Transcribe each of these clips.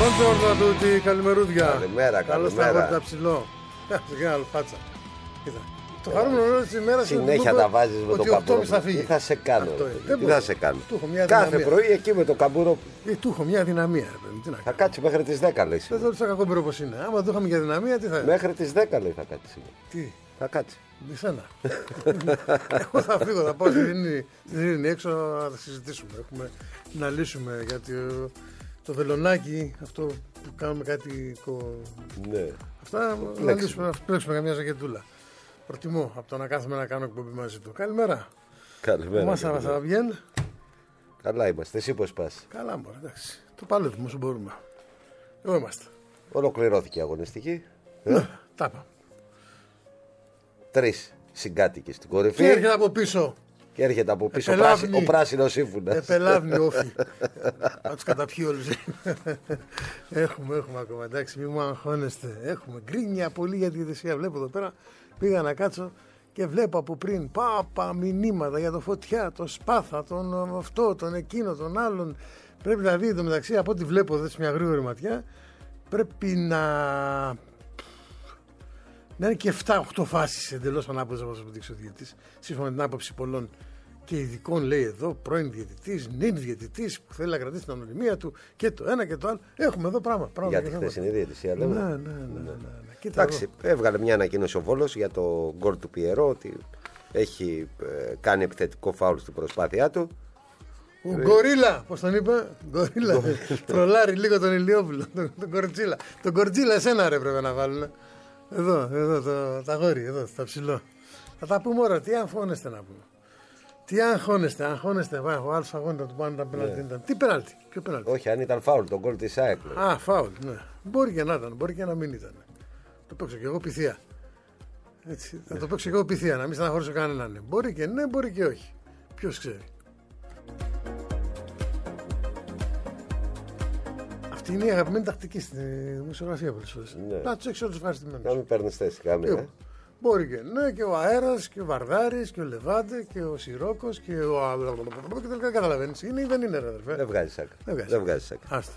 Buongiorno a tutti, καλημερούδια. Καλημέρα, καλώς τα αγόρια ψηλό. Σε άλλο φάτσα. Κοίτα. Το χαρούμενο όλη τη ημέρα συνέχεια τα βάζεις με το καμπούρο. Τι θα σε κάνω. Τι θα σε κάνω. Κάθε πρωί εκεί με το καμπούρο. Του έχω μια δυναμία. Θα κάτσει μέχρι τις 10 λέει. Δεν θα το κακό όπως είναι. Άμα το είχαμε για δυναμία, τι θα είναι. Μέχρι τις 10 λέει θα κάτσει. Τι. Θα κάτσει. Εσένα. Εγώ θα φύγω, θα πάω στην Ειρήνη έξω να τα συζητήσουμε. Έχουμε να λύσουμε γιατί το βελονάκι, αυτό που κάνουμε κάτι. Ναι. Αυτά να λύσουμε, να πλέξουμε καμιά ζακετούλα. Προτιμώ από το να κάθομαι να κάνω εκπομπή μαζί του. Καλημέρα. Καλημέρα. Μάσα Βασαβιέν. Καλά είμαστε. Εσύ πώς πας? Καλά, μωρέ, εντάξει. Το παλεύουμε όσο μπορούμε. Εδώ είμαστε. Ολοκληρώθηκε η αγωνιστική. Ναι, τα είπα. 3 συγκάτοικοι στην κορυφή. Και έρχεται από πίσω. Και έρχεται από πίσω ο πράσινος ύμφουνας. Επελάβνει όφη. Θα τους καταπιεί όλους. Έχουμε ακόμα. Εντάξει, μην μου αγχώνεστε. Έχουμε γκρίνια πολύ για τη διαιτησία. Βλέπω εδώ πέρα. Πήγα να κάτσω και βλέπω από πριν μηνύματα για το Φωτιά, τον Σπάθα, τον αυτό, τον εκείνο, τον άλλον. Πρέπει να δει εδώ μεταξύ, από ό,τι βλέπω εδώ σε μια γρήγορη ματιά, πρέπει να είναι και 7-8 φάσεις εντελώς ανάποδες από όσο δείξει ο διαιτητής. Σύμφωνα με την άποψη πολλών και ειδικών, λέει εδώ, πρώην διαιτητής, νυν διαιτητής που θέλει να κρατήσει την ανωνυμία του και το ένα και το άλλο. Έχουμε εδώ πράγμα. Για τη χθεσινή διαιτησία, λέμε. Ναι. Εντάξει, έβγαλε μια ανακοίνωση ο Βόλος για το γκολ του Πιερό ότι έχει κάνει επιθετικό φάουλ στην προσπάθειά του. Ο Γκορίλα, πώς τον είπε, Γκορίλα. Τρολάρει λίγο τον Ηλιόπουλο, τον Κορτζίλα. Τον Κορτζίλα εσένα ρε πρέπει να βάλουν. Εδώ, τα γόρι, εδώ, στα ψηλό. Θα τα πούμε ώρα, τι αγχώνεστε να πούμε. Τι αγχώνεστε, ο Άλφα αγώνεται να του πάνε τα πέναλτι. Τι πέναλτι, ποιο πέναλτι? Όχι, αν ήταν φάουλ, τον γκολ της ΑΕΚ. Α, φάουλ, ναι. Μπορεί και να ήταν, μπορεί και να μην ήταν. Το παίξω και εγώ πυθία. Έτσι, θα το παίξω και εγώ πυθία, να μην στεναχωρήσω κανέναν. Μπορεί και ναι, μπορεί και όχι. Ποιος ξέρει. Αυτή είναι η αγαπημένη τακτική στη δημοσιογραφία πολλές φορές. Ναι. Να τους έχεις όλους ευχαριστημένους. Να μην παίρνεις θέση καμία. Μπορεί και ναι, και ο Αέρας και ο Βαρδάρης και ο Λεβάντε και ο Σιρόκος και ο. Και τελικά καταλαβαίνεις. Είναι ή δεν είναι, ρε αδερφέ. Δεν βγάζει άκρη. Δεν βγάζει άκρη. Άστο.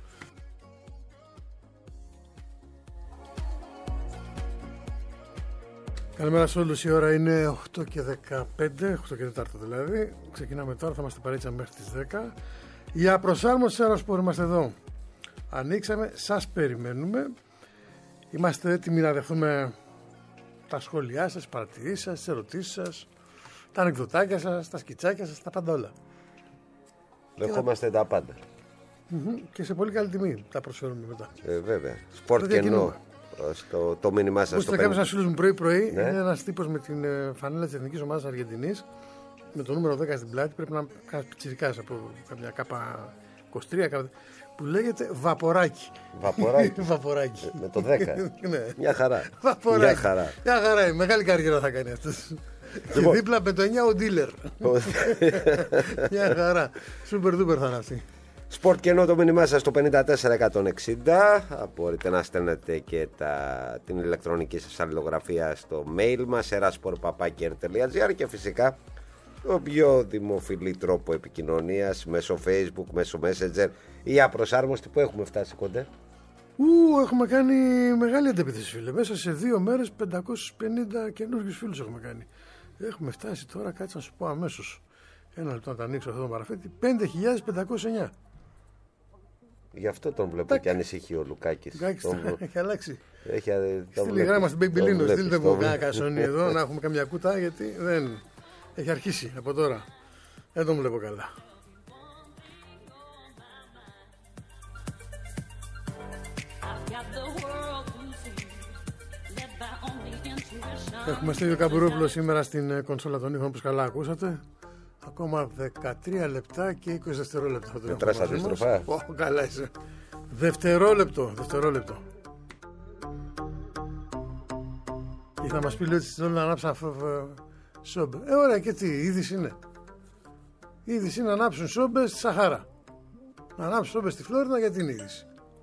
Καλημέρα σε όλους. Η ώρα είναι 8 και 15, 8 και 4 δηλαδή. Ξεκινάμε τώρα, θα είμαστε παρέτσα μέχρι τις 10. Για προσάρμοση Αεροσπορ είμαστε εδώ. Ανοίξαμε, σας περιμένουμε. Είμαστε έτοιμοι να δεχθούμε τα σχόλιά σας, τις παρατηρήσεις σας, τις ερωτήσεις σας, τα ανεκδοτάκια σας, τα σκιτσάκια σας, τα πάντα όλα. Δεχόμαστε τα πάντα. Και σε πολύ καλή τιμή τα προσφέρουμε μετά. Βέβαια. Σπορτ κενό. Το μήνυμά σας. Μου κάποιος ένας φίλος μου πρωί-πρωί, ναι. Είναι ένας τύπος με την φανέλα της Εθνικής Ομάδας Αργεντινής, με το νούμερο 10 στην πλάτη, πρέπει να κάνει πιτσιρικάς από καμιά κάπα 23, που λέγεται Βαποράκι. Βαποράκι. Με το 10. Ναι. Μια χαρά. Μια χαρά. Μεγάλη καριέρα θα κάνει αυτός. Και δίπλα με το 9 ο Ντίλερ. Μια χαρά. Σούπερ ντούπερ θα είναι αυτή. Σπορτ κενό το μήνυμά σας στο 54160. Μπορείτε να στέλνετε και την ηλεκτρονική σας αλληλογραφία στο mail μας erasport@r.gr και φυσικά το πιο δημοφιλή τρόπο επικοινωνίας μέσω Facebook, μέσω Messenger ή απροσάρμοστη που έχουμε φτάσει κοντά. Έχουμε κάνει μεγάλη αντεπίθεση, φίλε. Μέσα σε 2 μέρες 550 καινούργιους φίλους έχουμε κάνει. Έχουμε φτάσει τώρα, κάτσε να σου πω αμέσως. Ένα λεπτό να τα ανοίξω αυτό το παραφέτη. 5.509. Γι' αυτό τον βλέπω και ανησυχεί ο Λουκάκης. Έχει αλλάξει. Στείλει γράμμα στην Μπέιμπι στείλτε μου κάνα κασόνι εδώ να έχουμε καμιά κούτα γιατί δεν. Έχει αρχίσει από τώρα. Δεν τον βλέπω καλά. Έχουμε Στέλιο Καμπουρόπουλο σήμερα στην κονσόλα των ήχων, όπως καλά ακούσατε. Ακόμα 13 λεπτά και 20 δευτερόλεπτα. Μετράς αντίστροφα. Καλά είσαι. Δευτερόλεπτο. Και θα μας πει λέει ότι στην όλη να ανάψουν σόμπε. Ωραία, και τι, η είδηση είναι. Η είδηση είναι να ανάψουν σόμπες στη Σαχάρα. Να ανάψουν σόμπες στη Φλόρινα, γιατί είναι είδηση.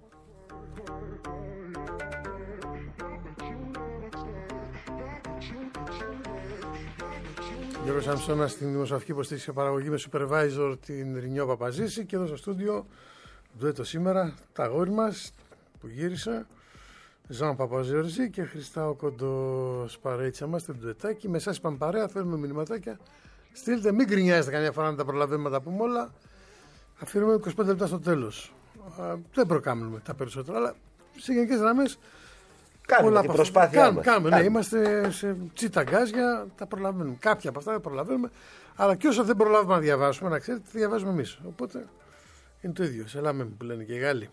Γιώργος Σαμψώνας στην δημοσιογραφική υποστήριξη και παραγωγή με supervisor την Ρινιό Παπαζήση και εδώ στο στούντιο ντουέτο σήμερα, τα αγόρι μας που γύρισα, Ζαν Παπαζεορζή και Χριστάο Κοντός, παρέτσα μας, ντουετάκι. Με εσάς είπαμε παρέα, θέλουμε μηνυματάκια. Στείλτε, μην γκρινιάζετε καμιά φορά να τα προλαβαίνουμε να τα πούμε όλα. Αφήνουμε 25 λεπτά στο τέλος. Δεν προκάμνουμε τα περισσότερα, αλλά σε γενικές γραμμές κάνουμε την προσπάθειά μας. Ναι, είμαστε σε τσιταγκάζια, τα προλαβαίνουμε. Κάποια από αυτά δεν προλαβαίνουμε, αλλά και όσα δεν προλάβουμε να διαβάσουμε, να ξέρετε, τα διαβάζουμε εμείς. Οπότε είναι το ίδιο. Σελάμε που λένε και οι Γάλλοι.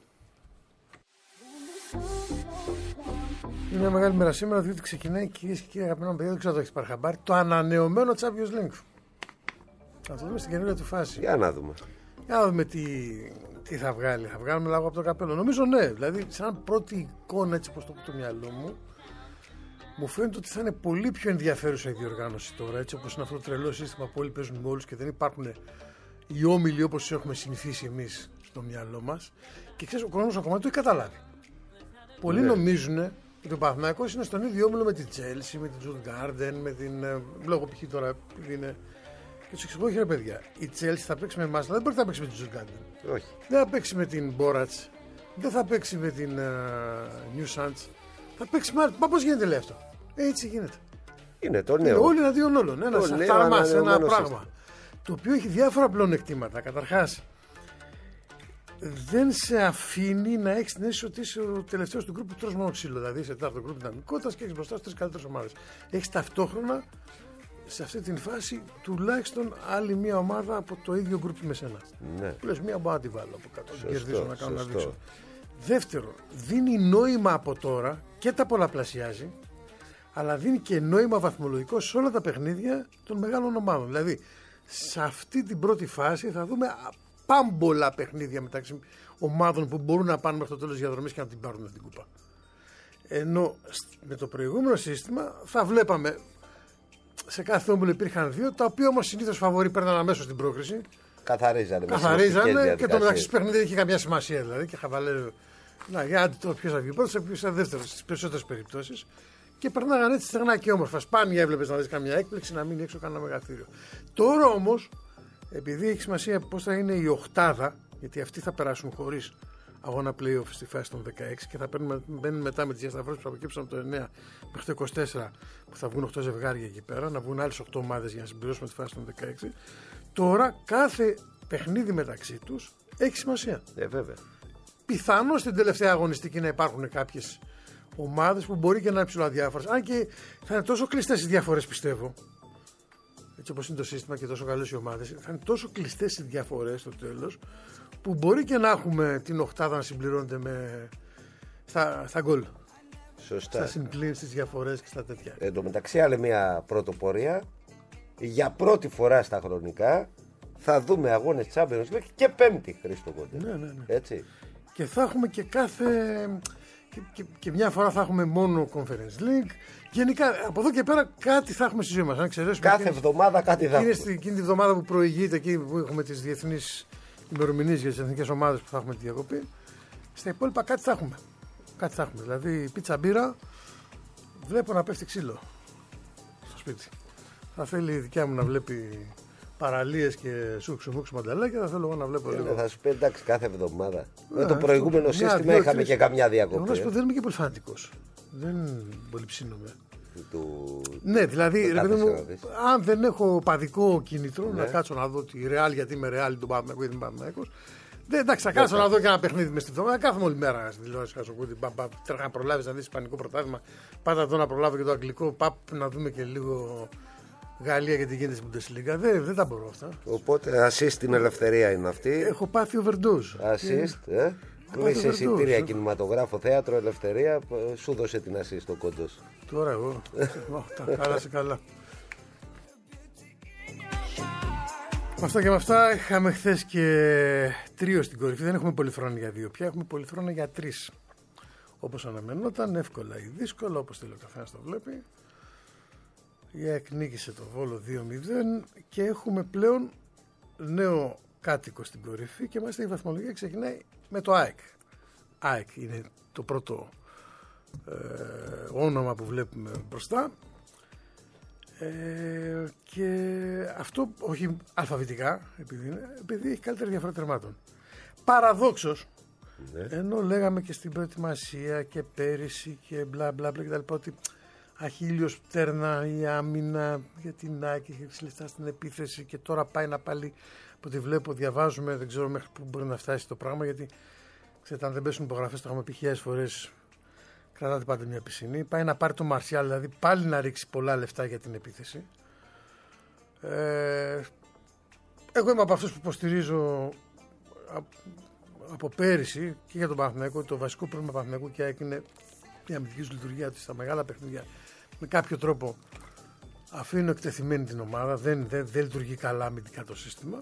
Είναι μια μεγάλη μέρα σήμερα, διότι ξεκινάει, κυρίες και κύριοι αγαπημένα παιδιά, δεν ξέρω αν το έχεις πάρει χαμπάρι, το ανανεωμένο Champions League. Θα το δούμε στην καινούργια του φάση. Για να δούμε. Για να δούμε τι θα βγάλει. Θα βγάλουμε λίγο από το καπέλο. Νομίζω ναι. Δηλαδή, σαν πρώτη εικόνα, έτσι όπως το έχω το μυαλό μου, μου φαίνεται ότι θα είναι πολύ πιο ενδιαφέρουσα η διοργάνωση τώρα. Έτσι όπως είναι αυτό το τρελό σύστημα που όλοι παίζουν με όλους και δεν υπάρχουν οι όμιλοι όπως τους έχουμε συνηθίσει εμείς στο μυαλό μας. Και ξέρεις, ο κόσμος ακόμα το έχει καταλάβει. Πολλοί νομίζουν ότι ο Παναθηναϊκός είναι στον ίδιο όμιλο με την Chelsea, με την Stuttgart, με την. Λόγω π.χ. τώρα επειδή είναι. Και του εξηγώ, ρε παιδιά, η Chelsea θα παίξει με εμάς, δεν μπορεί να παίξει με την Stuttgart. Όχι. Δεν θα παίξει με την Borat's, δεν θα παίξει με την New Suns. Θα παίξει με άλλη. Μα πώς γίνεται λέει αυτό? Έτσι γίνεται. Είναι το νέο. Όλοι εναντίον όλων. Ένα πράγμα. Το οποίο έχει διάφορα πλεονεκτήματα. Καταρχάς, δεν σε αφήνει να έχει την αίσθηση ότι είσαι ο τελευταίος του γκρουπ που τρως μόνο ξύλο. Δηλαδή είσαι τέταρτο γκρουπ δυναμικότητας και έχει μπροστά στις 3 καλύτερες ομάδες. Έχει ταυτόχρονα σε αυτή την φάση τουλάχιστον άλλη μία ομάδα από το ίδιο γκρουπ με σένα. Ναι. Που λες μία μπορώ να τη βάλω από κάτω. Να κερδίσω, να κάνω να δείξω. Δεύτερον, δίνει νόημα από τώρα και τα πολλαπλασιάζει, αλλά δίνει και νόημα βαθμολογικό σε όλα τα παιχνίδια των μεγάλων ομάδων. Δηλαδή, σε αυτή την πρώτη φάση θα δούμε πάμπολα παιχνίδια μεταξύ ομάδων που μπορούν να πάνε μέχρι το τέλος της διαδρομής και να την πάρουν την κούπα. Ενώ με το προηγούμενο σύστημα θα βλέπαμε σε κάθε όμιλο υπήρχαν δύο, τα οποία όμως συνήθως φαβορί παίρναν αμέσως την πρόκριση. Καθαρίζανε και το μεταξύ παιχνίδι δεν είχε καμιά σημασία δηλαδή. Και χαβαλέ. Να, για το ποιο θα βγει πρώτο, ποιο θα δεύτερο στις περισσότερες περιπτώσεις. Και περνάγαν έτσι στεγνά και όμορφα. Σπάνια έβλεπες να δεις καμιά έκπληξη να μείνει έξω κανένα μεγαθύριο. Τώρα όμως, επειδή έχει σημασία πώς θα είναι η οκτάδα, γιατί αυτοί θα περάσουν χωρίς αγώνα playoff στη φάση των 16 και θα μπαίνουν μετά με τις διασταυρώσεις που θα προκύψουν από το 9 μέχρι το 24 που θα βγουν 8 ζευγάρια εκεί πέρα, να βγουν άλλες 8 ομάδες για να συμπληρώσουμε τη φάση των 16. Τώρα κάθε παιχνίδι μεταξύ τους έχει σημασία. Βέβαια. Πιθανώς στην τελευταία αγωνιστική να υπάρχουν κάποιες ομάδες που μπορεί και να είναι ψηλοαδιάφορες. Αν και θα είναι τόσο κλειστές οι διαφορές, πιστεύω. Έτσι όπως είναι το σύστημα και τόσο καλές οι ομάδες, θα είναι τόσο κλειστές οι διαφορές στο τέλος, που μπορεί και να έχουμε την οκτάδα να συμπληρώνεται με στα γκολ. Σωστά. Στα συμπλήν, στις διαφορές και στα τέτοια. Εν τω μεταξύ, άλλη μια πρωτοπορία. Για πρώτη φορά στα χρονικά θα δούμε αγώνες Champions League και Πέμπτη, Χρήστο Κοντέ. Ναι. Έτσι. Και θα έχουμε και κάθε. Και μια φορά θα έχουμε μόνο Conference League. Γενικά από εδώ και πέρα κάτι θα έχουμε στη ζωή μας. Κάθε εβδομάδα κάτι θα έχουμε. Εκείνη τη εβδομάδα που προηγείται, εκεί που έχουμε τις διεθνείς ημερομηνίες για τις εθνικές ομάδες που θα έχουμε τη διακοπή. Στα υπόλοιπα κάτι θα έχουμε. Κάτι θα έχουμε. Δηλαδή πίτσα μπύρα, βλέπω να πέφτει ξύλο στο σπίτι. Θα θέλει η δικιά μου να βλέπει παραλίες και σούξου μανταλάκια, θα θέλω εγώ να βλέπω λίγο. Θα σου πει εντάξει κάθε εβδομάδα. Με το προηγούμενο σύστημα είχαμε και καμιά διακοπή. Εγώ δεν είμαι και πολύ φανατικός. Δεν πολύ ψήνομαι. Ναι, δηλαδή ρε παιδί μου, αν δεν έχω παδικό κίνητρο να κάτσω να δω τη Ρεάλ, γιατί είμαι Ρεάλ, τον Παναθηναϊκό ή δεν Παναθηναϊκός. Εντάξει, θα κάτσω να δω και ένα παιχνίδι μες στη βδομάδα. Κάθομαι όλη μέρα στην τηλεόραση. Τρέχα να προλάβει να δει Ισπανικό πρωτάθλημα. Πάντα εδώ να προλάβω και το Αγγλικό. Παπ να δούμε και λίγο Γαλλία γιατί γίνεται στην Bundesliga. Δεν τα μπορώ αυτά. Οπότε assist την ελευθερία είναι αυτή. Έχω πάθει overdose. Assist, κλείσε εισιτήρια κινηματογράφο, θέατρο, ελευθερία. Σου δώσε την assist ο Κόντος. Τώρα εγώ. Καλά σε καλά. Με αυτά και με αυτά είχαμε χθες και τρίο στην κορυφή. Δεν έχουμε πολυθρόνα για δύο πια, έχουμε πολυθρόνα για τρεις. Όπως αναμενόταν, εύκολα ή δύσκολα, όπως θέλει ο καθένας το βλέπει. Η ΑΕΚ νίκησε το Βόλο 2-0 και έχουμε πλέον νέο κάτοικο στην κορυφή και μάλιστα η βαθμολογία ξεκινάει με το ΑΕΚ. ΑΕΚ είναι το πρώτο όνομα που βλέπουμε μπροστά. Και αυτό όχι αλφαβητικά, επειδή έχει καλύτερη διαφορά τερμάτων. παραδόξως, Ναι. ενώ λέγαμε και στην προετοιμασία και πέρυσι και μπλα μπλα μπλα κτλ. Ότι αχίλιος πτέρνα η άμυνα για την ΑΕΚ είχε λεφτά στην επίθεση και τώρα πάει να πάλι. Από ό,τι βλέπω, διαβάζουμε, δεν ξέρω μέχρι πού μπορεί να φτάσει το πράγμα. Γιατί ξέρετε, αν δεν πέσουν υπογραφές, το έχουμε πει 1000 φορές. Κρατάτε πάντα μια πισινή. Πάει να πάρει το Μαρσιάλ, δηλαδή πάλι να ρίξει πολλά λεφτά για την επίθεση. Εγώ είμαι από αυτούς που υποστηρίζω από πέρυσι και για τον Παναθηναϊκό. Το βασικό πρόβλημα του Παναθηναϊκού και ΑΕΚ είναι η αμυντική λειτουργία της στα μεγάλα παιχνίδια. Με κάποιο τρόπο αφήνω εκτεθειμένη την ομάδα. Δεν λειτουργεί καλά αμυντικά το σύστημα.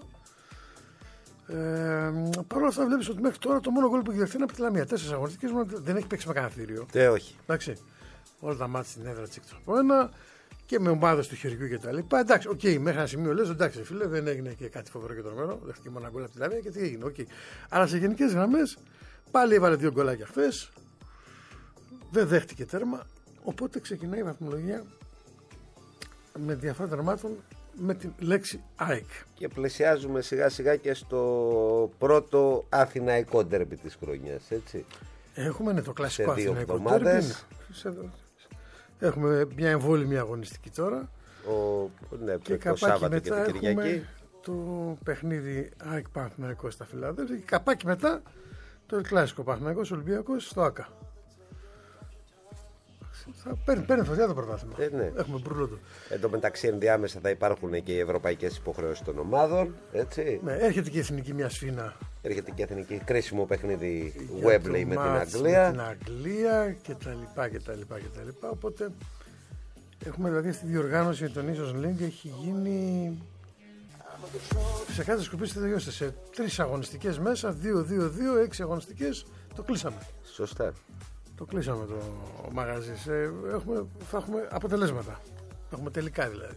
Παρ' όλα αυτά, βλέπεις ότι μέχρι τώρα το μόνο γκολ που έχει δεχτεί είναι από τη Λαμία. 4 αγωνιστικές, δεν έχει παίξει με κανένα θήριο. Όχι. Εντάξει. Όλα τα μάτια στην έδρα της εκτός από ένα και με ομάδες του χεριού κτλ. Εντάξει, οκ, μέχρι ένα σημείο λες, εντάξει, φίλε, δεν έγινε και κάτι φοβερό και τρομερό. Δέχτηκε μόνο ένα γκολ από τη Λαμία και τι έγινε. Okay. Αλλά σε γενικές γραμμές πάλι έβαλε 2 γκολάκια χθες. Δεν δέχτηκε τέρμα. Οπότε ξεκινάει η βαθμολογία με διαφορά τερμάτων με την λέξη ΑΕΚ. Και πλησιάζουμε σιγά σιγά και στο πρώτο αθηναϊκό ντέρμπι της χρονιάς, έτσι. Έχουμε το κλασικό σε 2 αθηναϊκό εβδομάδες. Έχουμε μια εμβόλυμη αγωνιστική τώρα. Ναι, Και το Σάββατο μετά και την Κυριακή. έχουμε το παιχνίδι ΑΕΚ Παναθηναϊκό στα Φιλαδέλφια και καπάκι μετά το κλασικό Παναθηναϊκός Ολυμπιακός στο ΆΚΑ. Θα παίρνει φωτιά το πρωτάθλημα. Ναι. Έχουμε μπουρλότο. Εν τω μεταξύ ενδιάμεσα θα υπάρχουν και οι ευρωπαϊκές υποχρεώσεις των ομάδων, έτσι. Ναι, έρχεται και η εθνική μια σφήνα. Έρχεται και εθνική κρίσιμο παιχνίδι για Wembley το με την μάτς Αγγλία. Με την Αγγλία κτλ. Οπότε έχουμε δηλαδή αυτή τη διοργάνωση των Nations League έχει γίνει σε κάθε σκοπής τελειώστε σε 3 αγωνιστικές μέσα, 2-2-2, 6 αγωνιστικές, το κλείσαμε. Σωστά. Το κλείσαμε το μαγαζί. Θα έχουμε αποτελέσματα. Θα έχουμε τελικά δηλαδή.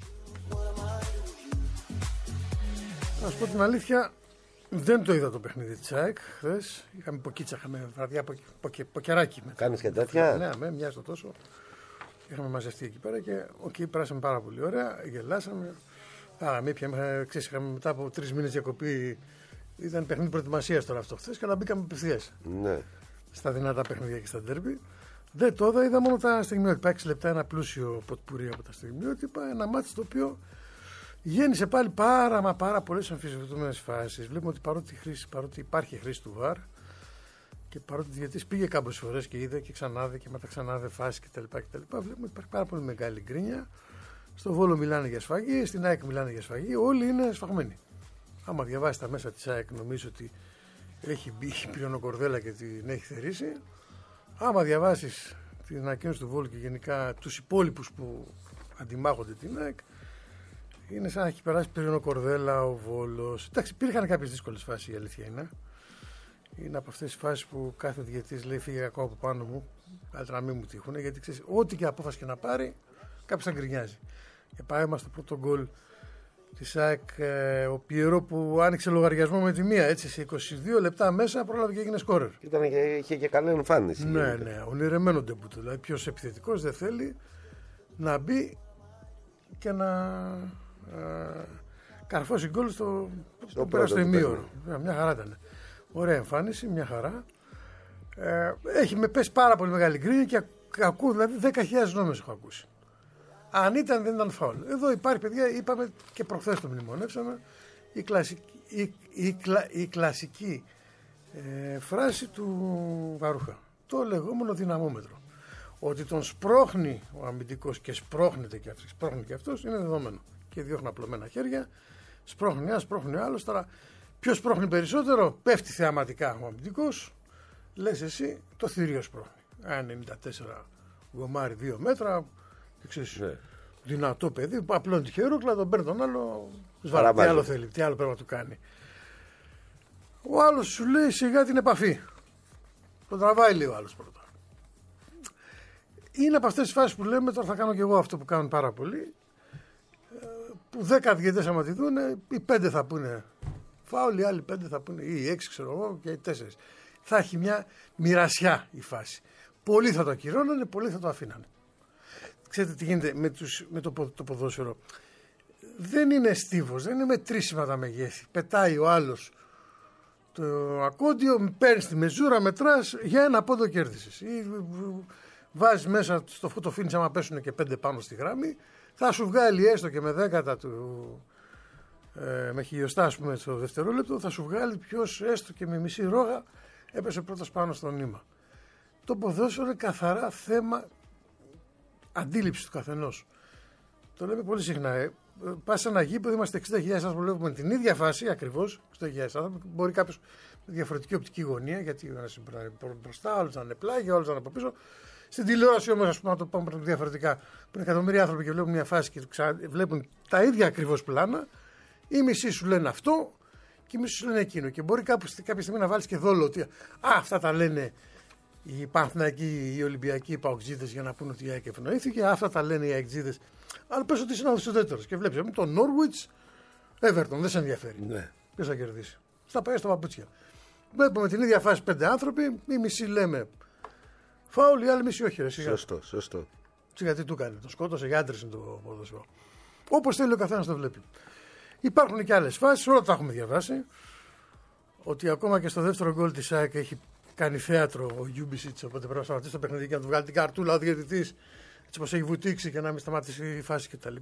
Να σου πω την αλήθεια, δεν το είδα το παιχνίδι της ΑΕΚ χθες. Είχαμε ποκίτσα, είχαμε βραδιά ποκεράκι. Κάνεις και τέτοια. Ναι, μια στο τόσο. Είχαμε μαζευτεί εκεί πέρα και περάσαμε πάρα πολύ ωραία. Γελάσαμε. Είχαμε μετά από 3 μήνες διακοπή. Ήταν παιχνίδι προετοιμασίας τώρα αυτό χθες και να μπήκαμε απευθείας. Ναι. Στα δυνατά παιχνίδια και στα ντέρμπι. Δεν το είδα μόνο τα στιγμιότυπα. 6 λεπτά ένα πλούσιο ποτπουρί από τα στιγμιότυπα. Ένα μάτι το οποίο γέννησε πάλι πάρα πολλές αμφισβητούμενες φάσεις. Βλέπουμε ότι παρότι υπάρχει χρήση του VAR και παρότι ο διαιτητής πήγε κάποιες φορές και είδε και ξανάδε και μετά ξανάδε φάσεις κτλ. Βλέπουμε ότι υπάρχει πάρα πολύ μεγάλη γκρίνια. Στο Βόλο μιλάνε για σφαγή, στην ΑΕΚ μιλάνε για σφαγή. Όλοι είναι σφαγμένοι. Άμα διαβάσει τα μέσα της ΑΕΚ, νομίζω ότι έχει μπει η πυριονοκορδέλα και την έχει θερήσει. Άμα διαβάσεις την ανακοίνωση του Βόλου και γενικά τους υπόλοιπους που αντιμάχονται την ΑΕΚ, είναι σαν να έχει περάσει πυριονοκορδέλα ο Βόλος. Εντάξει, υπήρχαν κάποιες δύσκολες φάσεις, η αλήθεια είναι. Είναι από αυτές τις φάσεις που κάθε διαιτητής λέει φύγε ακόμα από πάνω μου, καλύτερα να μην μου τύχουν, γιατί ξέρεις, ό,τι και απόφαση και να πάρει, κάποιος θα γκρινιάζει. Για παράδειγμα, στο πρώτο γκολ της ΑΕΚ, ο Πιερό που άνοιξε λογαριασμό με τη μία, έτσι, σε 22 λεπτά μέσα πρόλαβε και έγινε σκόρερ. Είχε και καλή εμφάνιση. Ναι, ονειρεμένο ντεμπούτο. Δηλαδή, ποιος επιθετικός δεν θέλει να μπει και να καρφώσει γκολ στο ημίωρο. Μια χαρά ήταν. Ωραία εμφάνιση, μια χαρά. Έχει με πέσει πάρα πολύ μεγάλη γκρίνια και ακούω, δηλαδή 10.000 νόμες έχω ακούσει. Αν ήταν, δεν ήταν φάουλ. Εδώ υπάρχει, παιδιά, είπαμε και προχθές το μνημονεύσαμε, η κλασική φράση του Βαρούχα. Το λεγόμενο δυναμόμετρο. Ότι τον σπρώχνει ο αμυντικός και σπρώχνεται και αυτός είναι δεδομένο. Και διώχνει απλωμένα χέρια, σπρώχνει ένα, σπρώχνει ο άλλος. Τώρα, ποιος σπρώχνει περισσότερο, πέφτει θεαματικά ο αμυντικός, λες εσύ, το θηρίο σπρώχνει. Αν 94 γομάρι 2 μέτρα, ξέρεις, ναι. Δυνατό παιδί που απλώνει τη χερούκλα, τον παίρνει τον άλλο. Τι άλλο θέλει, τι άλλο πρέπει να του κάνει. Ο άλλος σου λέει σιγά την επαφή. Τον τραβάει λίγο ο άλλος πρώτα. Είναι από αυτές τις φάσεις που λέμε, τώρα θα κάνω και εγώ αυτό που κάνουν πάρα πολλοί. Που 10 διαιτητές άμα τη δουν, οι 5 θα πούνε φάουλ, οι άλλοι 5 θα πούνε, ή οι 6 ξέρω εγώ, και οι 4. Θα έχει μια μοιρασιά η φάση. Πολλοί θα το ακυρώνανε, πολλοί θα το αφήνανε. Ξέρετε τι γίνεται με το ποδόσφαιρο. Δεν είναι στίβος, δεν είναι μετρήσιμα τα μεγέθη. Πετάει ο άλλος το ακόντιο, παίρνεις τη μεζούρα, μετράς, για 1 πόντο κέρδισες. Ή βάζεις μέσα στο φωτοφίνις, άμα πέσουν και 5 πάνω στη γράμμη, θα σου βγάλει έστω και με 10 με χιλιοστά, ας πούμε, στο δευτερόλεπτο, θα σου βγάλει ποιος έστω και με μισή ρόγα έπεσε πρώτος πάνω στο νήμα. Το ποδόσφαιρο είναι καθαρά θέμα αντίληψης του καθενός. Το λέμε πολύ συχνά. Πας σε ένα γήπεδο, είμαστε 60.000 άνθρωποι που βλέπουμε την ίδια φάση, ακριβώς 60.000 άνθρωποι. Μπορεί κάποιος με διαφορετική οπτική γωνία, γιατί ο ένας είναι μπροστά, ο άλλος να είναι πλάγια, ο άλλος να είναι από πίσω. Στην τηλεόραση όμως, ας πούμε, να το πάμε διαφορετικά, που είναι εκατομμύρια άνθρωποι και βλέπουν μια φάση και βλέπουν τα ίδια ακριβώς πλάνα, οι μισοί σου λένε αυτό και οι μισοί σου λένε εκείνο. Και μπορεί κάποια στιγμή να βάλεις και δόλο ότι αυτά τα λένε οι Παναθηναϊκοί, οι Ολυμπιακοί, οι Παοκτζίδες για να πούνε ότι η ΑΕΚ ευνοήθηκε, αυτά τα λένε οι ΑΕΚτζίδες. Αλλά πες ότι είσαι ένα ουδέτερος και βλέπεις τον Νόρουιτς, Everton, δεν σε ενδιαφέρει. Ναι. Ποιος θα κερδίσει. Στα πάει στα παπούτσια. Βλέπουμε την ίδια φάση 5 άνθρωποι, οι μισοί λέμε φάουλ, οι άλλοι μισοί όχι. Σωστό. Γιατί του κάνει, τον σκότωσε, για άντρες είναι το ποδόσφαιρο. Όπως θέλει ο καθένας το βλέπει. Υπάρχουν και άλλες φάσεις, όλα τα έχουμε διαβάσει. Ότι ακόμα και στο δεύτερο γκολ της ΑΕΚ έχει κάνει θέατρο ο Γιούμπισιτς, οπότε πρέπει να σταματήσει το παιχνίδι και να του βγάλει την καρτούλα ο διαιτητής, έτσι όπως έχει βουτήξει και να μην σταματήσει η φάση κτλ.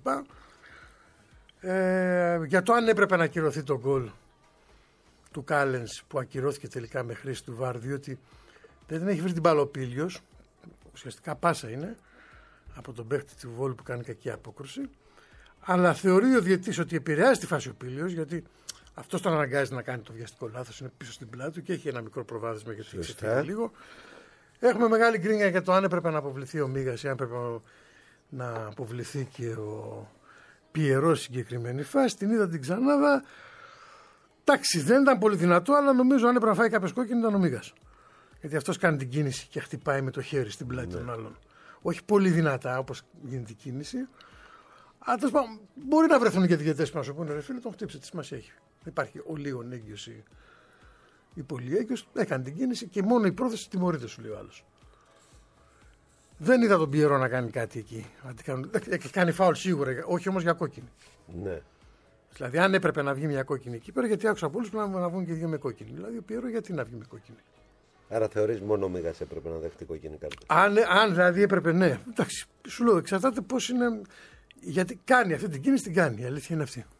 Για το αν έπρεπε να ακυρωθεί το γκολ του Κάλενς που ακυρώθηκε τελικά με χρήση του ΒΑΡ, διότι δεν έχει βρει την μπάλα ο Πίλιος, ουσιαστικά πάσα είναι από τον παίχτη του Βόλου που κάνει κακή απόκρουση, αλλά θεωρεί ο διαιτητής ότι επηρεάζει τη φάση ο Πίλιος, γιατί αυτός τον αναγκάζει να κάνει το βιαστικό λάθος, είναι πίσω στην πλάτη του και έχει ένα μικρό προβάδισμα γιατί ξεφύγει λίγο. Έχουμε μεγάλη γκρίνια για το αν έπρεπε να αποβληθεί ο Μίγας ή αν έπρεπε να αποβληθεί και ο Πιερός συγκεκριμένη φάση. Την είδα την ξανάδα. Εντάξει, δεν ήταν πολύ δυνατό, αλλά νομίζω αν έπρεπε να φάει κάποιος κόκκινο ήταν ο Μίγας. Γιατί αυτός κάνει την κίνηση και χτυπάει με το χέρι στην πλάτη των άλλων. Όχι πολύ δυνατά όπως γίνεται η κίνηση. Αλλά μπορεί να βρεθούν και διαιτητές που να σου πούνε ρε φίλε, τον χτύψε, τι σημασία έχει. Υπάρχει ο λίγο έγκυος ή πολύ έγκυος, έκανε την κίνηση και μόνο η πρόθεση τιμωρείται, σου λέει ο άλλος. Δεν είδα τον Πιερό να κάνει κάτι εκεί. Έχει κάνει φάουλ σίγουρα, όχι όμως για κόκκινη. Ναι. Δηλαδή, αν έπρεπε να βγει μια κόκκινη εκεί πέρα, γιατί άκουσα πολλούς που να βγουν και δύο με κόκκινη. Δηλαδή, ο Πιερό γιατί να βγει με κόκκινη. Άρα θεωρείς μόνο ο Μίγας έπρεπε να δεχτεί κόκκινη κάρτα. Αν δηλαδή έπρεπε, ναι. Εντάξει, σου λέω, εξαρτάται πώς είναι. Γιατί κάνει αυτή την κίνηση, την κάνει. Η αλήθεια είναι αυτή.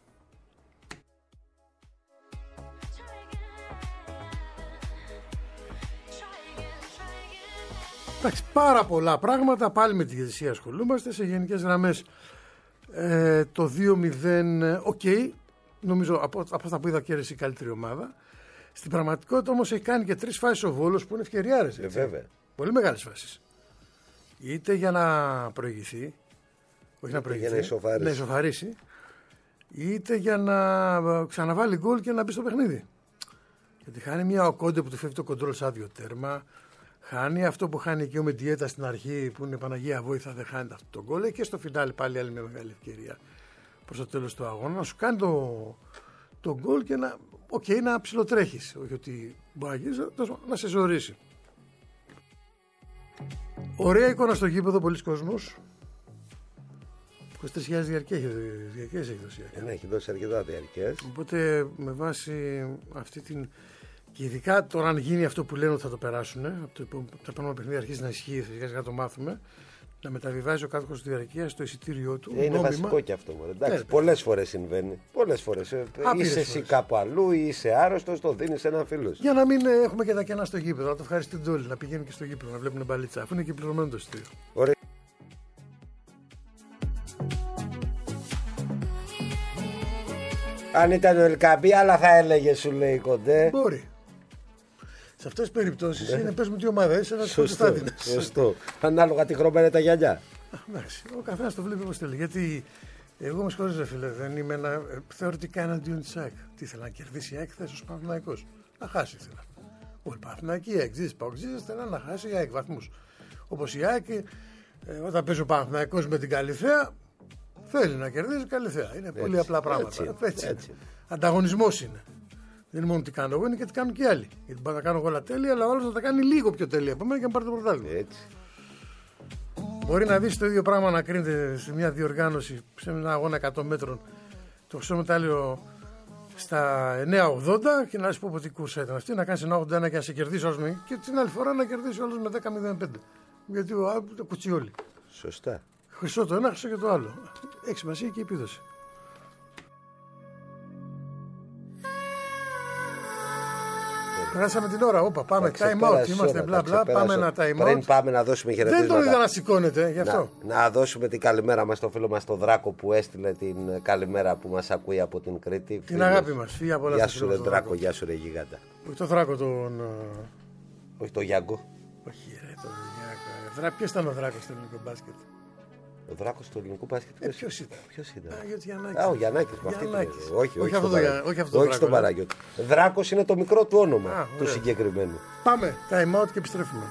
Εντάξει, πάρα πολλά πράγματα. Πάλι με τη διαιτησία ασχολούμαστε. Σε γενικές γραμμές το 2-0, οκ. Νομίζω από αυτά που είδα κέρδισε η καλύτερη ομάδα. Στην πραγματικότητα όμως έχει κάνει και 3 φάσεις ο Βόλος που είναι ευκαιριάρες. Βέβαια. Πολύ μεγάλες φάσεις. Είτε για να προηγηθεί, όχι να προηγηθεί, να ισοφαρίσει, είτε για να ξαναβάλει γκολ και να μπει στο παιχνίδι. Γιατί χάνει μια οκόντε που του φεύγει το κοντρόλ σαν άδειο τέρμα. Χάνει αυτό που χάνει και ο Μεντιέτα στην αρχή που είναι Παναγία Βόηθα, δεν χάνει αυτό το γκολ. Και στο φινάλι πάλι άλλη μια μεγάλη ευκαιρία προς το τέλος του αγώνα. Να σου κάνει το γκολ και να ψιλοτρέχεις. Όχι ότι μπορεί να σε ζωρίσει. Ωραία εικόνα στο γήπεδο, πολλοί κόσμος. 23.000 διαρκές έχει δώσει. Ναι, έχει δώσει αρκετά διαρκές. Οπότε με βάση αυτή την. Και ειδικά τώρα, αν γίνει αυτό που λένε ότι θα το περάσουν, από το επόμενο παιχνίδι αρχίζει να ισχύει, να το μάθουμε, να μεταβιβάζει ο κάτοχος τη διαρκεία στο εισιτήριό του. Είναι νόμιμα. Βασικό και αυτό. Εντάξει, πολλές φορές συμβαίνει. Πολλές φορές. Είσαι εσύ κάπου αλλού ή είσαι άρρωστος, το δίνεις έναν φίλο. Για να μην έχουμε και τα κενά στο γήπεδο. Να το ευχαριστούν όλοι, να πηγαίνουν και στο γήπεδο, να βλέπουν μπαλίτσα. Αφού είναι και πληρωμένο το εισιτήριο. Ωραία. Αν ήταν ο Ελκαμπή, άλλα θα έλεγε, σου λέει Κοντέ. Μπορεί. Σε αυτές τις περιπτώσεις είναι πες μου τι ομάδα είσαι, να σου Σωστό. Ανάλογα τι χρώμα είναι τα γυαλιά. Εντάξει, ο καθένας το βλέπει όπως θέλει. Γιατί εγώ με συγχωρείς ρε φίλε, δεν είμαι θεωρητικά εναντίον της ΑΕΚ. Τι ήθελα να κερδίσει η ΑΕΚ, θες ως Παναθηναϊκός. Να χάσει ήθελα. Όλοι οι Παναθηναϊκοί, οι ΑΕΚ, Παοκτζίδες θέλουν να χάσει η ΑΕΚ βαθμούς. Όπως η ΑΕΚ, όταν παίζει ο Παναθηναϊκός με την Καλυθέα, θέλει να κερδίζει Καλυθέα. Είναι πολύ απλά πράγματα. Έτσι. Ανταγωνισμός είναι. Δεν είναι μόνο τι κάνω εγώ, είναι και τι κάνουν και οι άλλοι. Γιατί μπορεί να κάνω εγώ όλα τέλεια, αλλά ο άλλος θα τα κάνει λίγο πιο τέλεια από μένα και να πάρει το πρωτάθλημα. Έτσι. Μπορεί να δεις το ίδιο πράγμα να κρίνεται σε μια διοργάνωση, σε ένα αγώνα 100 μέτρων. Το χρυσό μετάλλιο στα 9.80 και να σου πω τι κούρσα ήταν αυτή, να κάνει 1.81 και να σε κερδίσει όλος και την άλλη φορά να κερδίσει όλος με 10.05. Γιατί ο άλλο το κουτσιόλι. Σωστά. Χρυσό το ένα, χρυσό και το άλλο. Έχει σημασία και η επίδοση. Περάσαμε την ώρα. Όπα, πάμε time out. Είμαστε μπλα μπλα. Πάμε ένα time out. Πριν πάμε να δώσουμε χαιρετίσματα. Δεν τον είδα να σηκώνεται γι' αυτό. Να δώσουμε την καλημέρα μας στο φίλο μας τον Δράκο που έστειλε την καλημέρα που μας ακούει από την Κρήτη. Την αγάπη μας. Γεια σου ρε Δράκο, γεια σου ρε γιγάντα. Όχι το Δράκο τον. Όχι το Γιάνγκο. Όχι ρε τον Γιάνγκο. Ποιος ήταν ο Δράκος στο ελληνικό μπάσκετ? Ο Δράκος του ελληνικού μπάσκετ. Ποιος ήταν? Ο Γιαννάκης. Όχι αυτό στον Παναγιώτη. Δράκος είναι το μικρό του όνομα του συγκεκριμένου. Πάμε, time out και επιστρέφουμε.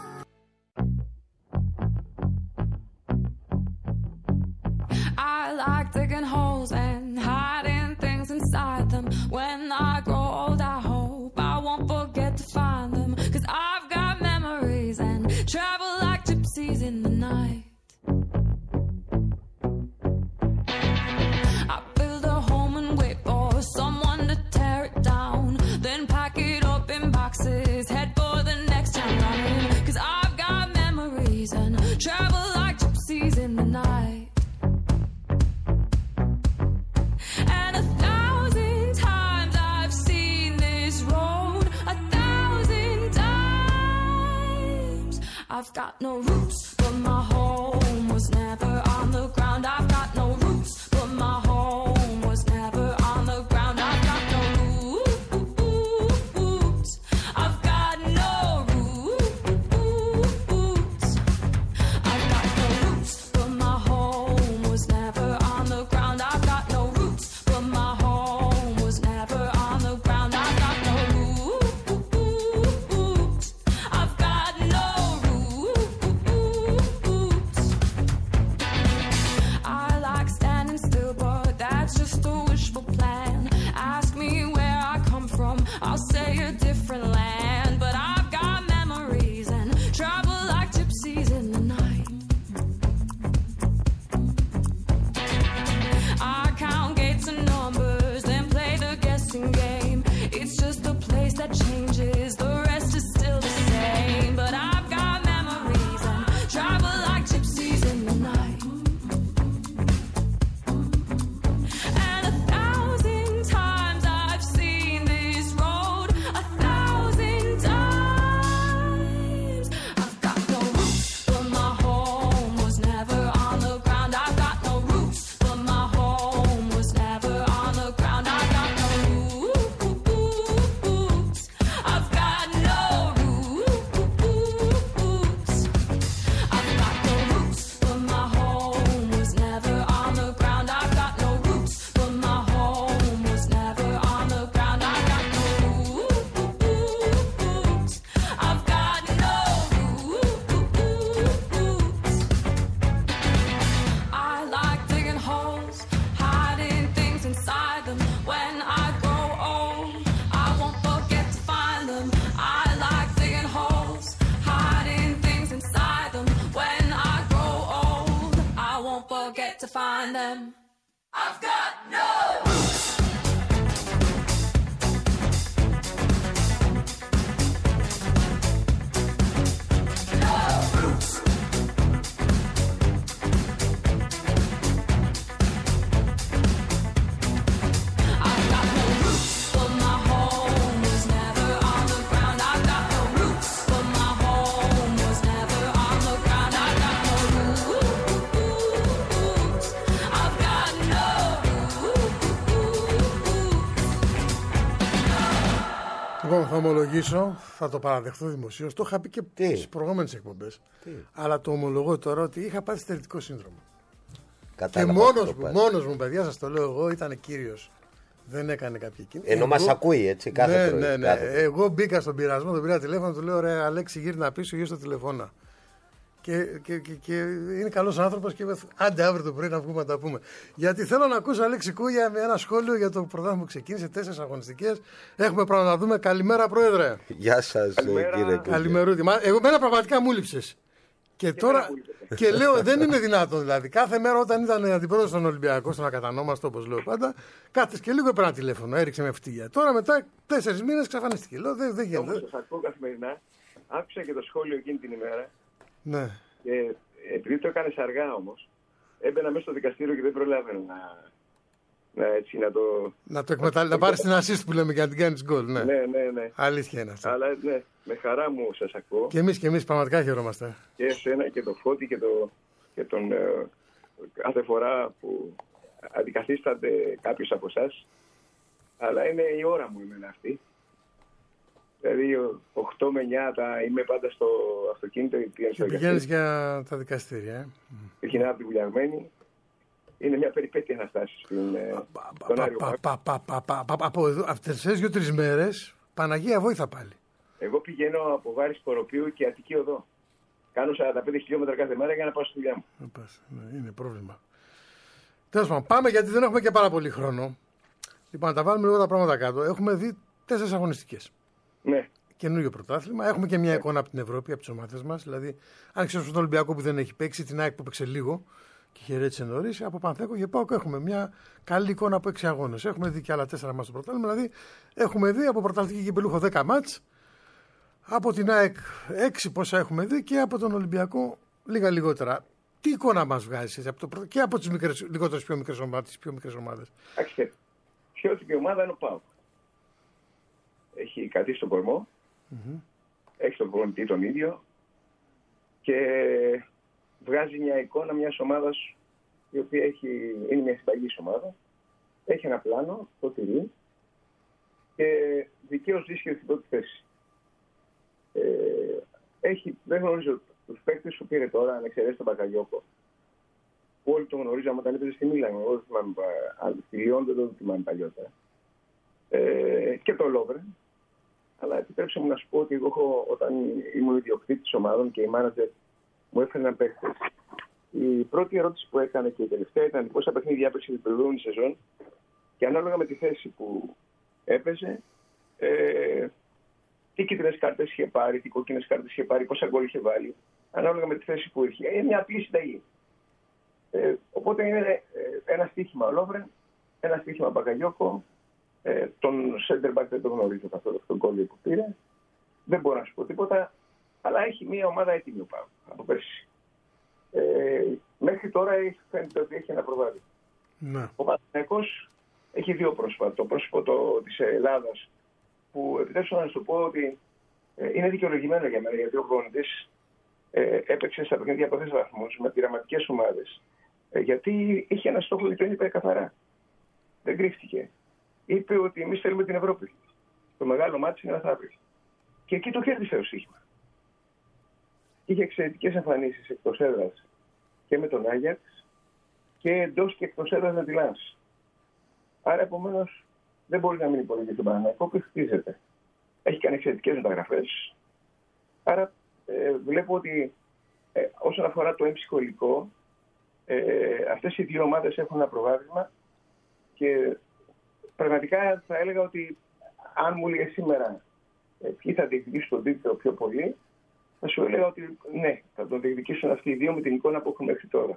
I like digging holes and hiding things inside them. When I grow old, I hope I won't forget to find them. 'Cause I've got memories and travel like gypsies in the night. I build a home and wait for someone to tear it down. Then pack it up in boxes, head for the next town running. 'Cause I've got memories and travel like gypsies in the night. And 1,000 times I've seen this road, 1,000 times. I've got no roots, but my home was never on the ground. I've got no roots, but my home was never on the ground. I've got no roots. I've got no roots. I've got no roots, but my home was never on the ground. I've got no roots, but my home was never on the ground. I've got no roots. I've got no roots. I like standing still, but that's just a wishful plan. Ask me where I come from, I'll say a different land. But I've got memories and travel like gypsies in the night. I count gates and numbers, then play the guessing game. It's just a place that changes, the rest is still the same. But I've got memories and travel like gypsies in the night. And 1,000 times I've seen this road, 1,000 times. I've got no roots, but my home was never on the ground. I've got no roots, but my home was never on the ground. I've got no roots. I've got no roots. I've got no roots, but my home was never on the ground. I've got no roots, but my home was never on the ground. I've got no roots. I've got no roots. I like digging holes, hiding things inside them. When I grow old, I won't forget to find them. I like digging holes, hiding things inside them. When I grow old, I won't forget to find them. I've got no roots. No roots. I've got no roots, but my home was never on the ground. I've got no roots, but my home was never on the ground. I've got no roots. I've got no roots. Λοιπόν, θα ομολογήσω, θα το παραδεχθώ δημοσίως. Το είχα πει και στις προηγούμενες εκπομπές. Αλλά το ομολογώ τώρα ότι είχα πάθει στερετικό σύνδρομο. Κατάλαβα. Και μόνος μου, παιδιά, σας το λέω εγώ, ήταν κύριος. Δεν έκανε κάποια κίνηση. Ενώ μας ακούει έτσι κάθε πρωί. Ναι. Εγώ μπήκα στον πειρασμό, τον πήρα τηλέφωνο, του λέω ρε Αλέξη, γύρνα πίσω, γύρω στο τηλεφώνα. Και είναι καλός άνθρωπος και άντε αύριο το πρωί να βγούμε να τα πούμε. Γιατί θέλω να ακούσω Αλέξη Κούγια με ένα σχόλιο για το πρωτάθλημα που ξεκίνησε, 4 αγωνιστικές. Έχουμε πράγμα να δούμε. Καλημέρα, Πρόεδρε. Γεια σας, κύριε Κούγια. Καλημερούτη. Εγώ μένα πραγματικά μου λείψες. Και τώρα. Και λέω, δεν είναι δυνατόν δηλαδή. Κάθε μέρα όταν ήταν αντιπρόεδρος στον Ολυμπιακό, στον ακατανόμαστο, όπως λέω πάντα, κάθεσαι και λίγο έπαιρνα τηλέφωνο, έριξε με φτύγια. Τώρα μετά 4 μήνες εξαφανίστηκε. Λέω, δεν γίνεται. Όμως σας ακούω καθημερινά. Άκουσα και το σχόλιο εκείνη την ημέρα. Ναι. Και επειδή το έκανες αργά όμως, έμπαινα μέσα στο δικαστήριο και δεν προλάβαινα να το εκμεταλλευτεί. Να πάρει την assist που λέμε και να την κάνει γκολ. Ναι. Ναι. Αλήθεια είναι αυτό. Αλλά ναι, με χαρά μου σας ακούω. Και εμείς πραγματικά χαιρόμαστε. Και εσένα και το Φώτη και τον κάθε φορά που αντικαθίσταται κάποιος από εσάς. Αλλά είναι η ώρα μου εμένα αυτή. Δηλαδή 8 με 9 είμαι πάντα στο αυτοκίνητο. Και πηγαίνεις για τα δικαστήρια. Ξεκινάω από τη Βουλιαγμένη. Είναι μια περιπέτεια να φτάσεις στον Άριο Πάγο. Από αυτές τις 2-3 μέρες, Παναγία Βόηθα πάλι. Εγώ πηγαίνω από Βάρη Σκοροπίου και Αττική Οδό. Κάνω 45 χιλιόμετρα κάθε μέρα για να πάω στη δουλειά μου. Είναι πρόβλημα. Τέλος πάντων, πάμε γιατί δεν έχουμε και πάρα πολύ χρόνο. Λοιπόν, να τα βάλουμε λίγο τα πράγματα κάτω. Έχουμε δει 4 αγωνιστικές. Ναι. Καινούριο πρωτάθλημα. Έχουμε και μια εικόνα από την Ευρώπη, από τις ομάδες μας. Δηλαδή, αν ξέρουμε τον Ολυμπιακό που δεν έχει παίξει, την ΑΕΚ που παίξε λίγο και χαιρέτησε νωρίς, από Πανθέκο και ΠΑΟΚ έχουμε μια καλή εικόνα από 6 αγώνες. Έχουμε δει και άλλα 4 μάτς στο πρωτάθλημα. Δηλαδή, έχουμε δει από πρωταθλητική κυπελούχο 10 μάτς, από την ΑΕΚ 6 πόσα έχουμε δει και από τον Ολυμπιακό λίγα λιγότερα. Τι εικόνα μας βγάζει και από τις λιγότερες πιο μικρές ομάδες. Άξιε, πιο ότυπη ομάδα είναι ο ΠΑΟΚ. Έχει κρατήσει τον κορμό, έχει τον προπονητή τον ίδιο και βγάζει μια εικόνα μιας ομάδας η οποία είναι μια συμπαγής ομάδα. Έχει ένα πλάνο, το τηρεί και δικαίως βρίσκεται στην πρώτη θέση. Δεν γνωρίζω τους παίκτες που πήρε τώρα, αν εξαιρέσει τον Μπακαγιώκο, που όλοι τον γνωρίζαμε όταν έπαιζε στη Μίλαν. Εγώ δεν θυμάμαι, τη Λιόν δεν το θυμάμαι παλιότερα. Και τον Λόβρεν. Αλλά επιτρέψτε μου να σου πω ότι εγώ όταν ήμουν ιδιοκτήτης ομάδων και οι μάνατζερ μου έφεραν παίκτες, η πρώτη ερώτηση που έκανε και η τελευταία ήταν πόσα παιχνίδια έπαιξε την προηγούμενη σεζόν και ανάλογα με τη θέση που έπαιζε, τι κίτρινες κάρτες είχε πάρει, τι κόκκινες κάρτες είχε πάρει, πόσα γκολ είχε βάλει, ανάλογα με τη θέση που είχε. Είναι μια απλή συνταγή. Οπότε είναι ένα στοίχημα ο Λόβρεν, ένα στοίχημα Μπακαγιώκο, τον center back δεν τον γνωρίζω καθόλου τον γκολ που πήρε. Δεν μπορώ να σου πω τίποτα, αλλά έχει μια ομάδα έτοιμη από πέρσι. Μέχρι τώρα φαίνεται ότι έχει ένα προβάδι. Ναι. Ο Παναθηναϊκός έχει 2 πρόσωπα. Το πρόσωπο της Ελλάδας, που επιτρέψω να σου το πω ότι είναι δικαιολογημένο για μένα, γιατί ο προπονητής έπαιξε στα παιχνίδια από 4 βαθμούς με πειραματικές ομάδες. Γιατί είχε ένα στόχο και τον είπε καθαρά. Δεν κρύφτηκε. Είπε ότι εμείς θέλουμε την Ευρώπη. Το μεγάλο μάτι είναι μεθαύριο. Και εκεί το κέρδισε το στοίχημα. Είχε εξαιρετικές εμφανίσεις εκτός έδρας και με τον Άγιαξ και εντός και εκτός έδρας με τη Λάνς. Άρα επομένως δεν μπορεί να μην υπολογίσει τον Παναθηναϊκό που χτίζεται. Έχει κάνει εξαιρετικές μεταγραφές. Άρα βλέπω ότι όσον αφορά το εμψυχολικό, αυτές οι 2 ομάδες έχουν ένα προβάδισμα και πραγματικά θα έλεγα ότι αν μου έλεγε σήμερα ποιοι θα διεκδικήσουν τον τίτλο πιο πολύ, θα σου έλεγα ότι ναι, θα τον διεκδικήσουν αυτοί οι 2 με την εικόνα που έχουμε μέχρι τώρα.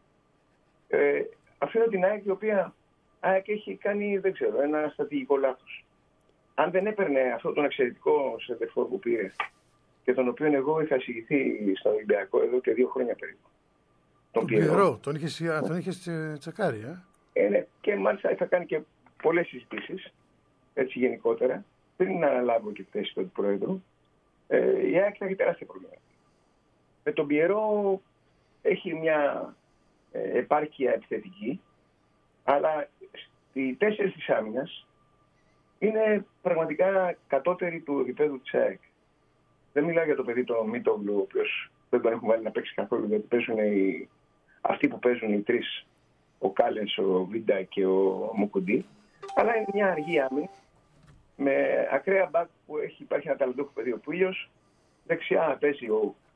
Αφήνω την ΑΕΚ, η οποία ΑΕΚ έχει κάνει, δεν ξέρω, ένα στρατηγικό λάθος. Αν δεν έπαιρνε αυτόν τον εξαιρετικό σεντερφόρ που πήρε και τον οποίο εγώ είχα εισηγηθεί στον Ολυμπιακό εδώ και 2 χρόνια περίπου. Τον Πιερό, τον είχες τσεκάρει, ναι, και μάλιστα είχα κάνει και πολλές συζητήσεις, έτσι γενικότερα, πριν να αναλάβω και τη θέση του Πρόεδρου. Η ΑΕΚ θα έχει τεράστια προβλήματα. Με τον Πιερό έχει μια επάρκεια επιθετική, αλλά οι 4 της άμυνας είναι πραγματικά κατώτεροι του επίπεδου της ΑΕΚ. Δεν μιλάω για το παιδί τον Μίτογλου, ο οποίος δεν τον έχουν βάλει να παίξει καθόλου, γιατί παίζουν αυτοί που παίζουν οι 3, ο Κάλενς, ο Βίντα και ο Μουκουντή, αλλά είναι μια αργή άμυνα με ακραία μπακ που υπάρχει ένα ταλαντούχο παιδί ο Πούλιος, δεξιά παίζει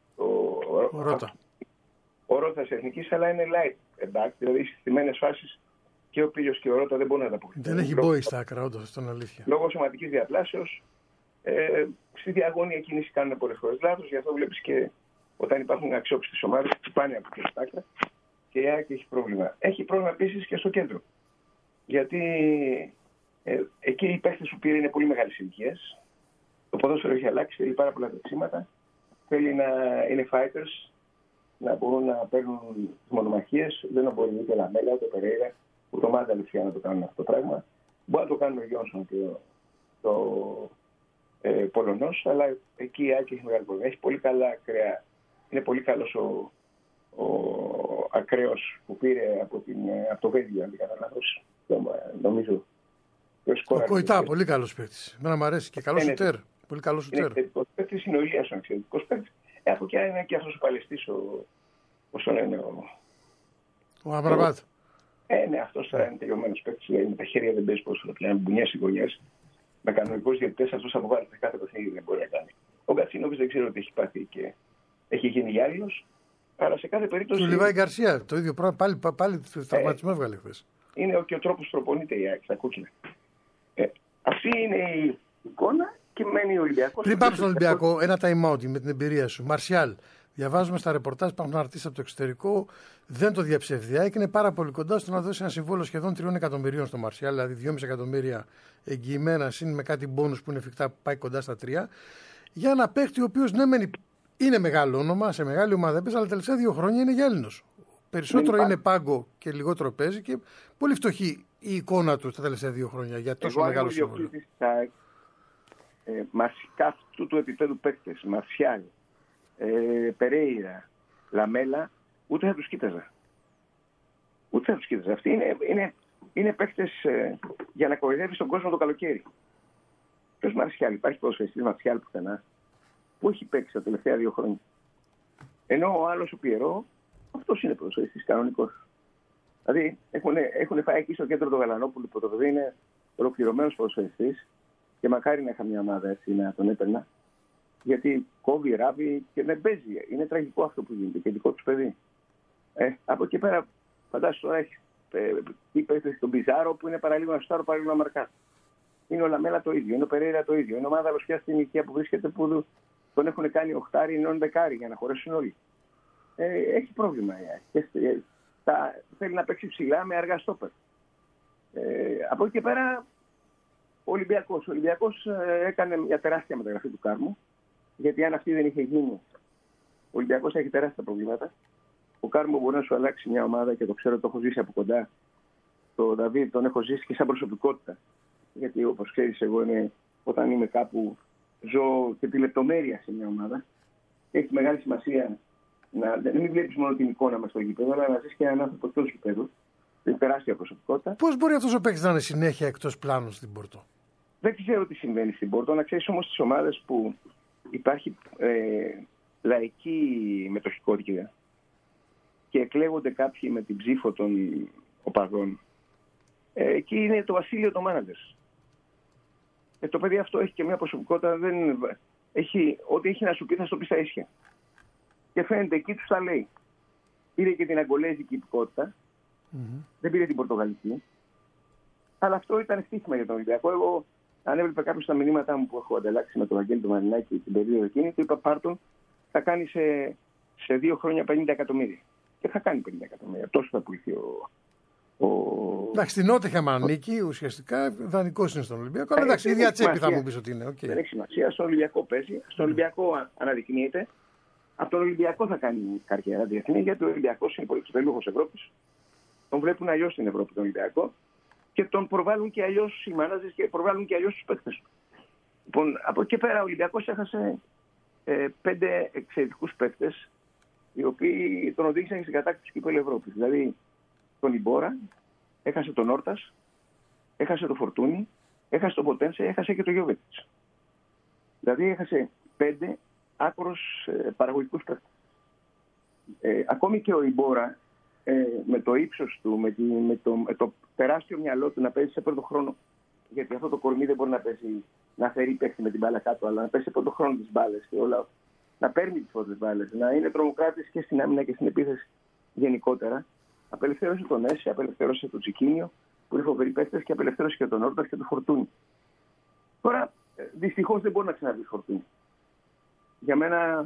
ο Ρότα της Εθνικής, αλλά είναι light back, δηλαδή στις στημένες φάσεις και ο Πίλιος και ο Ρότα δεν μπορούν να τα αποκριθούν. Δεν έχει μπόει στα άκρα, όντως, στον αλήθεια. Λόγω σωματικής διαπλάσεως, στη διαγώνια κίνηση κάνουν πολλές φορές λάθος, γι' αυτό βλέπεις και όταν υπάρχουν αξιόπιστες ομάδες που πάνε από την άκρα, και η ΑΕΚ έχει πρόβλημα. Έχει πρόβλημα επίσης και στο κέντρο. Γιατί εκεί οι παίχτες που πήρε είναι πολύ μεγάλες ηλικίες. Το ποδόσφαιρο έχει αλλάξει, θέλει πάρα πολλά τρεξίματα. Θέλει να είναι fighters, να μπορούν να παίρνουν τις μονομαχίες. Δεν μπορεί ούτε Λαμέλα, ούτε Περέιρα, ούτε ο Μάντα Λουτσιά να το κάνουν αυτό το πράγμα. Μπορεί να το κάνουν ο Γιόνσον και το Πολωνός, αλλά εκεί η ΑΕΚ έχει μεγάλη πρόβλημα. Έχει πολύ καλά ακραία. Είναι πολύ καλός ο ακραίος που πήρε από το Βέλγιο, αν δεν κάνω λάθος. Νομίζω. Ο Κοϊτά, πολύ καλός παίκτης. Εμένα μου αρέσει και καλός σουτέρ. Πολύ καλός σουτέρ. Ο παίκτης είναι ο Ηλίας, ο εξαιρετικός παίκτης. Από εκεί είναι και αυτός ο παλαιστής, όσο λένε, ο Αμραμπάτ. Ναι, αυτός θα είναι τελειωμένος παίκτης. Με τα χέρια δεν παίζει πόσο πλέον. Μπουνιές ή γωνιές. Με κανονικούς διαιτητές αυτός αποβάλλεται κάθε παιχνίδι, δεν μπορεί να κάνει. Ο Γκατσίνοβιτς δεν ξέρω τι έχει πάθει και έχει γίνει γυάλιος. Αλλά σε κάθε περίπτωση. Του Λιβάη Γκαρσία, το ίδιο πράγμα. Πάλι τραυματισμό έβγαλε χθες. Είναι και ο τρόπος που προπονείται η ΑΕΚ στα κόκκινα. Αυτή είναι η εικόνα και μένει ο Ολυμπιακός. Πριν πάμε στον Ολυμπιακό, ένα time out με την εμπειρία σου. Μαρσιάλ, διαβάζουμε στα ρεπορτάζ που υπάρχουν αρτήσει από το εξωτερικό, δεν το διαψεύδει. ΑΕΚ είναι πάρα πολύ κοντά στο να δώσει ένα συμβόλαιο σχεδόν 3 εκατομμυρίων στο Μαρσιάλ, δηλαδή 2,5 εκατομμύρια εγγυημένα, συν με κάτι μπόνους που είναι εφικτά, πάει κοντά στα 3. Για ένα παίχτη ο οποίος ναι, είναι μεγάλο όνομα, σε μεγάλη ομάδα έπαιζε, αλλά τα τελευταία 2 χρόνια είναι γυάλινος. Περισσότερο είναι πάγκο και λιγότερο παίζει και πολύ φτωχή η εικόνα του τα τελευταία 2 χρόνια για τόσο μεγάλο συμβόλαιο. Μαρσικά αυτού του επίπεδου παίκτες, Μαρσιάλ, Περέιρα, Λαμέλα, ούτε θα τους κοίταζα. Αυτοί είναι παίκτες για να κοροϊδεύει τον κόσμο το καλοκαίρι. Ποιος Μαρσιάλ, υπάρχει ποδοσφαιριστής Μαρσιάλ πουθενά που έχει παίξει τα τελευταία 2 χρόνια. Ενώ ο άλλος ο Πιερό, αυτός είναι ποδοσφαιριστής κανονικός. Δηλαδή έχουν φάει εκεί στο κέντρο το Γαλανόπουλο που το είναι ολοκληρωμένος ποδοσφαιριστής και μακάρι να είχα μια ομάδα έτσι να τον έπαιρνα. Γιατί κόβει, ράβει και δεν παίζει. Είναι τραγικό αυτό που γίνεται και δικό του παιδί. Από εκεί πέρα, φαντάσου τώρα έχει τον Πιζάρο που είναι παραλίγο να στάρω, παραλίγο να μαρκά. Είναι ο Λαμέλα το ίδιο, είναι ο Περέιρα το ίδιο. Είναι ομάδα λοσιά στην ηλικία που βρίσκεται που τον έχουν κάνει οχτάρι, είναι δεκάρι για να χωρέσουν όλοι. Έχει πρόβλημα. Θέλει να παίξει ψηλά με αργά στόπερ. Από εκεί και πέρα, ο Ολυμπιακός έκανε μια τεράστια μεταγραφή του Κάρμου. Γιατί αν αυτή δεν είχε γίνει, ο Ολυμπιακός έχει τεράστια προβλήματα. Ο Κάρμου μπορεί να σου αλλάξει μια ομάδα και το ξέρω, το έχω ζήσει από κοντά. Το Δαβίδ τον έχω ζήσει και σαν προσωπικότητα. Γιατί όπως ξέρεις, εγώ όταν είμαι κάπου, ζω και τη λεπτομέρεια σε μια ομάδα. Έχει μεγάλη σημασία να μην βλέπεις μόνο την εικόνα μας στο γήπεδο, αλλά να ζεις και έναν άνθρωπο εκτός γήπεδου. Είναι τεράστια προσωπικότητα. Πώς μπορεί αυτός ο παίκτης να είναι συνέχεια εκτός πλάνου στην Πόρτο? Δεν ξέρω τι συμβαίνει στην Πόρτο. Να ξέρεις όμως τις ομάδες που υπάρχει λαϊκή μετοχικότητα και εκλέγονται κάποιοι με την ψήφο των οπαδών. Εκεί είναι το βασίλειο των μάνατζερς. Το παιδί αυτό έχει και μια προσωπικότητα. Ό,τι έχει να σου πει θα στο πει στα ίσια. Και φαίνεται εκεί τους τα λέει. Πήρε και την αγκολέζικη υπηκότητα. Δεν πήρε την πορτογαλική. Αλλά αυτό ήταν χτίσμα για τον Ολυμπιακό. Εγώ, αν έβλεπε κάποιο στα μηνύματά μου που έχω ανταλλάξει με τον Βαγγέλη τον Μαρινάκη την περίοδο εκείνη, του είπα πάρτον, θα κάνει σε 2 χρόνια 50 εκατομμύρια. Και θα κάνει 50 εκατομμύρια. Τόσο θα πουληθεί Εντάξει, στην Νότεχαμ ανήκει ουσιαστικά, δανεικός είναι στον Ολυμπιακό. Αλλά εντάξει, η ίδια τσέπη θα μου πεις ότι είναι. Okay. Δεν έχει σημασία. Στον Ολυμπιακό παίζει. Στον Ολυμπιακό αναδεικνύεται. Από τον Ολυμπιακό θα κάνει καριέρα διεθνή, γιατί ο Ολυμπιακός είναι πολύ ξεπελούχος Ευρώπης. Τον βλέπουν αλλιώς στην Ευρώπη τον Ολυμπιακό και τον προβάλλουν και αλλιώς οι μάναζες και προβάλλουν και αλλιώς τους παίκτες του. Λοιπόν, από εκεί πέρα ο Ολυμπιακός έχασε 5 εξαιρετικούς παίκτες, οι οποίοι τον οδήγησαν στην κατάκτηση του κύπελλου Ευρώπης. Δηλαδή τον Ιμπόρα, έχασε τον Όρτας, έχασε τον Φορτούνι, έχασε τον Ποτένσε, έχασε και τον Γιώβετιτς. Δηλαδή έχασε 5 άκρος παραγωγικούς παίκτες. Ακόμη και ο Ιμπόρα, με το ύψος του, με το τεράστιο μυαλό του να παίζει σε πρώτο χρόνο, γιατί αυτό το κορμί δεν μπορεί να παίζει, να φέρει παίχτη με την μπάλα κάτω, αλλά να παίζει σε πρώτο χρόνο τις μπάλες και όλα, να παίρνει τις πρώτες μπάλες, να είναι τρομοκράτης και στην άμυνα και στην επίθεση γενικότερα. Απελευθέρωσε τον Έση, απελευθέρωσε τον Τσικίνιο, που είναι φοβεροί παίχτες, και απελευθέρωσε και τον Όρτας και τον Φορτούνι. Τώρα, δυστυχώς δεν μπορεί να ξαναβρει Φορτούνι. Για μένα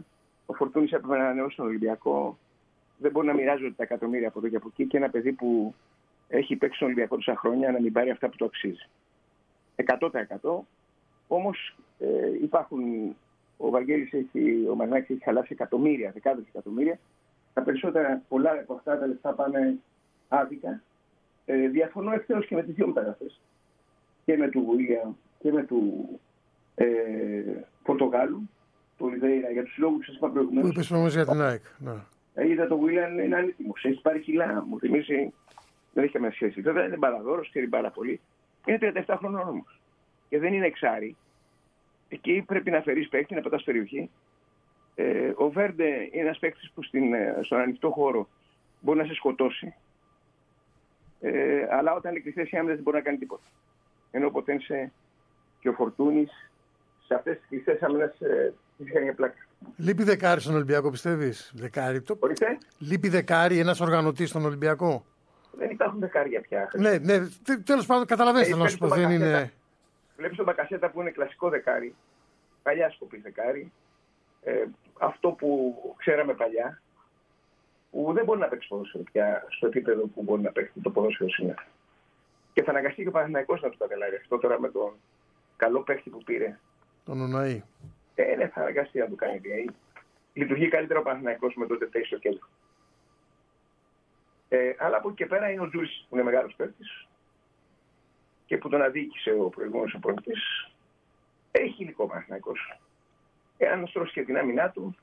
ο Φορτούνης έπρεπε να ανανεώσει τον Ολυμπιακό. Δεν μπορεί να μοιράζονται τα εκατομμύρια από εδώ και από εκεί και ένα παιδί που έχει παίξει στον Ολυμπιακό τόσα χρόνια να μην πάρει αυτά που το αξίζει. 100%. Όμως υπάρχουν. Ο Βαγγέλης ο Μαρινάκης έχει χαλάσει εκατομμύρια, δεκάδες εκατομμύρια. Τα περισσότερα, πολλά από αυτά τα λεφτά πάνε άδικα. Διαφωνώ ευθέως και με τις δύο μεταγραφές. Και με του Βίλιαμ και με του Πορτογάλου, του Ολιβέηρα, για τους λόγους που σας είπα προηγουμένως. Που είπες όμως για την ΑΕΚ. Είδα το Βίλιαμ είναι ανέτοιμος. Έχει πάρει κιλά. Μου θυμίζει. Δεν έχει καμία σχέση. Βέβαια είναι μπαλαδόρος, ξέρει πάρα πολύ. Είναι 37 χρονών όμως. Και δεν είναι εξάρι. Εκεί πρέπει να φέρεις παίκτη, να πατάς περιοχή. Ο Βέρντε είναι ένας παίκτης που στον ανοιχτό χώρο μπορεί να σε σκοτώσει. Αλλά όταν είναι κλειστές οι άμυνες δεν μπορεί να κάνει τίποτα. Ενώ ο Ποτένσε και ο Φορτούνης σε αυτές τις κλειστές άμυνες είχαν μια πλάκα. Λείπει δεκάρι στον Ολυμπιακό, πιστεύεις? Δεκάρι. Ορίστε. Λείπει δεκάρι ένας οργανωτής στον Ολυμπιακό. Δεν υπάρχουν δεκάρια πια. Ναι, τέλος πάντων, καταλαβαίνετε θέλω να σου πω. Δεν είναι. Βλέπεις τον Μπακασέτα που είναι κλασικό δεκάρι, παλιά σκοπή δεκάρι, αυτό που ξέραμε παλιά, που δεν μπορεί να παίξει ποδόσφαιρο πια στο επίπεδο που μπορεί να παίξει το ποδόσφαιρο σήμερα. Και θα αναγκαστεί και ο Παναθηναϊκός να του κατελάρει αυτό τώρα με τον καλό παίκτη που πήρε. Τον Ουναή. Ναι, θα αναγκαστεί να του κάνει διαή. Λειτουργεί καλύτερα ο Παναθηναϊκός με το Τετέι στο κέντρο. Αλλά από εκεί και πέρα είναι ο Τζούρις που είναι μεγάλος παίκτης και που τον αδίκησε ο προηγούμενος προπονητής. Έχει υλικό ο Παναθηναϊκός. Εάν στρώσει και την άμυνά του,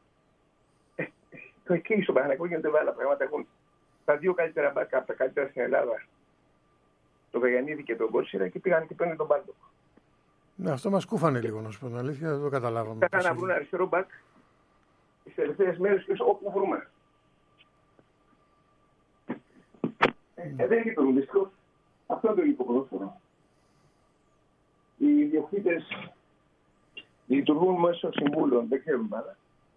το εκεί στον Παναθηναϊκό γίνονται άλλα πράγματα. Έχουν τα δύο καλύτερα μπάκα από τα καλύτερα στην Ελλάδα, τον Βεγιανίδη και τον Κότσιρα, και πήγαν και παίρνουν τον Μπάλτο. Ναι, αυτό μας κούφανε λίγο, να σου πω την αλήθεια, δεν το καταλάβαμε. Θα να βρουν αριστερό μπακ τις τελευταίες μέρες και όπου βρούμε. Δεν είναι το δυστυχώς. Αυτό είναι το υλικό ποδόσφαιρο. Οι διοκτήτες λειτουργούν μέσω συμβούλων, δεν ξέρουν πάρα.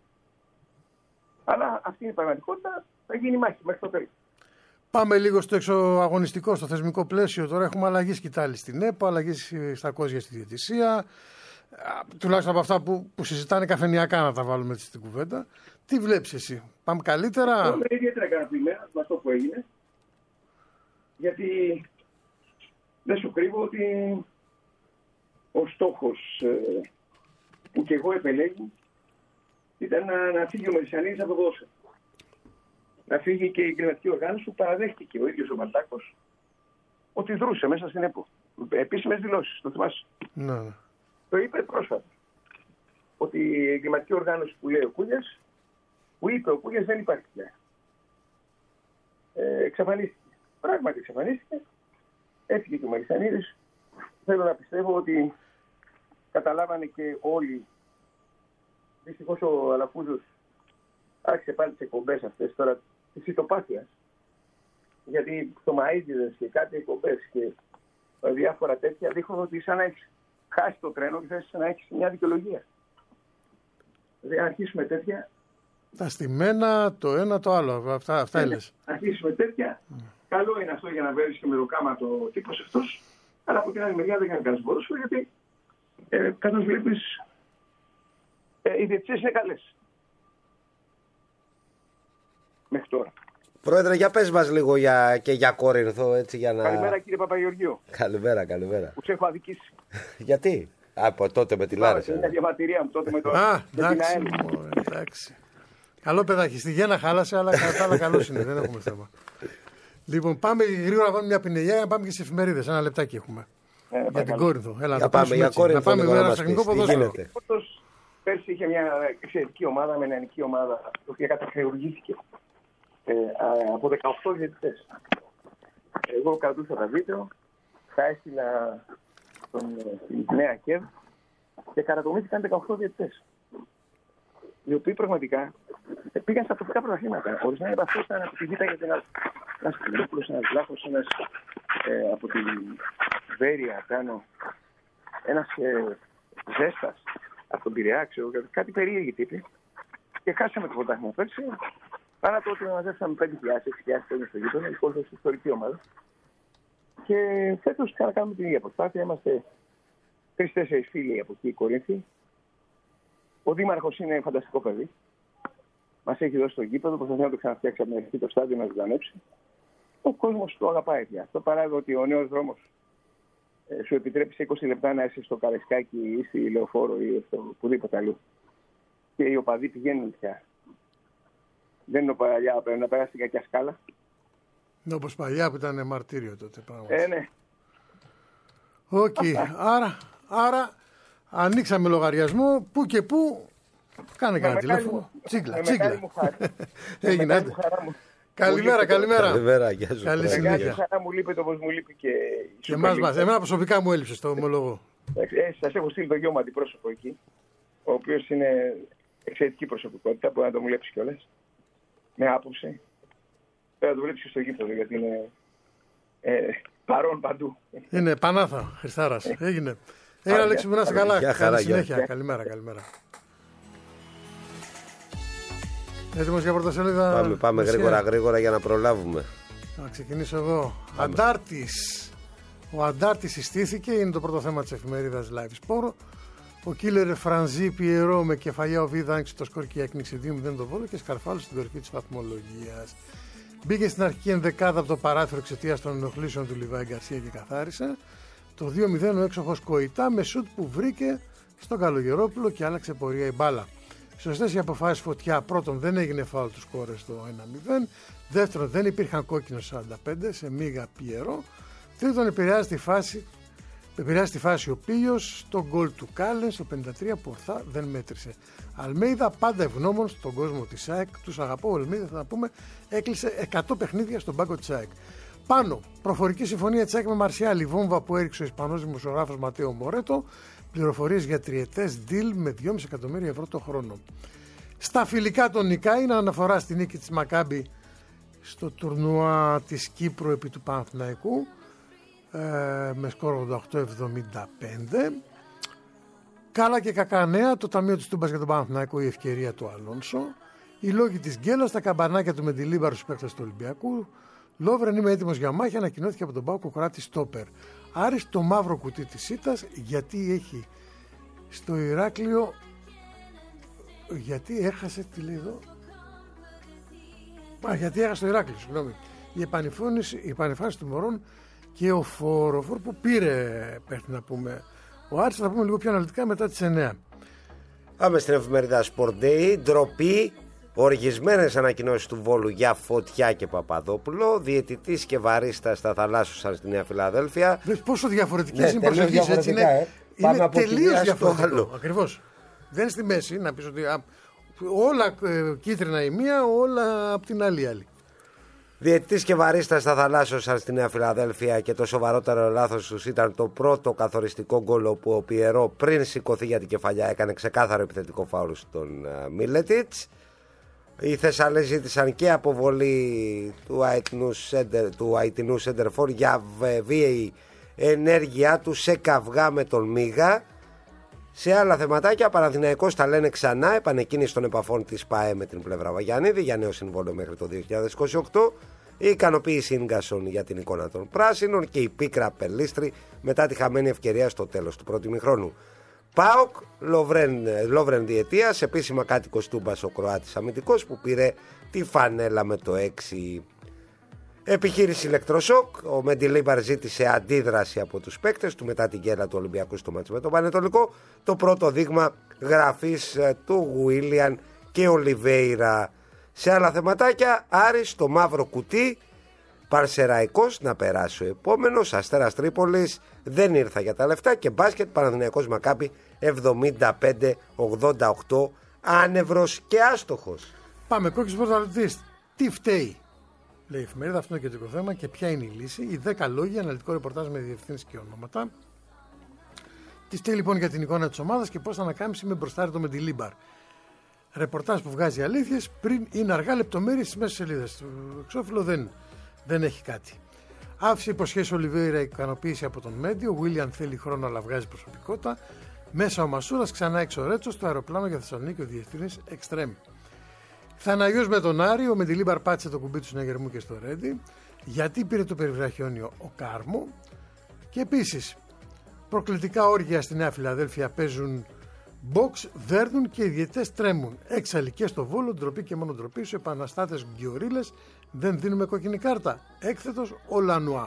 Αλλά αυτή είναι η πραγματικότητα. Θα γίνει μάχη μέχρι το τέλος. Πάμε λίγο στο εξωαγωνιστικό, στο θεσμικό πλαίσιο. Τώρα έχουμε αλλαγή σκητάλη στην ΕΠΟ, αλλαγή στα κόζια στη διαιτησία. Τουλάχιστον από αυτά που συζητάνε καφενειακά, να τα βάλουμε στην κουβέντα. Τι βλέπεις εσύ, πάμε καλύτερα? Εγώ είμαι ιδιαίτερα ικανοποιημένος με αυτό που έγινε. Γιατί δεν σου κρύβω ότι ο στόχος που και εγώ επελέγει ήταν να φύγει ο Μελισσανίδης από το ποδόσφαιρο. Να φύγει και η κλιματική οργάνωση που παραδέχτηκε ο ίδιος ο Μαλτάκος ότι δρούσε μέσα στην ΕΠΟ. Επίσημες δηλώσεις, το θυμάσαι. Ναι. Το είπε πρόσφατα. Ότι η κλιματική οργάνωση που λέει ο Κούγιας, που είπε ο Κούγιας, δεν υπάρχει πια. Εξαφανίστηκε. Πράγματι εξαφανίστηκε. Έφυγε και ο Μελισσανίδης. Θέλω να πιστεύω ότι καταλάβανε και όλοι. Δυστυχώς ο Αλαφούζος άρχισε πάλι τις εκπομπές αυτές τώρα της φυτοπάθειας. Γιατί στο Μαΐζιδες και κάτι εκπομπές και διάφορα τέτοια δείχνουν ότι σαν να έχεις χάσει το τρένο και θες να έχεις μια δικαιολογία. Δηλαδή αν αρχίσουμε τέτοια... Τα στημένα, το ένα το άλλο, αυτά έλες. Αρχίσουμε τέτοια, καλό είναι αυτό για να βρεις και με το κάμα το τύπος αυτός, αλλά από την άλλη μεριά δεν κάνει κανένας ποδόσφαιρο, γιατί καθώς βλέπεις οι διαιτησίες είναι καλές. Μέχρι τώρα. Πρόεδρε, για πες μας λίγο και για Κόρινθο, έτσι για να... Καλημέρα κύριε Παπαγεωργίου. Καλημέρα. Που σε έχω αδικήσει. Γιατί? Από τότε με τη Λάρισα. Είναι μια διαβατηρία μου τότε με το... εντάξει. Καλό παιδάκι. Στη Γέννα χάλασε, αλλά καλός είναι. Δεν έχουμε θέμα. Λοιπόν, πάμε γρήγορα να βάλουμε μια πινελιά να πάμε και στις εφημερίδες. Ένα λεπτάκι έχουμε. Για την Κόρινθο. Έλα, να πάμε για Κόρινθο. Να πάμε με ένα τεχνικό ποδόσφαιρο. Πέρσι είχε μια εξαιρετική ομάδα με νεανική ομάδα, η οποία κατακρεουργήθηκε από 18 διαιτητές. Εγώ κρατούσα τα βίντεο, τα έστειλα στην Νέα ΚΕΔ και καρατομήθηκαν 18 διαιτητές. Οι οποίοι πραγματικά πήγαν στα τοπικά πρωταθλήματα. Ορισμένοι από αυτούς ήταν από τη Β' για την άλλη. Ένας Φιλίππουλος, ένας Βλάχος, ένας από τη Βέρεια πάνω, ένας Ζέστας από τον Πειραιά, ξέρω, κάτι περίεργη τύπη. Και χάσαμε το πρωτάθλημα πέρσι. Παρά το ότι μαζέψαμε 5.000-6.000 κόσμο στο γήπεδο, η Κόρινθος ιστορική ομάδα. Και φέτος ξανακάνουμε την ίδια προσπάθεια. Είμαστε 3-4 φίλοι από εκεί οι Κορίνθοι. Ο δήμαρχος είναι φανταστικό παιδί. μας έχει δώσει το γήπεδο, προσπαθεί να το ξαναφτιάξει από την αρχή το στάδιο, να ζωντανέψει. Ο κόσμος το αγαπάει πια. Αυτό παράδειγμα ότι ο νέος δρόμος σου επιτρέπει σε 20 λεπτά να είσαι στο Καρεσκάκι ή στη Λεωφόρο ή στο οπουδήποτε αλλού. Και οι οπαδοί πηγαίνουν πια. Δεν είναι παλιά, πρέπει να περάσει την κακιά σκάλα. Είναι όπως παλιά που ήταν μαρτύριο τότε. Ναι. Οκ. Άρα ανοίξαμε λογαριασμό που και που. Κάνε κανένα τηλέφωνο. Τσίγκλα. Έγινε. Καλημέρα. Καλημέρα, γεια σου. Καλή συνέχεια. Χαρά μου λείπει όπως μου λείπει και εμένα προσωπικά μου έλειψε, το ομολογώ. Σας έχω στείλει το γιο μου αντιπρόσωπο εκεί, ο οποίος είναι εξαιρετική προσωπικότητα, μπορεί να το μου λείψει κιόλας. Με άποψη. Πρέπει να το βλέπεις και στο γήπεδο, γιατί είναι παρόν παντού. Είναι Πανάθα, Χριστάρας. Έγινε. Αλέξη μου, να είσαι καλά. Καλή συνέχεια. Καλημέρα. Έτοιμος για πρώτα σελίδα. Πάμε γρήγορα για να προλάβουμε. Να ξεκινήσω εγώ. Αντάρτης. Ο Αντάρτης συστήθηκε, είναι το πρώτο θέμα της εφημερίδας Live Sport. Ο Κίλερ Φρανζί Πιερό με κεφαλιά ο Βίδα άνοιξε το σκορ και έκνιξε 2-0 το Βόλο και σκαρφάλωσε στην κορυφή της βαθμολογίας. Μπήκε στην αρχική ενδεκάδα από το παράθυρο εξαιτίας των ενοχλήσεων του Λιβάη Γκαρσία και καθάρισε. Το 2-0 ο έξοχος Κοϊτά με σουτ που βρήκε στον Καλογερόπουλο και άλλαξε πορεία η μπάλα. Σωστές οι αποφάσεις Φωτιά. Πρώτον, δεν έγινε φάουλ του σκόρες στο 1-0. Δεύτερον, δεν υπήρχαν κόκκινος 45 σε μίγα Πιερό. Τρίτον, επηρεάζει τη φάση ο Πίος στο γκολ του Κάλεν στο 53 που ορθά δεν μέτρησε. Αλμέιδα, πάντα ευγνώμων στον κόσμο της ΑΕΚ. Τους αγαπώ, ο Αλμέιδα θα πούμε έκλεισε 100 παιχνίδια στον πάγκο της ΑΕΚ. Πάνω, προφορική συμφωνία της ΑΕΚ με Μαρσιάλ, η βόμβα που έριξε ο Ισπανός δημοσιογράφος Ματέο Μορέτο. Πληροφορίες για τριετές deal με 2,5 εκατομμύρια ευρώ το χρόνο. Στα φιλικά των Νικάη, είναι αναφορά στη νίκη της Μακάμπι στο τουρνουά της Κύπρου επί του Παναθηναϊκού με σκορ 88-75. Καλά και κακά νέα, το ταμείο της Τούμπας για τον Παναθηναϊκό, η ευκαιρία του Αλόνσο. Οι λόγοι της γκέλας, τα καμπανάκια του Μεντιλίμπαρου στους παίκτες του Ολυμπιακού. Λόβρεν, είμαι έτοιμος για μάχη, ανακοινώθηκε από τον ΠΑΟΚ ο Κουράτης στόπερ. Άρης το μαύρο κουτί της ΣΥΤΑΣ, γιατί έχει στο Ηράκλειο, γιατί έχασε, τι λέει εδώ, γιατί έχασε το Ηράκλειο, συγγνώμη, η επανεμφάνιση του Μωρών και ο Φόροφορ που πήρε, πρέπει να πούμε, ο Άρης, θα τα πούμε λίγο πιο αναλυτικά μετά τις 9. Πάμε στην εφημερίδα Sport Day. Ντροπή, οργισμένες ανακοινώσεις του Βόλου για Φωτιά και Παπαδόπουλο. Διαιτητής και βαρίστας θα θαλάσσουσαν στη Νέα Φιλαδέλφια. Πόσο διαφορετικές είναι οι προσεγγίσεις, έτσι είναι. Είναι τελείως διαφορετικό. Ακριβώς. Δεν είναι στη μέση να πεις ότι όλα κίτρινα η μία, όλα από την άλλη. Διαιτητής και βαρίστας θα θαλάσσουσαν στη Νέα Φιλαδέλφια και το σοβαρότερο λάθος τους ήταν το πρώτο καθοριστικό γκολ όπου ο Πιερό πριν σηκωθεί για την κεφαλιά έκανε ξεκάθαρο επιθετικό φάουλ στον Μίλετιτς. Οι Θεσσαλές ζήτησαν και αποβολή του Αιτινού Σέντερφορ για βίαιη ενέργειά του σε καυγά με τον Μίγα. Σε άλλα θεματάκια, Παναθηναϊκός τα λένε ξανά, επανεκκίνηση των επαφών της ΠΑΕ με την πλευρά Βαγιανίδη για νέο συμβόλαιο μέχρι το 2028, η ικανοποίηση Ίνγκασον για την εικόνα των πράσινων και η πίκρα Πελίστρη μετά τη χαμένη ευκαιρία στο τέλος του πρώτου ημιχρόνου. ΠΑΟΚ, Λόβρεν διετίας, επίσημα κάτοικος Τούμπας ο Κροάτης αμυντικός που πήρε τη φανέλα με το 6. Επιχείρηση ηλεκτροσόκ. Ο Μεντιλίμπαρ ζήτησε αντίδραση από τους παίκτες του μετά την γκέλα του Ολυμπιακού στο μάτσο με τον Πανετολικό. Το πρώτο δείγμα γραφής του Γουίλιαν και Ολιβέιρα. Σε άλλα θεματάκια, Άρης το μαύρο κουτί. Παρσεραϊκός να περάσει ο επόμενος. Αστέρας Τρίπολης δεν ήρθα για τα λεφτά. Και μπάσκετ Παναθηναϊκός Μακάμπι 75-88. Άνευρος και άστοχος. Πάμε κόκκινος πρωταθλητής. Τι φταίει, λέει η εφημερίδα, αυτό είναι το κεντρικό θέμα και ποια είναι η λύση. Οι 10 λόγοι, αναλυτικό ρεπορτάζ με διευθύνσεις και ονόματα. Τι φταίει λοιπόν για την εικόνα της ομάδας και πώς θα ανακάμψει με μπροστάρι το Μεντιλίμπαρ. Ρεπορτάζ που βγάζει αλήθειες πριν είναι αργά, λεπτομέρειες στις μέσες σελίδες. Το εξώφυλλο δεν έχει κάτι. Άφησε υποσχέσει Ολιβέιρα, ικανοποίηση από τον Μέντι. Ο Βίλιαν θέλει χρόνο αλλά βγάζει προσωπικότητα. Μέσα ο Μασούρας, ξανά έξω ο Ρέτσος, το αεροπλάνο για Θεσσαλονίκη ο διευθύνης Εξτρέμ. Θαναγιός με τον Άρη, ο Μεντιλίμπαρ πάτησε το κουμπί του Συναγερμού και στο Ρέντι. Γιατί πήρε το περιβραχιόνιο ο Κάρμο. Και επίσης, προκλητικά όργια στη Νέα Φιλαδέλφια παίζουν Μποξ δέρνουν και οι διαιτητές τρέμουν. Εξαλικές στο Βόλο, ντροπή και μόνο ντροπή σου. Επαναστάτες γκιορίλες, δεν δίνουμε κόκκινη κάρτα. Έκθετος ο Λανουά.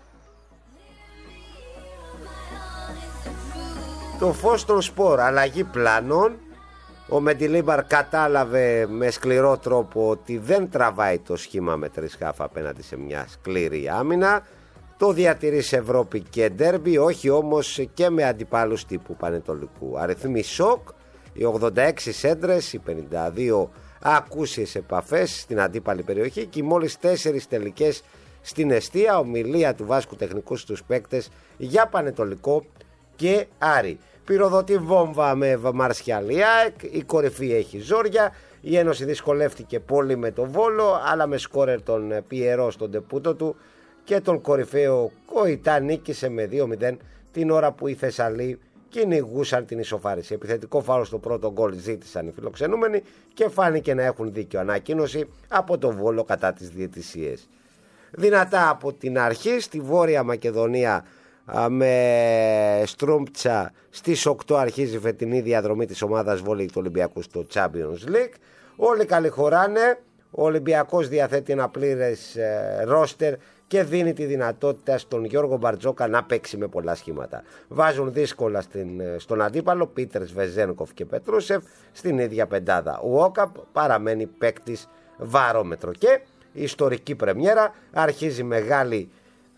Το φως των σπορ, αλλαγή πλάνων. Ο Μεντιλίμπαρ κατάλαβε με σκληρό τρόπο ότι δεν τραβάει το σχήμα με τρισχάφ απέναντι σε μια σκληρή άμυνα. Το διατηρεί σε Ευρώπη και ντέρμπι, όχι όμως και με αντιπάλους τύπου Πανετολικού. Αριθμοί σοκ, οι 86 σέντρες, οι 52 ακούσιες επαφές στην αντίπαλη περιοχή και οι μόλις 4 τελικές στην εστία. Ομιλία του Βάσκου τεχνικού στους παίκτες για Πανετολικό και Άρη. Πυροδοτεί βόμβα με Μαρσιαλία, η κορυφή έχει ζόρια. Η Ένωση δυσκολεύτηκε πολύ με τον Βόλο, αλλά με σκόρερ τον Πιερό στον τεπούτο του και τον κορυφαίο Κοϊτά νίκησε με 2-0 την ώρα που οι Θεσσαλοί κυνηγούσαν την ισοφάριση. Επιθετικό φάουλ στο πρώτο γκολ ζήτησαν οι φιλοξενούμενοι και φάνηκε να έχουν δίκιο. Ανακοίνωση από τον Βόλο κατά τις διαιτησίες. Δυνατά από την αρχή στη Βόρεια Μακεδονία με Στρούμπτσα στις 8 αρχίζει η φετινή διαδρομή της ομάδας βόλεϊ του Ολυμπιακού στο Champions League. Όλοι καλή χωράνε. Ο Ολυμπιακός διαθέτει ένα πλήρες ρόστερ και δίνει τη δυνατότητα στον Γιώργο Μπαρτζόκα να παίξει με πολλά σχήματα. Βάζουν δύσκολα στον αντίπαλο Πίτερς, Βεζένκοφ και Πετρούσεφ στην ίδια πεντάδα. Ο Όκαπ παραμένει παίκτης βαρόμετρο και η ιστορική πρεμιέρα αρχίζει μεγάλη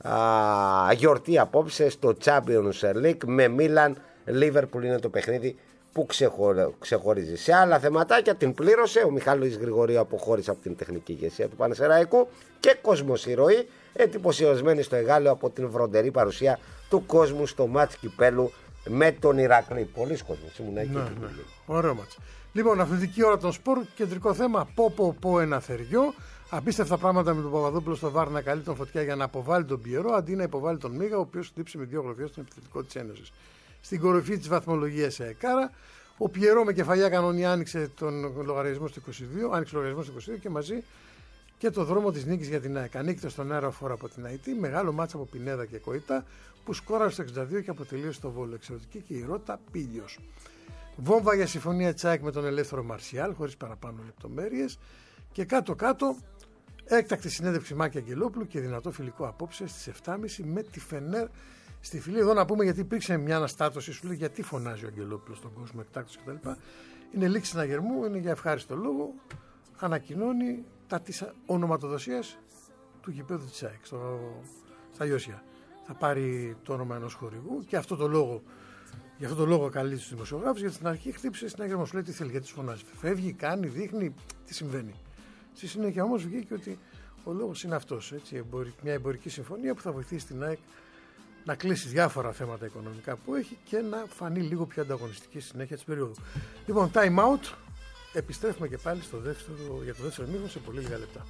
γιορτή απόψε στο Champions League με Μίλαν Λίβερπουλ. Είναι το παιχνίδι που ξεχωρίζει. Σε άλλα θεματάκια την πλήρωσε ο Μιχάλης Γρηγορίου, αποχώρησε από την τεχνική ηγεσία του Πανσεραϊκού και κόσμος ηρωή, εντυπωσιασμένη στο Εγάλεο από την βροντερή παρουσία του κόσμου στο μάτς κυπέλου με τον Ηρακλή. Πολλοί κόσμος ήμουν εκεί. Ναι. Ωραίο μάτς. Λοιπόν, αθλητική ώρα των σπορ, κεντρικό θέμα πω ένα θεριό. Απίστευτα πράγματα με τον Παπαδόπουλο στο βάρ να καλεί τον Φωτιά για να αποβάλει τον Πιερό αντί να υποβάλει τον Μίγα, ο οποίος χτύπησε με 2 γλωφιές στον επιθετικό της Ένωσης. Στην κορυφή της βαθμολογίας σε Εκάρα, ο Πιερό με κεφαλιά κανονιά άνοιξε τον λογαριασμό στο 22, και μαζί και το δρόμο της νίκης για την ΑΕΚ. Ανήκεται στον αεροφόρο από την ΑΕΤ, μεγάλο μάτσα από Πινέδα και Κοϊτά που σκόραρε στο 62 και αποτελείωσε το Βόλο. Εξαιρετική και η Ρώτα Πίλιος. Βόμβα για συμφωνία Τσάικ με τον ελεύθερο Μαρσιάλ, χωρίς παραπάνω λεπτομέρειες. Και κάτω-κάτω, έκτακτη συνέντευξη Μάκη Αγγελόπουλου και δυνατό φιλικό απόψε στις 7.30 με τη Φενέρ στη Φιλή. Εδώ να πούμε, γιατί υπήρξε μια αναστάτωση, σου λέει γιατί φωνάζει ο Αγγελόπουλος στον κόσμο εκτάκτως κτλ. Είναι λήξη συναγερμού, είναι για ευχάριστο λόγο. Ανακοινώνει τα της ονοματοδοσίας του γηπέδου της ΑΕΚ στα Ιώσια. Θα πάρει το όνομα ενός χορηγού και γι' αυτό το λόγο καλεί τους δημοσιογράφους, γιατί στην αρχή χτύπησε συναγερμό. Σου λέει τι θέλει, γιατί τους φωνάζει. Φεύγει, κάνει, δείχνει τι συμβαίνει. Στη συνέχεια όμως βγήκε ότι ο λόγος είναι αυτός. Έτσι, μια εμπορική συμφωνία που θα βοηθήσει την ΑΕΚ να κλείσει διάφορα θέματα οικονομικά που έχει και να φανεί λίγο πιο ανταγωνιστική στη συνέχεια της περίοδου. Λοιπόν, time out. Επιστρέφουμε και πάλι για το δεύτερο μήνυμα σε πολύ λίγα λεπτά.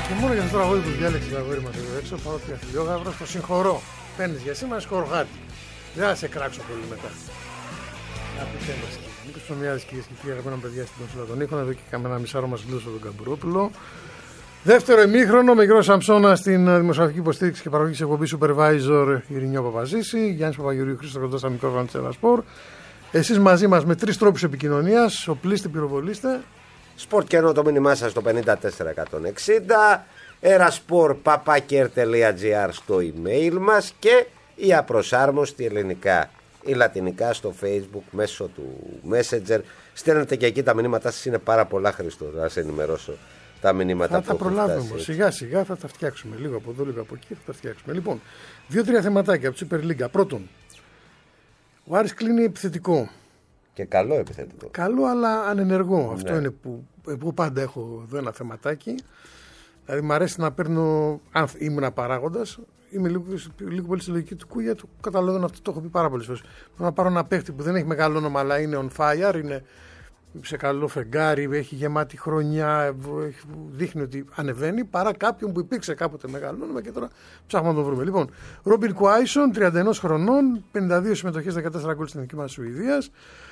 Και μόνο για αυτό το τραγούδι που διάλεξε το αγόρι μας εδώ έξω, πάω ότι Αθλιόγαυρος, το συγχωρώ. Παίρνεις για σήμερα συγχωροχάτι. Δεν θα σε κράξω πολύ μετά. Αγαπητέ μας κύριε. Νίκος Ψωμιάδης, κυρίες και κύριοι, αγαπημένα παιδιά στην κονσόλα των ήχων. Εδώ και καμένα μισάρο μας γλώσσα τον Καμπουρόπουλο. Δεύτερο ημίχρονο, μικρό Σαμψώνα στην δημοσιογραφική υποστήριξη και παραγωγή της εκπομπής Supervisor Ειρηνιό Παπαζήση, Γιάννης Παπαγεωργίου, Χρήστος Κοντός στα μικρόφωνα της Ελασπορ. Εσείς μαζί μας με 3 τρόπους επικοινωνίας, οπλίστε, πυροβολήστε. Σπορτ και ενώ το μήνυμά σας στο 54160, erasport@r.gr στο email μας και η απροσάρμοστη ελληνικά ή λατινικά στο Facebook μέσω του Messenger. Στέλνετε και εκεί τα μηνύματά σας, είναι πάρα πολλά, Χριστό, να σε ενημερώσω τα μηνύματα που θα τα προλάβουμε όμως. Σιγά σιγά θα τα φτιάξουμε. Λίγο από εδώ, λίγο από εκεί θα τα φτιάξουμε. Λοιπόν, 2-3 θεματάκια από τη Super League. Πρώτον, ο Άρης κλείνει επιθετικό. Και καλό επιθετικό. Καλό, αλλά ανενεργό. Ναι. Αυτό είναι που εγώ πάντα έχω εδώ ένα θεματάκι. Δηλαδή, μου αρέσει να παίρνω. Αν ήμουν παράγοντας, είμαι λίγο πολύ στη λογική του Κούγια. Το καταλαβαίνω αυτό, το έχω πει πάρα πολλές φορές. Να πάρω ένα παίχτη που δεν έχει μεγάλο όνομα, αλλά είναι on fire, είναι σε καλό φεγγάρι, έχει γεμάτη χρονιά, δείχνει ότι ανεβαίνει, παρά κάποιον που υπήρξε κάποτε μεγάλο όνομα και τώρα ψάχνουμε να τον βρούμε. Λοιπόν, Ρόμπιν Κουάισον, 31 χρονών, 52 συμμετοχές, 14 γκολ στην εθνική μας Σουηδίας.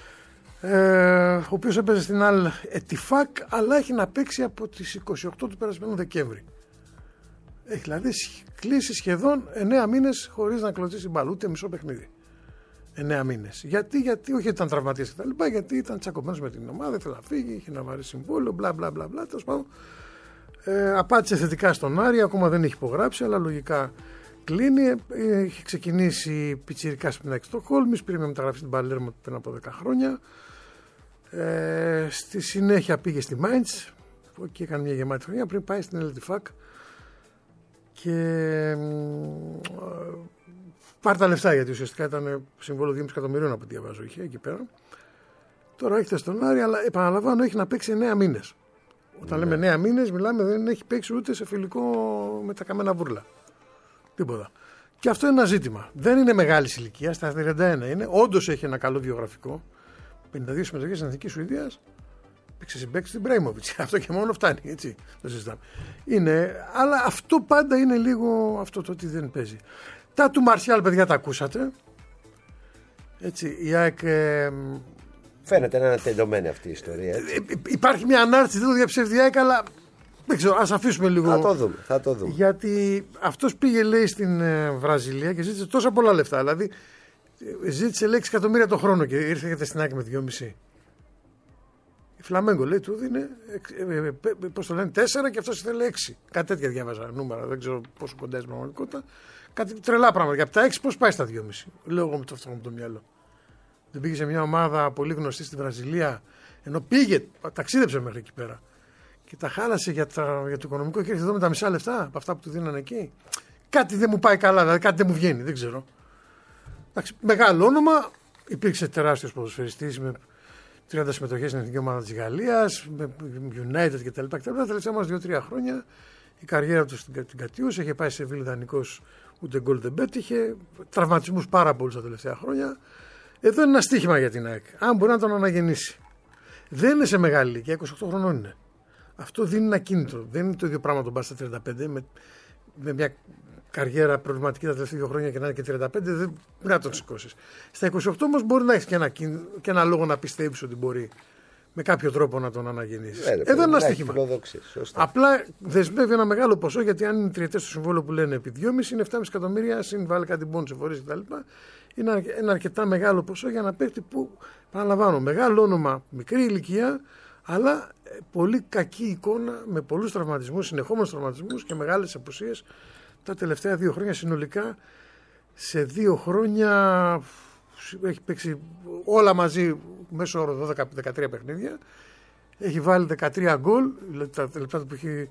Ο οποίος έπαιζε στην Αλ Ετιφάκ, αλλά έχει να παίξει από τις 28 του περασμένου Δεκέμβρη. Έχει δηλαδή κλείσει σχεδόν 9 μήνες χωρίς να κλωτσίσει μπάλα, ούτε μισό παιχνίδι. 9 μήνες. Γιατί, όχι ήταν τραυματίας και τα λοιπά, γιατί ήταν τσακωμένος με την ομάδα, ήθελε να φύγει, είχε ένα βαρύ συμβόλαιο, μπλα μπλα μπλα. Τέλος πάντων, απάντησε θετικά στον Άρη, ακόμα δεν έχει υπογράψει, αλλά λογικά κλείνει. Έχει ξεκινήσει πιτσιρικά στην Άκη Στοκχόλμης, πήρε μια μεταγραφή στην Παλέρμο πριν από 10 χρόνια. Στη συνέχεια πήγε στη Μάιντς και έκανε μια γεμάτη χρονιά πριν πάει στην Ελτιφάκ και πάρει τα λεφτά, γιατί ουσιαστικά ήταν συμβόλαιο 2,5 εκατομμυρίων από ό,τι διαβάζω είχε εκεί πέρα. Τώρα έχετε στον Άρη, αλλά επαναλαμβάνω έχει να παίξει 9 μήνες. Όταν λέμε 9 μήνες, μιλάμε δεν έχει παίξει ούτε σε φιλικό με τα καμένα βούρλα. Τίποτα. Και αυτό είναι ένα ζήτημα. Δεν είναι μεγάλη ηλικία, στα 31 είναι. Όντως έχει ένα καλό βιογραφικό. 52 συμμετοχές στην Εθνική Σουηδία. Παίξε συμπαίκτη στην Μπρέιμοβιτς. Αυτό και μόνο φτάνει. Έτσι. Το συζητάμε. Αλλά αυτό πάντα είναι λίγο αυτό το ότι δεν παίζει. Τα του Μαρσιάλ, παιδιά, τα ακούσατε. Έτσι, η ΑΕΚ. Φαίνεται να είναι τελειωμένη αυτή η ιστορία. Υπάρχει μια ανάρτηση, δεν το διαψεύδει η ΑΕΚ, αλλά δεν ξέρω, ας αφήσουμε λίγο. Θα το δούμε. Γιατί αυτός πήγε, λέει, στην Βραζιλία και ζήτησε τόσα πολλά λεφτά. Δηλαδή, ζήτησε 6 εκατομμύρια το χρόνο και ήρθε στην ΑΕΚ με 2,5. Η Φλαμέγκο, λέει, του δίνει, πώς το λένε, 4 και αυτός ήθελε 6. Κάτι τέτοια διάβαζα νούμερα, δεν ξέρω πόσο κοντά είναι πραγματικότητα. Κάτι τρελά πράγματα. Και από τα 6 πώς πάει στα 2,5. Λέω εγώ με το αυτό με το μυαλό. Δεν πήγε σε μια ομάδα πολύ γνωστή στη Βραζιλία, ενώ πήγε, ταξίδεψε μέχρι εκεί πέρα. Και τα χάλασε για το οικονομικό και ήρθε εδώ με τα μισά λεφτά από αυτά που του δίνανε εκεί. Κάτι δεν μου πάει καλά, δηλαδή κάτι δεν μου βγαίνει, δεν ξέρω. Εντάξει, μεγάλο όνομα, υπήρξε τεράστιος ποδοσφαιριστής με 30 συμμετοχές στην εθνική ομάδα της Γαλλίας, με United κτλ. Τα τελευταία μας 2-3 χρόνια η καριέρα του στην κατιούσε, είχε πάει σε Βίλη δανεικός, ούτε γκολ δεν πέτυχε, τραυματισμούς πάρα πολλούς τα τελευταία χρόνια. Εδώ είναι ένα στοίχημα για την ΑΕΚ. Αν μπορεί να τον αναγεννήσει. Δεν είναι σε μεγάλη ηλικία, 28 χρονών είναι. Αυτό δίνει ένα κίνητρο. Δεν είναι το ίδιο πράγμα τον πα στα 35 με μια καριέρα προβληματική τα τελευταία 2 χρόνια και να είναι και 35, δεν μπορεί να τον σηκώσει. Στα 28 όμως μπορεί να έχει και ένα λόγο να πιστεύει ότι μπορεί με κάποιο τρόπο να τον αναγεννήσει. Εδώ είναι ένα στοίχημα. Απλά δεσμεύει ένα μεγάλο ποσό, γιατί αν είναι τριετές στο συμβόλαιο που λένε επί 2,5 είναι 7,5 εκατομμύρια, συν βάλει κάτι μπόνους, εφορίες κτλ. Είναι ένα αρκετά μεγάλο ποσό για να παίχτη που, παραλαμβάνω, μεγάλο όνομα, μικρή ηλικία, αλλά πολύ κακή εικόνα με πολλούς τραυματισμούς, συνεχόμενους τραυματισμούς και μεγάλες απουσίες τα τελευταία 2 χρόνια συνολικά. Σε 2 χρόνια έχει παίξει όλα μαζί μέσω όρο 12-13 παιχνίδια. Έχει βάλει 13 γκολ, τα λεπτά που έχει.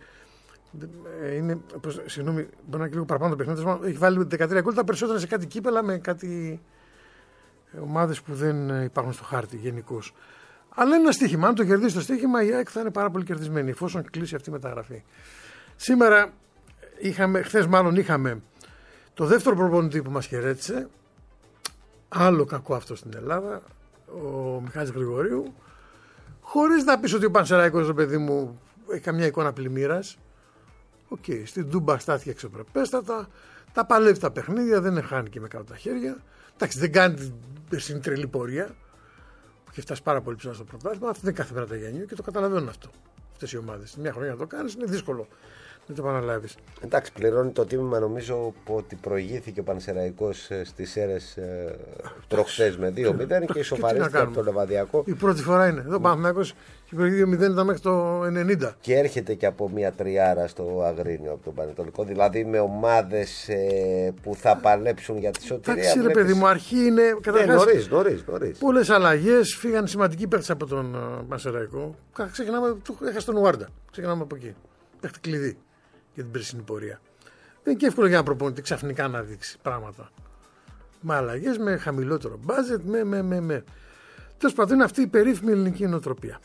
Συγγνώμη, μπορεί να είναι λίγο παραπάνω το παιχνίδι. Έχει βάλει 13 γκολ, τα περισσότερα σε κάτι κύπελα με κάτι ομάδες που δεν υπάρχουν στο χάρτη γενικώς. Αλλά είναι ένα στοίχημα. Αν το κερδίσει το στοίχημα, η ΑΕΚ θα είναι πάρα πολύ κερδισμένη, εφόσον κλείσει αυτή η μεταγραφή. Σήμερα, χθες είχαμε το δεύτερο προπονητή που μας χαιρέτησε. Άλλο κακό αυτό στην Ελλάδα, ο Μιχάλης Γρηγορίου. Χωρίς να πεις ότι ο Πανσεραϊκός, το παιδί μου, έχει καμιά εικόνα πλημμύρας. Οκ, στην Τούμπα στάθηκε εξωπρεπέστατα. Τα παλεύει τα παιχνίδια, δεν χάνει και με κάτω τα χέρια. Εντάξει, δεν κάνει την περσινή τρελή πορεία. Που έχει φτάσει πάρα πολύ ψηλά στο πρωτάθλημα. Αυτό δεν είναι κάθε μέρα τα γεννιού και το καταλαβαίνουν αυτό. Αυτές οι ομάδες. Μια χρονιά να το κάνεις είναι δύσκολο να το επαναλάβεις. Εντάξει, πληρώνει το τίμημα νομίζω ότι προηγήθηκε ο Πανσεραϊκός στις ΣΕΡΕΣ προχθές με 2-0 και ισοφαρίστηκε από το Λεβαδιακό. Η πρώτη φορά είναι. Εδώ ο Παναθηναϊκός και προηγεί 2-0 ήταν μέχρι το 90. Και έρχεται και από μια τριάρα στο Αγρίνιο από τον Πανετολικό. Δηλαδή με ομάδες που θα παλέψουν για τη σωτηρία. Εντάξει, ρε παιδί μου, αρχή είναι. Νωρίς. Πολλές αλλαγές. Φύγαν σημαντικοί παίκτες από τον Πανσεραϊκό. Ξεκινάμε, έχασε τον Ουάρντα. Ξεκινάμε από εκεί. Παίχτη κλειδί για την περσινή πορεία. Δεν είναι και εύκολο για ένα προπονητή ξαφνικά να δείξει πράγματα. Με αλλαγές, με χαμηλότερο μπάζετ, με. Τέλος πάντων, είναι αυτή η περίφημη ελληνική νοοτροπία.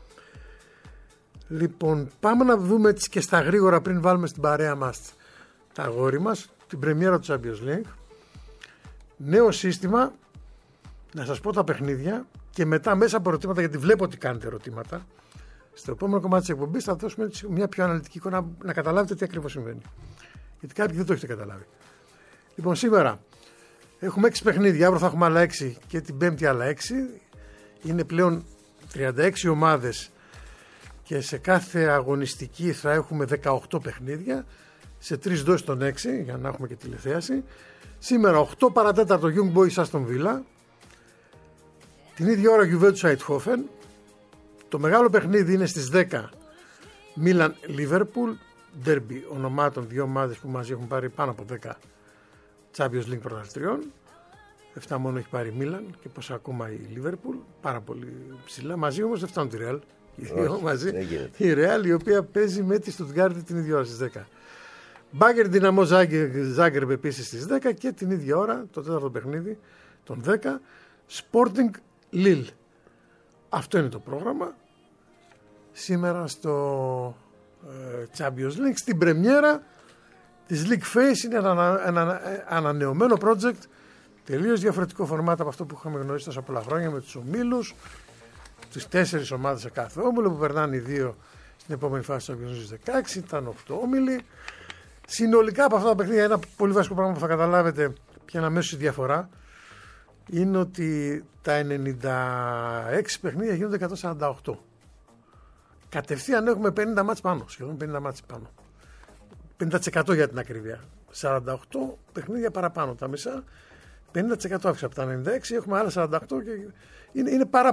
Λοιπόν, πάμε να δούμε έτσι και στα γρήγορα πριν βάλουμε στην παρέα μας τα αγόρι μας, την πρεμιέρα του Champions League. Νέο σύστημα, να σας πω τα παιχνίδια και μετά μέσα από ερωτήματα, γιατί βλέπω ότι κάνετε ερωτήματα. Στο επόμενο κομμάτι της εκπομπής θα δώσουμε μια πιο αναλυτική εικόνα να καταλάβετε τι ακριβώς συμβαίνει. Γιατί κάποιοι δεν το έχετε καταλάβει. Λοιπόν, σήμερα έχουμε 6 παιχνίδια, αύριο θα έχουμε άλλα 6 και την Πέμπτη άλλα 6. Είναι πλέον 36 ομάδες και σε κάθε αγωνιστική θα έχουμε 18 παιχνίδια, σε 3 δόσεις των 6 για να έχουμε και τηλεθέαση. Σήμερα 8 παρατέταρτο Young Boys Aston Villa, την ίδια ώρα Juventus Eindhoven. Το μεγάλο παιχνίδι είναι στις 10 Milan Liverpool, derby ονομάτων, δύο ομάδες που μαζί έχουν πάρει πάνω από 10 Champions League πρωταθλητριών. 7 μόνο έχει πάρει Milan και πόσα ακόμα η Liverpool, πάρα πολύ ψηλά. Μαζί όμως δεν φτάνουν τη Real. Οι δύο μαζί. Η Real η οποία παίζει με τη Stuttgart την ίδια ώρα στις 10. Bayern Dinamo Zagreb επίσης στις 10 και την ίδια ώρα το τέταρτο παιχνίδι των 10 Sporting Lille. Αυτό είναι το πρόγραμμα σήμερα στο Champions League. Στην πρεμιέρα της League Face είναι ένα ανανεωμένο project, τελείως διαφορετικό φορμάτα από αυτό που είχαμε γνωρίσει τόσα πολλά χρόνια, με τους ομίλους, τις 4 ομάδες σε κάθε όμιλο που περνάνε οι 2 στην επόμενη φάση του Champions League 16, ήταν 8 όμιλοι. Συνολικά από αυτά τα παιχνίδια ένα πολύ βασικό πράγμα που θα καταλάβετε ποια είναι αμέσως η διαφορά είναι ότι τα 96 παιχνίδια γίνονται 148. Κατευθείαν έχουμε 50 μάτς πάνω, σχεδόν 50 μάτς πάνω. 50% για την ακρίβεια. 48 παιχνίδια παραπάνω, τα μισά. 50% αύξηση από τα 96, έχουμε άλλα 48 και είναι πάρα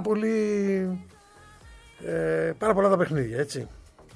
πολλά τα παιχνίδια, έτσι.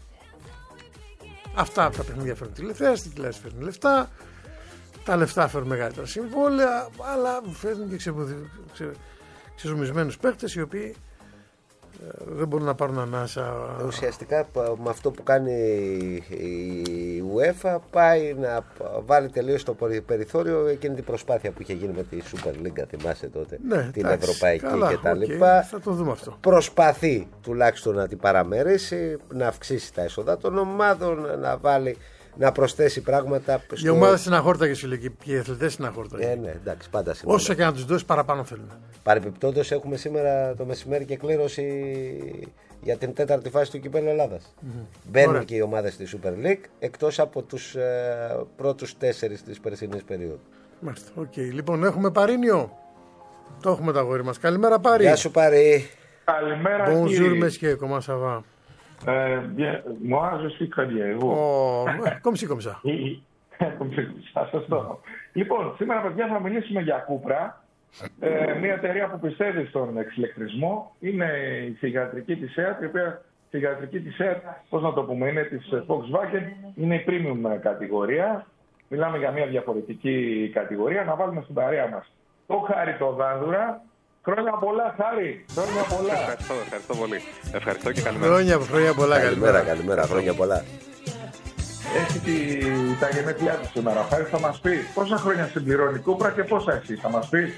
Αυτά τα παιχνίδια φέρνουν τηλεθέαση, τη τηλεθέαση φέρνει λεφτά, τα λεφτά φέρνουν μεγαλύτερα συμβόλαια, αλλά φέρνουν και ξεζουμισμένους παίκτες οι οποίοι δεν μπορούν να πάρουν ανάσα. Ουσιαστικά με αυτό που κάνει η UEFA πάει να βάλει τελείως στο περιθώριο εκείνη την προσπάθεια που είχε γίνει με τη Super League, θυμάσαι τότε, ναι, την ευρωπαϊκή κτλ. Θα το δούμε αυτό. Προσπαθεί τουλάχιστον να την παραμερίσει, να αυξήσει τα έσοδα των ομάδων, να προσθέσει πράγματα. Οι ομάδες συναχώρταγες, φίλε, και οι αθλητές συναχώρταγες. Ναι, εντάξει, πάντα όσο και να τους δώσεις παραπάνω θέλουν. Παρεμπιπτόντως έχουμε σήμερα το μεσημέρι και κλήρωση για την 4η φάση του Κυπέλλου Ελλάδας. Μπαίνουν και οι ομάδες στη Super League εκτός από τους πρώτους 4 της περσινής περίοδου. Μάλιστα, Λοιπόν, έχουμε Παρίνιο. Το έχουμε τα αγόρι μας. Καλημέρα, Πάρη. Γεια σου, Πάρη. Καλημέρα, Bonjour, monsieur, comment ça va? Moi, je suis très bien. Comme ça. Σωστό. Λοιπόν, σήμερα, παιδιά, θα μιλήσουμε για Κούπρα. Μια εταιρεία που πιστεύει στον εξηλεκτρισμό. Είναι η θυγατρική της ΕΑΤ, η οποία θυγατρική της ΕΑΤ, πώς να το πούμε, είναι της Volkswagen, είναι η premium κατηγορία. Μιλάμε για μια διαφορετική κατηγορία. Να βάλουμε στην παρέα μας το Χάρη το Δάνδουρα. Χρόνια πολλά, Χάρη. Χρόνια πολλά. Ευχαριστώ πολύ. Ευχαριστώ και καλημέρα. Χρόνια πολλά. Καλημέρα, χρόνια πολλά. Έχει τα γενέθλιά του σήμερα. Χάρη, θα μας πει πόσα χρόνια συμπληρώνει η Κούπρα και πόσα εσύ, θα μας πει.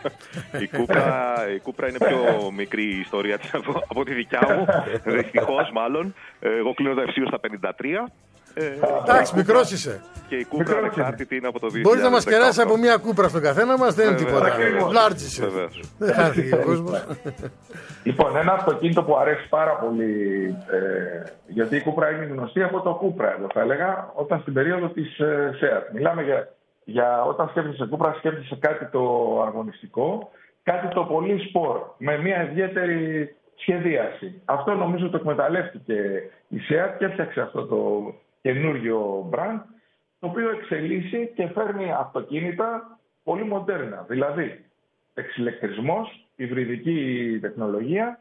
Η Κούπρα είναι πιο μικρή η ιστορία της από τη δικιά μου. Δυστυχώς, μάλλον. Εγώ κλείνω το ευσύο στα 53. Εντάξει, μικρός είσαι. Και η Κούπρα ανεξάρτητη είναι από το 2018. Μπορείς να μας κεράσεις από μια Κούπρα στον καθένα μας, δεν είναι τίποτα. Large είσαι. Δεν χάθηκε ο κόσμος. Λοιπόν, ένα αυτοκίνητο που αρέσει πάρα πολύ, γιατί η Κούπρα είναι γνωστή από το Κούπρα, εγώ θα έλεγα, όταν στην περίοδο της ΣΕΑΤ. Μιλάμε για όταν σκέφτεσαι Κούπρα, σκέφτεσαι κάτι το αγωνιστικό, κάτι το πολύ σπορ, με μια ιδιαίτερη σχεδίαση. Αυτό νομίζω το εκμεταλλεύτηκε η ΣΕΑΤ και έφτιαξε αυτό το καινούριο brand, το οποίο εξελίσσει και φέρνει αυτοκίνητα πολύ μοντέρνα. Δηλαδή, εξηλεκτρισμός, υβριδική τεχνολογία.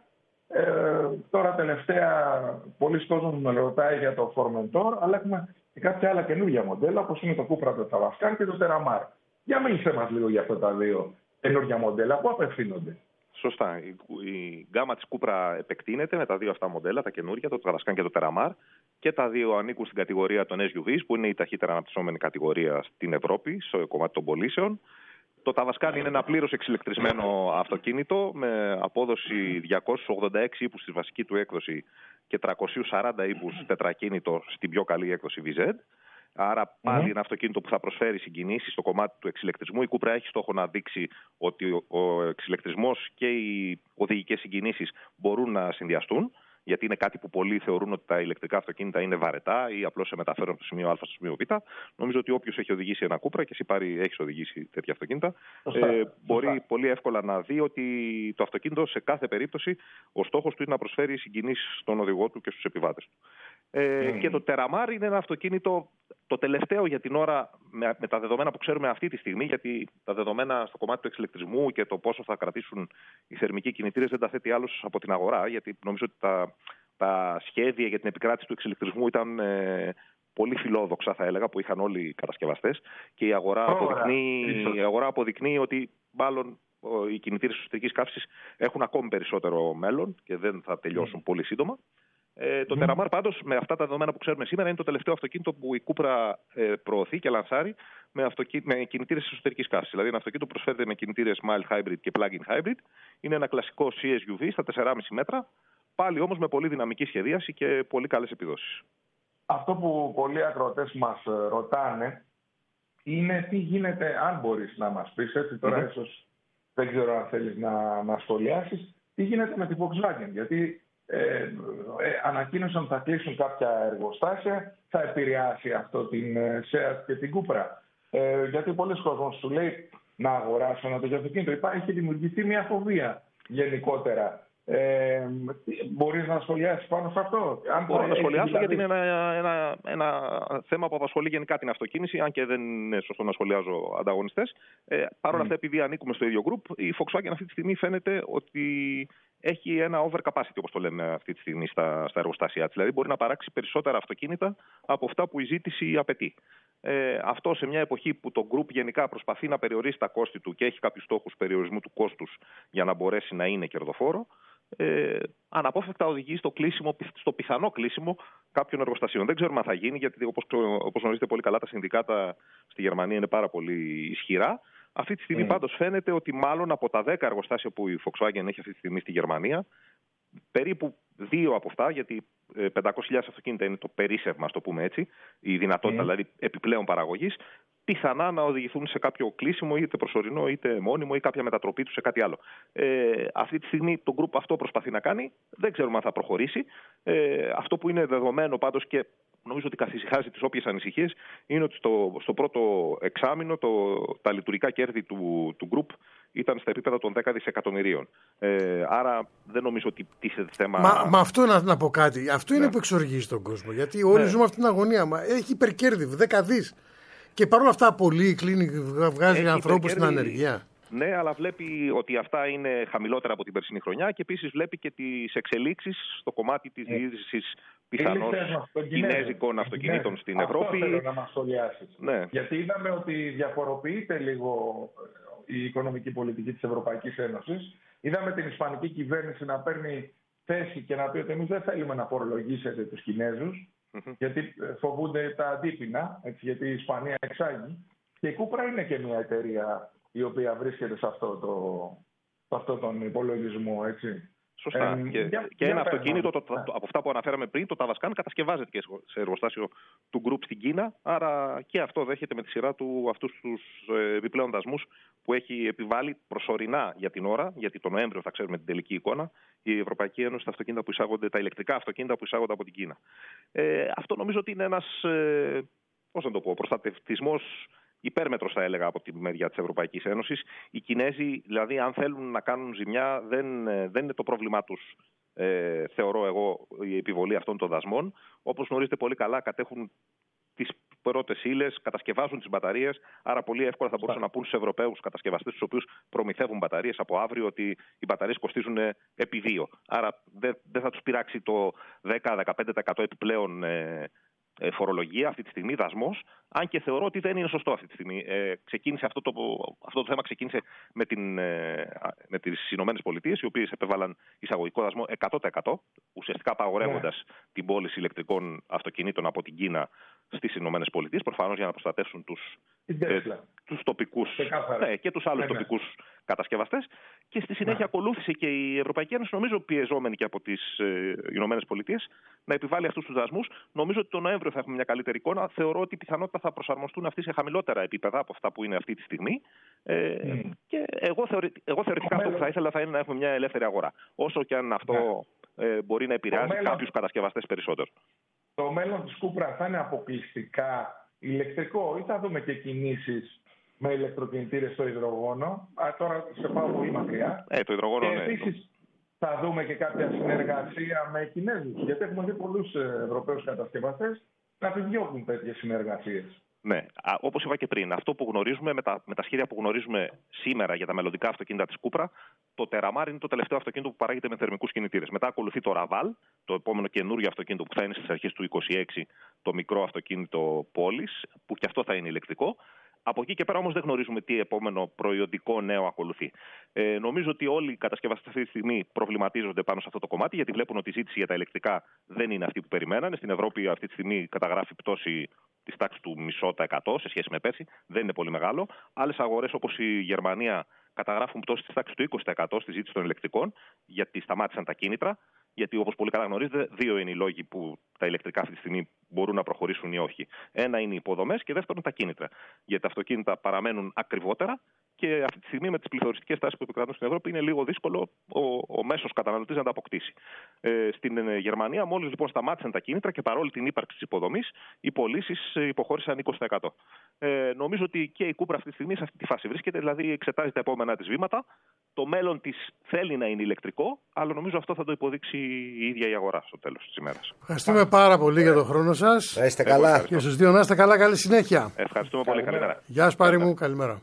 Τώρα τελευταία, πολλοί κόσμος με ρωτάει για το Formentor, αλλά έχουμε και κάποια άλλα καινούργια μοντέλα, όπως είναι το Cupra, το Tavascan και το Terramar. Για μίλησέ μας λίγο για αυτά τα δύο καινούργια μοντέλα, πού απευθύνονται. Σωστά. Η γκάμα της Cupra επεκτείνεται με τα δύο αυτά μοντέλα, τα καινούργια, το Tavascan και το Terramar. Και τα δύο ανήκουν στην κατηγορία των SUVs, που είναι η ταχύτερα αναπτυσσόμενη κατηγορία στην Ευρώπη, στο κομμάτι των πωλήσεων. Το Tavascan είναι ένα πλήρως εξηλεκτρισμένο αυτοκίνητο με απόδοση 286 ύπους στη βασική του έκδοση και 340 ύπους τετρακίνητο στην πιο καλή έκδοση VZ. Άρα πάλι ένα αυτοκίνητο που θα προσφέρει συγκινήσεις στο κομμάτι του εξηλεκτρισμού. Η Cupra έχει στόχο να δείξει ότι ο εξηλεκτρισμός και οι οδηγικές συγκινήσεις μπορούν να συνδυαστούν. Γιατί είναι κάτι που πολλοί θεωρούν ότι τα ηλεκτρικά αυτοκίνητα είναι βαρετά ή απλώς σε μεταφέρουν από το σημείο Α στο σημείο Β. Νομίζω ότι όποιος έχει οδηγήσει ένα Cupra, και εσύ έχεις οδηγήσει τέτοια αυτοκίνητα, μπορεί πολύ εύκολα να δει ότι το αυτοκίνητο σε κάθε περίπτωση ο στόχος του είναι να προσφέρει συγκινήσεις στον οδηγό του και στους επιβάτες του. Και το Terramar είναι ένα αυτοκίνητο το τελευταίο για την ώρα με τα δεδομένα που ξέρουμε αυτή τη στιγμή, γιατί τα δεδομένα στο κομμάτι του εξηλεκτρισμού και το πόσο θα κρατήσουν οι θερμικοί κινητήρες δεν τα θέτει άλλος από την αγορά, γιατί νομίζω ότι τα σχέδια για την επικράτηση του εξηλεκτρισμού ήταν πολύ φιλόδοξα, θα έλεγα, που είχαν όλοι οι κατασκευαστές, και η αγορά αποδεικνύει ότι μάλλον οι κινητήρες εσωτερικής καύσης έχουν ακόμη περισσότερο μέλλον και δεν θα τελειώσουν πολύ σύντομα. Το Terramar πάντως, με αυτά τα δεδομένα που ξέρουμε σήμερα, είναι το τελευταίο αυτοκίνητο που η Cupra προωθεί και λανσάρει με κινητήρες εσωτερικής καύσης. Δηλαδή, ένα αυτοκίνητο που προσφέρεται με κινητήρες mild hybrid και plug-in hybrid. Είναι ένα κλασικό CSUV στα 4,5 μέτρα, πάλι όμως με πολύ δυναμική σχεδίαση και πολύ καλές επιδόσεις. Αυτό που πολλοί ακροατές μας ρωτάνε είναι τι γίνεται, αν μπορείς να μας πεις, έτσι τώρα ίσως δεν ξέρω αν θέλεις να σχολιάσεις, τι γίνεται με τη Volkswagen, γιατί ανακοίνωσαν ότι θα κλείσουν κάποια εργοστάσια, θα επηρεάσει αυτό την Seat και την Cupra. Γιατί πολλοί κόσμος σου λέει να αγοράσουν ένα τέτοιο αυτοκίνητο. Έχει δημιουργηθεί μια φοβία γενικότερα. Μπορείς να σχολιάσεις πάνω σε αυτό? Μπορώ να σχολιάσω, γιατί είναι ένα θέμα που απασχολεί γενικά την αυτοκίνηση, αν και δεν είναι σωστό να σχολιάζω ανταγωνιστές. Παρ' όλα αυτά, επειδή ανήκουμε στο ίδιο group, η Volkswagen αυτή τη στιγμή φαίνεται ότι έχει ένα overcapacity, όπως το λέμε αυτή τη στιγμή στα εργοστάσια της. Δηλαδή μπορεί να παράξει περισσότερα αυτοκίνητα από αυτά που η ζήτηση απαιτεί. Αυτό σε μια εποχή που το group γενικά προσπαθεί να περιορίσει τα κόστη του και έχει κάποιους στόχους περιορισμού του κόστους για να μπορέσει να είναι κερδοφόρο, αναπόφευκτα οδηγεί στο πιθανό κλείσιμο κάποιων εργοστασίων. Δεν ξέρουμε αν θα γίνει, γιατί όπως γνωρίζετε πολύ καλά, τα συνδικάτα στη Γερμανία είναι πάρα πολύ ισχυρά. Αυτή τη στιγμή πάντως φαίνεται ότι μάλλον από τα 10 εργοστάσια που η Volkswagen έχει αυτή τη στιγμή στη Γερμανία, περίπου 2 από αυτά, γιατί 500.000 αυτοκίνητα είναι το περίσσευμα, το πούμε έτσι, η δυνατότητα δηλαδή επιπλέον παραγωγής, πιθανά να οδηγηθούν σε κάποιο κλείσιμο, είτε προσωρινό είτε μόνιμο, ή κάποια μετατροπή του σε κάτι άλλο. Αυτή τη στιγμή το group αυτό προσπαθεί να κάνει, δεν ξέρουμε αν θα προχωρήσει. Αυτό που είναι δεδομένο πάντως, και νομίζω ότι καθησυχάζει τις όποιες ανησυχίες, είναι ότι στο πρώτο εξάμηνο τα λειτουργικά κέρδη του group ήταν στα επίπεδα των 10 δισεκατομμυρίων. Άρα δεν νομίζω ότι τίθεται θέμα. Μα αυτό να πω κάτι. Αυτό είναι που εξοργίζει τον κόσμο. Γιατί όλοι ζούμε αυτήν την αγωνία. Έχει υπερκέρδη, 10 δις. Και παρόλα αυτά απολύει, κλείνει, βγάζει ανθρώπους στην ανεργία. Ναι, αλλά βλέπει ότι αυτά είναι χαμηλότερα από την περσινή χρονιά, και επίσης βλέπει και τις εξελίξεις στο κομμάτι της διείσδυσης πιθανώς κινέζικων αυτοκινήτων στην Ευρώπη. Αυτό θέλω να μας σχολιάσεις. Ναι. Γιατί είδαμε ότι διαφοροποιείται λίγο η οικονομική πολιτική της Ευρωπαϊκής Ένωσης. Είδαμε την ισπανική κυβέρνηση να παίρνει θέση και να πει ότι εμείς δεν θέλουμε να φορολογήσετε τους Κινέζους, γιατί φοβούνται τα αντίπεινα, έτσι, γιατί η Ισπανία εξάγει. Και η Cupra είναι και μια εταιρεία η οποία βρίσκεται σε αυτό τον υπολογισμό, έτσι. Σωστά. Και ένα αυτοκίνητο, από αυτά που αναφέραμε πριν, το Tavascan, κατασκευάζεται και σε εργοστάσιο του Group στην Κίνα. Άρα και αυτό δέχεται με τη σειρά του αυτούς τους επιπλέον δασμούς που έχει επιβάλει προσωρινά για την ώρα, γιατί τον Νοέμβριο θα ξέρουμε την τελική εικόνα, η Ευρωπαϊκή Ένωση τα ηλεκτρικά αυτοκίνητα που εισάγονται από την Κίνα. Αυτό νομίζω ότι είναι ένας, προστατευτισμός υπέρμετρος, θα έλεγα, από τη μεριά της Ευρωπαϊκής Ένωσης. Οι Κινέζοι, δηλαδή, αν θέλουν να κάνουν ζημιά, δεν είναι το πρόβλημά τους, θεωρώ εγώ, η επιβολή αυτών των δασμών. Όπως γνωρίζετε πολύ καλά, κατέχουν τις πρώτες ύλες, κατασκευάζουν τις μπαταρίες, άρα πολύ εύκολα θα μπορούσαν να πούν στους Ευρωπαίους κατασκευαστές, τους οποίους προμηθεύουν μπαταρίες από αύριο, ότι οι μπαταρίες κοστίζουν επί 2. Άρα δεν θα τους πειράξει το 10-15% επιπλέον φορολογία αυτή τη στιγμή, δασμός, αν και θεωρώ ότι δεν είναι σωστό αυτή τη στιγμή. Ξεκίνησε αυτό το θέμα ξεκίνησε με τις Ηνωμένες Πολιτείες, οι οποίες επέβαλαν εισαγωγικό δασμό 100%, ουσιαστικά απαγορεύοντας την πώληση ηλεκτρικών αυτοκινήτων από την Κίνα στις Ηνωμένες Πολιτείες, προφανώς για να προστατεύσουν τους τοπικούς και τους άλλους τοπικούς κατασκευαστές. Και στη συνέχεια ακολούθησε και η Ευρωπαϊκή Ένωση, νομίζω πιεζόμενη και από τις Ηνωμένες Πολιτείες, να επιβάλλει αυτούς τους δασμούς. Νομίζω ότι τον Νοέμβριο θα έχουμε μια καλύτερη εικόνα. Θεωρώ ότι πιθανότητα θα προσαρμοστούν αυτοί σε χαμηλότερα επίπεδα από αυτά που είναι αυτή τη στιγμή. Και εγώ θεωρητικά αυτό που θα ήθελα θα είναι να έχουμε μια ελεύθερη αγορά. Όσο και αν αυτό μπορεί να επηρεάζει κάποιους κατασκευαστές περισσότερο. Το μέλλον της Κούπρα θα είναι αποκλειστικά ηλεκτρικό ή θα δούμε και κινήσεις με ηλεκτροκινητήρες στο υδρογόνο? Τώρα σε πάω πολύ μακριά. Το υδρογόνο, και επίσης θα δούμε και κάποια συνεργασία με Κινέζους, γιατί έχουμε δει πολλούς Ευρωπαίους κατασκευαστές να επιδιώκουν τέτοιες συνεργασίες. Ναι, όπως είπα και πριν, αυτό που γνωρίζουμε, με τα σχέδια που γνωρίζουμε σήμερα για τα μελλοντικά αυτοκίνητα της Κούπρα, το Terramar είναι το τελευταίο αυτοκίνητο που παράγεται με θερμικούς κινητήρες. Μετά ακολουθεί το Raval, το επόμενο καινούριο αυτοκίνητο που θα είναι στις αρχές του 2026, το μικρό αυτοκίνητο πόλης, που και αυτό θα είναι ηλεκτρικό. Από εκεί και πέρα όμως δεν γνωρίζουμε τι επόμενο προϊόντικό νέο ακολουθεί. Νομίζω ότι όλοι οι κατασκευαστές αυτή τη στιγμή προβληματίζονται πάνω σε αυτό το κομμάτι, γιατί βλέπουν ότι η ζήτηση για τα ηλεκτρικά δεν είναι αυτή που περιμένανε. Στην Ευρώπη αυτή τη στιγμή καταγράφει πτώση της τάξης του 0,5% σε σχέση με πέρσι. Δεν είναι πολύ μεγάλο. Άλλες αγορές όπως η Γερμανία καταγράφουν πτώση της τάξης του 20% στη ζήτηση των ηλεκτρικών, γιατί σταμάτησαν τα κίνητρα. Γιατί, όπως πολύ καλά γνωρίζετε, δύο είναι οι λόγοι που τα ηλεκτρικά αυτή τη στιγμή μπορούν να προχωρήσουν ή όχι. Ένα είναι οι υποδομές και δεύτερον τα κίνητρα. Γιατί τα αυτοκίνητα παραμένουν ακριβότερα και αυτή τη στιγμή με τις πληθωριστικές τάσεις που επικρατούν στην Ευρώπη είναι λίγο δύσκολο ο μέσος καταναλωτής να τα αποκτήσει. Στην Γερμανία, μόλις λοιπόν σταμάτησαν τα κίνητρα και παρόλη την ύπαρξη της υποδομής, οι πωλήσεις υποχώρησαν 20%. Νομίζω ότι και η Κούπρα αυτή τη στιγμή σε αυτή τη φάση βρίσκεται, δηλαδή εξετάζει τα επόμενα της βήματα. Το μέλλον της θέλει να είναι ηλεκτρικό, αλλά νομίζω αυτό θα το υποδείξει η ίδια η αγορά στο τέλος της ημέρας. Ευχαριστούμε πάρα πολύ για τον χρόνο σας. Να είστε καλά. Και στους δύο να είστε καλά, καλή συνέχεια. Ευχαριστούμε πολύ. Καλημέρα. Γεια σας Πάρη μου, καλημέρα.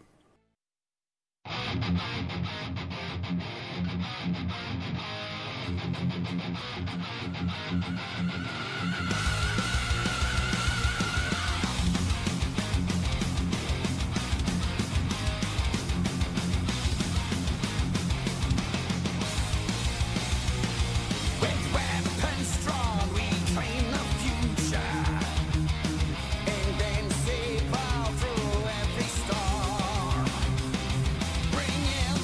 Bring in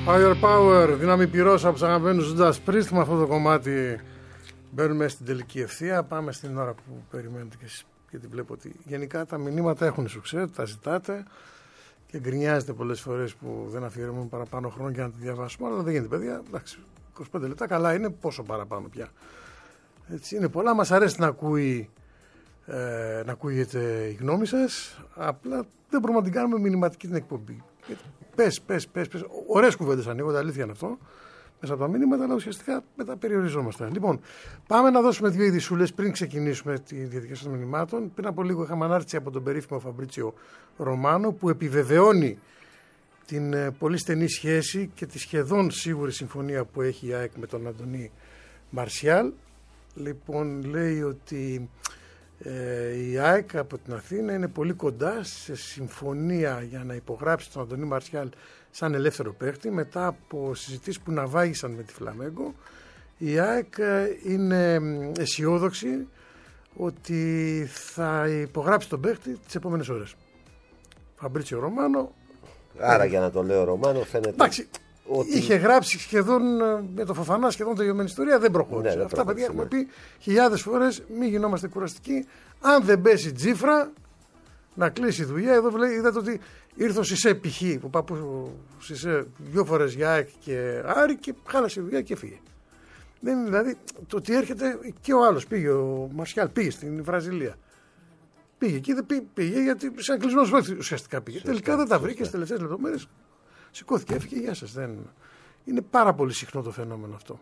Power, δύναμη πυρός από τους αγαπημένους Judas Priest. Με αυτό το κομμάτι μπαίνουμε στην τελική ευθεία. Πάμε στην ώρα που περιμένετε και εσείς, γιατί βλέπω ότι γενικά τα μηνύματα έχουν σουξέ, τα ζητάτε και γκρινιάζετε πολλές φορές που δεν αφιερώνουν παραπάνω χρόνο για να τη διαβάσουμε. Αλλά δεν γίνεται, παιδιά. Εντάξει, 25 λεπτά καλά είναι, πόσο παραπάνω πια. Έτσι είναι πολλά. Μας αρέσει να να ακούγεται η γνώμη σας. Απλά δεν μπορούμε να την κάνουμε μηνυματική την εκπομπή. Πες. Ωραίες κουβέντες ανοίγονται, αλήθεια είναι αυτό, μέσα από τα μήνυματα, αλλά ουσιαστικά μετά περιοριζόμαστε. Λοιπόν, πάμε να δώσουμε 2 ειδισούλες πριν ξεκινήσουμε τη διαδικασία των μηνυμάτων. Πριν από λίγο είχαμε ανάρτηση από τον περίφημο Φαμπρίτσιο Ρωμάνο που επιβεβαιώνει την πολύ στενή σχέση και τη σχεδόν σίγουρη συμφωνία που έχει η ΑΕΚ με τον Αντωνί Μαρσιάλ. Λοιπόν, λέει ότι η ΑΕΚ από την Αθήνα είναι πολύ κοντά σε συμφωνία για να υπογράψει τον Αντωνί Μαρσιάλ σαν ελεύθερο παίχτη. Μετά από συζητήσεις που ναυάγησαν με τη Φλαμέγκο, η ΑΕΚ είναι αισιόδοξη ότι θα υπογράψει τον παίχτη τις επόμενες ώρες. Φαμπρίτσιο Ρωμάνο. Άρα για να το λέω Ρωμάνο φαίνεται. Εντάξει, ότι είχε γράψει σχεδόν με το Φοφανά σχεδόν τελειωμένη ιστορία, δεν προχώρησε. Ναι, αυτά παιδιά έχουμε πει χιλιάδες φορές, μην γινόμαστε κουραστικοί. Αν δεν πέσει τζίφρα, να κλείσει η δουλειά. Εδώ είδατε ότι ήρθε ο Σισέ π.χ. που πάει Σισέ 2 φορές για ΑΕΚ και Άρη και χάλασε η δουλειά και φύγε. Δεν είναι δηλαδή το ότι έρχεται και ο άλλος πήγε, ο Μαρσιάλ πήγε στην Βραζιλία. Πήγε εκεί, δεν πήγε γιατί σαν κλεισμένος ουσιαστικά πήγε. Τελικά δεν τα βρήκε στις τελευταίες λεπτομέρειες. Σηκώθηκε, έφυγε, γεια σας. Είναι πάρα πολύ συχνό το φαινόμενο αυτό.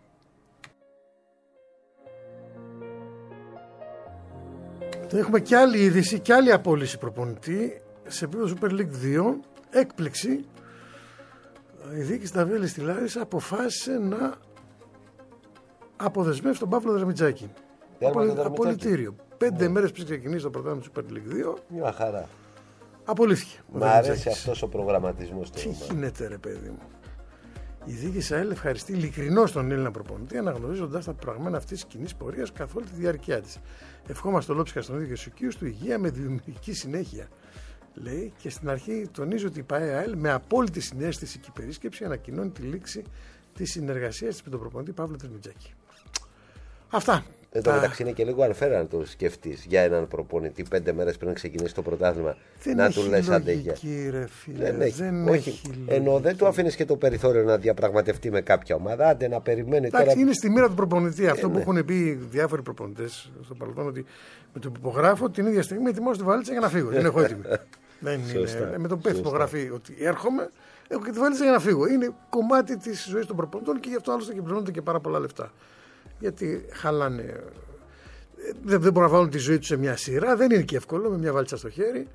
Έχουμε και άλλη είδηση και άλλη απόλυση προπονητή σε επίπεδο Super League 2. Έκπληξη. Η διοίκηση Ταβέλη στη Λάρισα αποφάσισε να αποδεσμεύσει τον Παύλο Δραμιτζάκη. Απολυτήριο. 5 μέρες πριν ξεκινήσει το πρωτάθλημα του Super League 2. Μια χαρά. Απολύθηκε. Μ' αρέσει αυτός ο προγραμματισμός. Τι γίνεται, ρε παιδί μου. Η διοίκηση ΑΕΛ ευχαριστεί ειλικρινώς τον Έλληνα προπονητή, αναγνωρίζοντας τα πραγμένα αυτής της κοινής πορείας καθ' όλη τη διάρκεια της. Ευχόμαστε το Λόψικα στον ίδιο και στου οικείους του υγεία με δημιουργική συνέχεια. Λέει και στην αρχή τονίζει ότι η ΠΑΕ με απόλυτη συναίσθηση και περίσκεψη ανακοινώνει τη λήξη της συνεργασίας της με τον προπονητή Παύλο Δραμιτζάκη. Αυτά. Εν τω μεταξύ είναι και λίγο unfair να το σκεφτείς για έναν προπονητή 5 μέρες πριν ξεκινήσει το πρωτάθλημα. Να του λες αντέχεια. Δεν έχει. Ενώ δεν του αφήνεις και το περιθώριο να διαπραγματευτεί με κάποια ομάδα, άντε να περιμένει. Εντάξει, τώρα... είναι στη μοίρα του προπονητή. Αυτό που έχουν πει διάφοροι προπονητές στο παρελθόν, ότι με το που υπογράφω την ίδια στιγμή ετοιμάζω τη βαλίτσα για να φύγω. Δεν έχω έτοιμη. Δεν είναι. Με το που πέφτει υπογραφή ότι έρχομαι, έχω και τη βαλίτσα για να φύγω. Είναι κομμάτι της ζωής των προπονητών και γι' αυτό άλλωστε και πληρώνονται και πάρα πολλά λεφτά. Γιατί χαλάνε. Δεν μπορούν να βάλουν τη ζωή τους σε μια σειρά. Δεν είναι και εύκολο με μια βαλίτσα στο χέρι.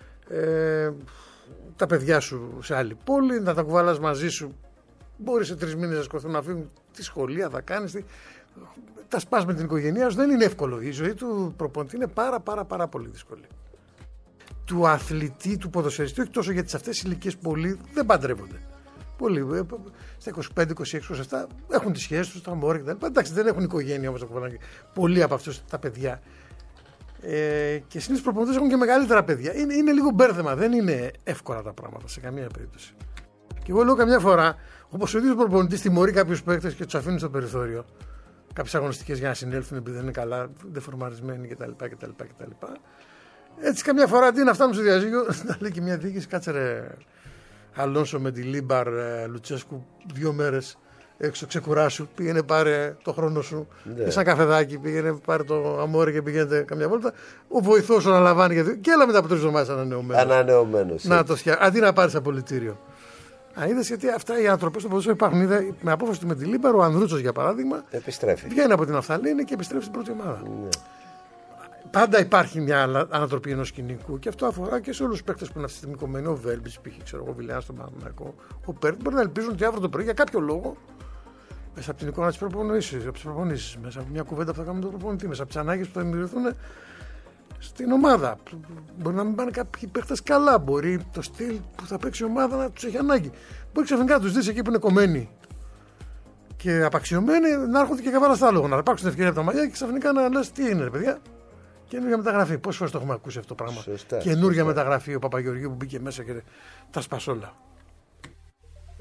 Τα παιδιά σου σε άλλη πόλη, να τα κουβαλάς μαζί σου. Μπορεί σε 3 μήνες να σκοθούν να φύγουν. Τι σχολεία θα κάνεις, τα σπάς με την οικογένειά σου. Δεν είναι εύκολο. Η ζωή του προπονητή είναι πάρα πολύ δύσκολη. Του αθλητή, του ποδοσφαιριστή, όχι τόσο γιατί σε αυτές τις ηλικίες πολλοί δεν παντρεύονται. Πολλοί στα 25, 26, 27 έχουν τις σχέσεις τους, τα μόρια κτλ. Εντάξει, δεν έχουν οικογένεια όμως πολλοί από αυτούς τα παιδιά. Και συνήθως οι προπονητές έχουν και μεγαλύτερα παιδιά. Είναι λίγο μπέρδεμα, δεν είναι εύκολα τα πράγματα σε καμία περίπτωση. Και εγώ λέω καμιά φορά, όπως ο ίδιος προπονητής τιμωρεί κάποιους παίκτες και τους αφήνει στο περιθώριο, κάποιες αγωνιστικές για να συνέλθουν επειδή δεν είναι καλά, δεφορμαρισμένοι κτλ. Έτσι, καμιά φορά αντί να φτάνουν στο διαζύγιο, να λέει και μια διοίκηση, κάτσε ρε Αλόνσο με τη Λίμπαρ Λουτσέσκου 2 μέρες έξω, ξεκουράσου, πήγαινε πάρε το χρόνο σου, και σαν καφεδάκι, πήγαινε πάρε το αμόρι και πήγαινε καμιά βόλτα. Ο βοηθός σου αναλαμβάνει και έλα μετά από 3 εβδομάδες ανανεωμένος. Να το φτιάξει, αντί να πάρεις απολυτήριο. Είδες γιατί αυτά οι ανθρωπές στο ποδόσφαιρο υπάρχουν. Είδα, με απόφαση του με τη Λίμπαρ, ο Ανδρούτσος για παράδειγμα, επιστρέφει. Βγαίνει από την Αφθαλήνη και επιστρέφει στην πρώτη ομάδα. Πάντα υπάρχει μια ανατροπή ενός σκηνικού και αυτό αφορά και σε όλους τους παίκτες που είναι αυτή τη στιγμή κομμένοι. Ο Βέλμπης, π.χ. ο Βιλιάν στον Παναθηναϊκό, ο Πέρτ, μπορεί να ελπίζουν ότι αύριο το πρωί για κάποιο λόγο, μέσα από την εικόνα της προπονήσης, μέσα από μια κουβέντα που θα κάνουμε τον προπονητή, μέσα από τις ανάγκες που θα δημιουργηθούν στην ομάδα. Μπορεί να μην πάνε κάποιοι παίκτες καλά, μπορεί το στυλ που θα παίξει η ομάδα να τους έχει ανάγκη. Μπορεί ξαφνικά να τους δεις εκεί που είναι κομμένοι και απαξιωμένοι να έρχονται και καβάλα στα άλογα, να αρπάξουν την ευκαιρία από τα μαλλιά και ξαφνικά να λες τι έγινε, ρε παιδιά. Καινούργια μεταγραφή. Πόσες φορές το έχουμε ακούσει αυτό το πράγμα. Καινούργια μεταγραφή, ο Παπαγεωργίου που μπήκε μέσα και τα σπασόλα.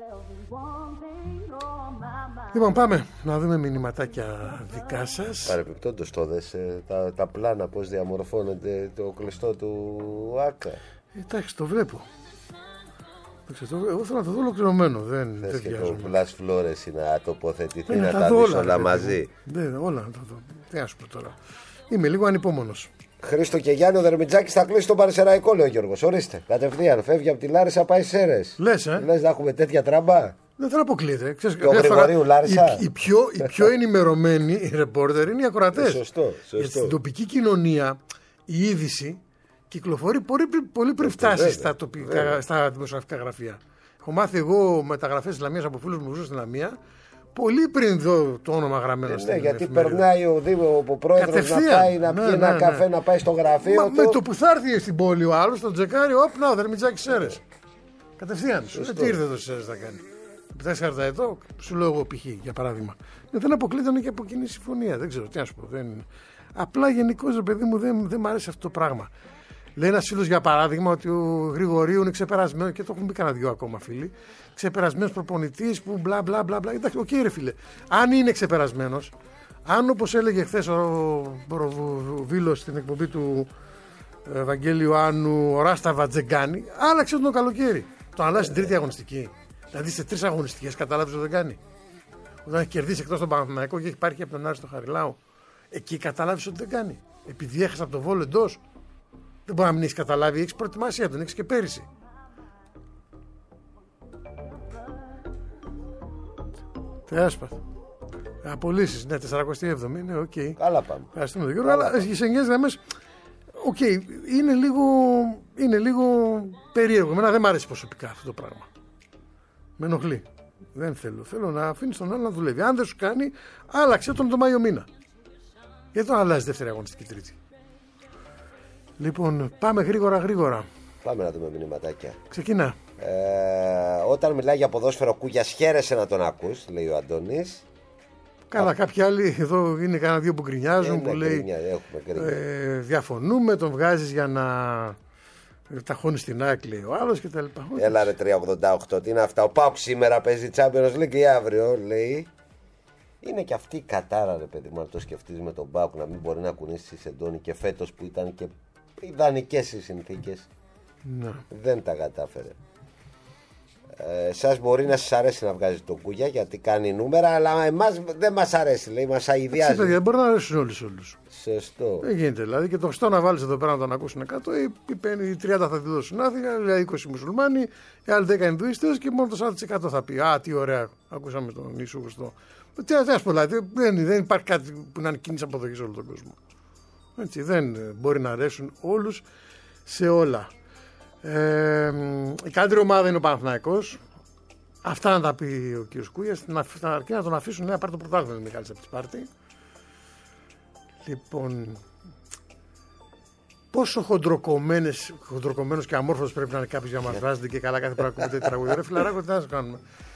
Λοιπόν, πάμε να δούμε μηνυματάκια δικά σας. Παρεπιπτόντως το δες τα πλάνα πώς διαμορφώνεται το κλειστό του ΆΚΑ. Εντάξει, το βλέπω. Εγώ θέλω να το δω ολοκληρωμένο. Δεν Θες και το βιάζομαι. Βλάς Φλόρεση να τοποθετηθεί, Να να τα τα δω δεις όλα ρε μαζί. παιδί μου. Όλα να τα δω. Τι να σου πω τώρα. Είμαι λίγο ανυπόμονος. Χρήστο και Γιάννη, ο Δερμιτζάκης θα κλείσει τον Πανσεραϊκό, λέει ο Γιώργος. Ορίστε, κατευθείαν φεύγει από τη Λάρισα, πάει Σέρες. Λες, Λες να έχουμε τέτοια τράμπα. Δεν θέλω να αποκλείεται. Ξέρεις, Και ο κάποια Γρηγορίου φορά Λάρισα. οι πιο ενημερωμένοι οι ρεπόρτερ είναι οι ακροατές. Σωστό. Γιατί στην τοπική κοινωνία η είδηση κυκλοφορεί πολύ πριν φτάσει στα δημοσιογραφικά γραφεία. Έχω μάθει εγώ μεταγραφές της Λαμίας από φίλους μου που ζουν στην Λαμία πολύ πριν δω το όνομα γραμμένο στην γιατί εφημερίδα. περνάει ο πρόεδρος να πάει να πιει ένα καφέ, να πάει στο γραφείο του. Με το που θα έρθει στην πόλη ο άλλος, τον τσεκάρει, ο Δερμιτζάκης Σέρες. Κατευθείαν. Τι ήρθε εδώ στις Σέρες να κάνει. Πετάς χαρταετό, σου λέω εγώ π.χ. για παράδειγμα. Δεν αποκλείτανε και από κοινή συμφωνία. Δεν ξέρω τι να σου πω. Απλά γενικώς, ρε παιδί μου, δεν μου αρέσει αυτό το πράγμα. Λέει ένας φίλος για παράδειγμα ότι ο Γρηγορίου είναι ξεπερασμένος και το έχουν πει κανένα δυο ακόμα φίλοι. Ξεπερασμένος προπονητής που μπλα μπλα μπλα. Εντάξει, οκ, ρε φίλε. Αν είναι ξεπερασμένος, αν όπως έλεγε χθες ο Βίλος στην εκπομπή του Ευαγγέλιου Άννου, ο Ράστα Βατζεγκάνη, άλλαξε τον καλοκαίρι. Το αλλάζει στην τρίτη αγωνιστική. Δηλαδή σε 3 αγωνιστικές κατάλαβες ότι δεν κάνει. Όταν έχει κερδίσει εκτός τον Παναθηναϊκό και έχει πάρει και από τον Άρη στο Χαριλάου, εκεί κατάλαβες ότι δεν κάνει. Επειδή έχασε από το Βόλο εντός. Δεν μπορεί να μην έχει καταλάβει, έχει προετοιμασία, τον έχει και πέρυσι. Τεράσπαθ. Απολύσεις, ναι, 47η, ναι, οκ. Καλά πάμε. Ευχαριστούμε τον Γιώργο, αλλά σε ενιαίες γραμμές, οκ, είναι λίγο περίεργο. Εμένα δεν μου αρέσει προσωπικά αυτό το πράγμα. Με ενοχλεί. Δεν θέλω. Θέλω να αφήνει τον άλλο να δουλεύει. Αν δεν σου κάνει, άλλαξε τον Μάιο μήνα. Γιατί τον αλλάζει δεύτερη αγωνιστική τρίτη. Λοιπόν, πάμε γρήγορα. Πάμε να δούμε μηνυματάκια. Ξεκινά. Όταν μιλάει για ποδόσφαιρο Κούγιας, χαίρεσαι να τον ακούς, λέει ο Αντώνης. Καλά, κάποιοι άλλοι εδώ είναι κανένα δύο που γκρινιάζουν, που λέει διαφωνούμε, τον βγάζεις για να ταχώνεις την άκρη, λέει ο άλλος κτλ. Έλα ρε 388, τι είναι αυτά. Ο Πάουκ σήμερα παίζει Champions League και αύριο, λέει. Είναι και αυτή η κατάρα, ρε παιδί μου, αν το σκεφτείς με τον Πάουκ, να μην μπορεί να κουνήσει Σεντόνι και φέτος που ήταν και ιδανικές οι συνθήκες. Ναι. Δεν τα κατάφερε. Σας μπορεί να σας αρέσει να βγάζει τον Κούγια γιατί κάνει νούμερα, αλλά εμάς δεν μας αρέσει, λέει, μας αηδιάζει. Δεν μπορεί να αρέσουν όλους. Σωστό. Δεν γίνεται δηλαδή. Και το Χριστό να βάλεις εδώ πέρα να τον ακούσουν 100, οι 30 θα τη δώσουν άδεια, οι 20 μουσουλμάνοι, οι άλλοι 10 Ινδουίστες και μόνο το 40% θα πει α, τι ωραία, ακούσαμε τον Ιησού Χριστό. Τι ας πω, δηλαδή, δεν υπάρχει κάτι που να είναι κοινής αποδοχής σε όλο τον κόσμο. Έτσι, δεν μπορεί να αρέσουν όλους σε όλα. Η καλύτερη ομάδα είναι ο Παναθηναϊκός. Αυτά να τα πει ο κ. Κούγιας. Αρκεί να τον αφήσουν να πάρει το πρωτάθλημα με Μιχάλης από τη Σπάρτη. Λοιπόν, πόσο χοντροκομμένος και αμόρφωτος πρέπει να είναι κάποιος για να μας βράζεται και καλά κάθε φορά ακούγεται τραγούδια. Ρε φιλαράκο, τι να σου κάνουμε.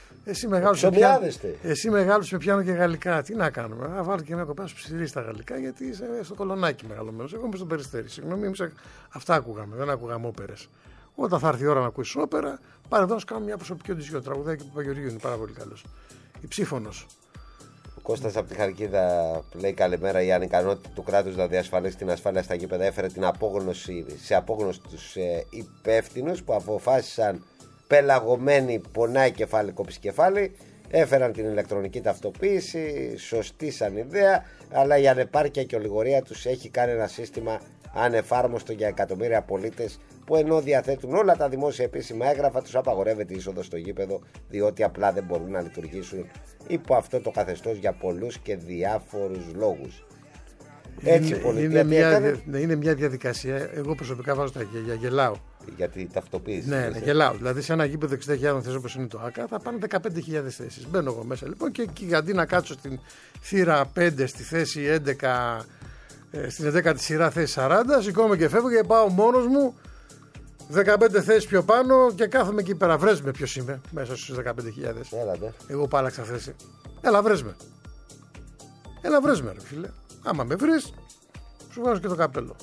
Εσύ μεγάλος με πιάνω και γαλλικά. Τι να κάνουμε. Να βάλω και μια κοπέλα σου ψηρή στα γαλλικά γιατί είσαι στο Κολονάκι μεγαλωμένος. Εγώ είμαι στο Περιστέρι. Συγγνώμη, αυτά ακούγαμε. Δεν ακούγαμε όπερες. Όταν θα έρθει η ώρα να ακούσεις όπερα, πάρε εδώ να σου κάνω μια προσωπική οντισιό. Τραγουδάκι του Παπαγεωργίου είναι πάρα πολύ καλός. Η Ψήφωνος. Ο Κώστας από τη Χαλκίδα λέει καλημέρα. Η ανικανότητα του κράτους να διασφαλίσει την ασφάλεια στα γήπεδα έφερε την απόγνωση σε απόγνωση τους υπεύθυνους που αποφάσισαν πελαγωμένοι, πονάει κεφάλι, κόψει κεφάλι. Έφεραν την ηλεκτρονική ταυτοποίηση, σωστή σαν ιδέα, αλλά η ανεπάρκεια και ολιγορία τους έχει κάνει ένα σύστημα ανεφάρμοστο για εκατομμύρια πολίτες που ενώ διαθέτουν όλα τα δημόσια επίσημα έγγραφα τους απαγορεύεται η είσοδος στο γήπεδο διότι απλά δεν μπορούν να λειτουργήσουν υπό αυτό το καθεστώς για πολλούς και διάφορους λόγους. Έτσι, είναι μια διαδικασία. Εγώ προσωπικά βάζω τα χέρια, γελάω. Για τη ταυτοποίηση. Ναι, γελάω. Δηλαδή σε ένα γήπεδο 60.000 θέσεις όπως είναι το ΑΚΑ θα πάνε 15.000 θέσεις. Μπαίνω εγώ μέσα λοιπόν και αντί να κάτσω στην θύρα 5 στη θέση 11, στην 11η σειρά θέση 40, σηκώμαι και φεύγω και πάω μόνος μου 15 θέσεις πιο πάνω και κάθομαι εκεί πέρα. Βρες με ποιος είμαι μέσα στους 15.000. Εγώ που άλλαξα θέση. Έλα βρες με. Έλα βρες με ρε φίλε. Άμα με βρεις, σου βάζω και το καπέλο.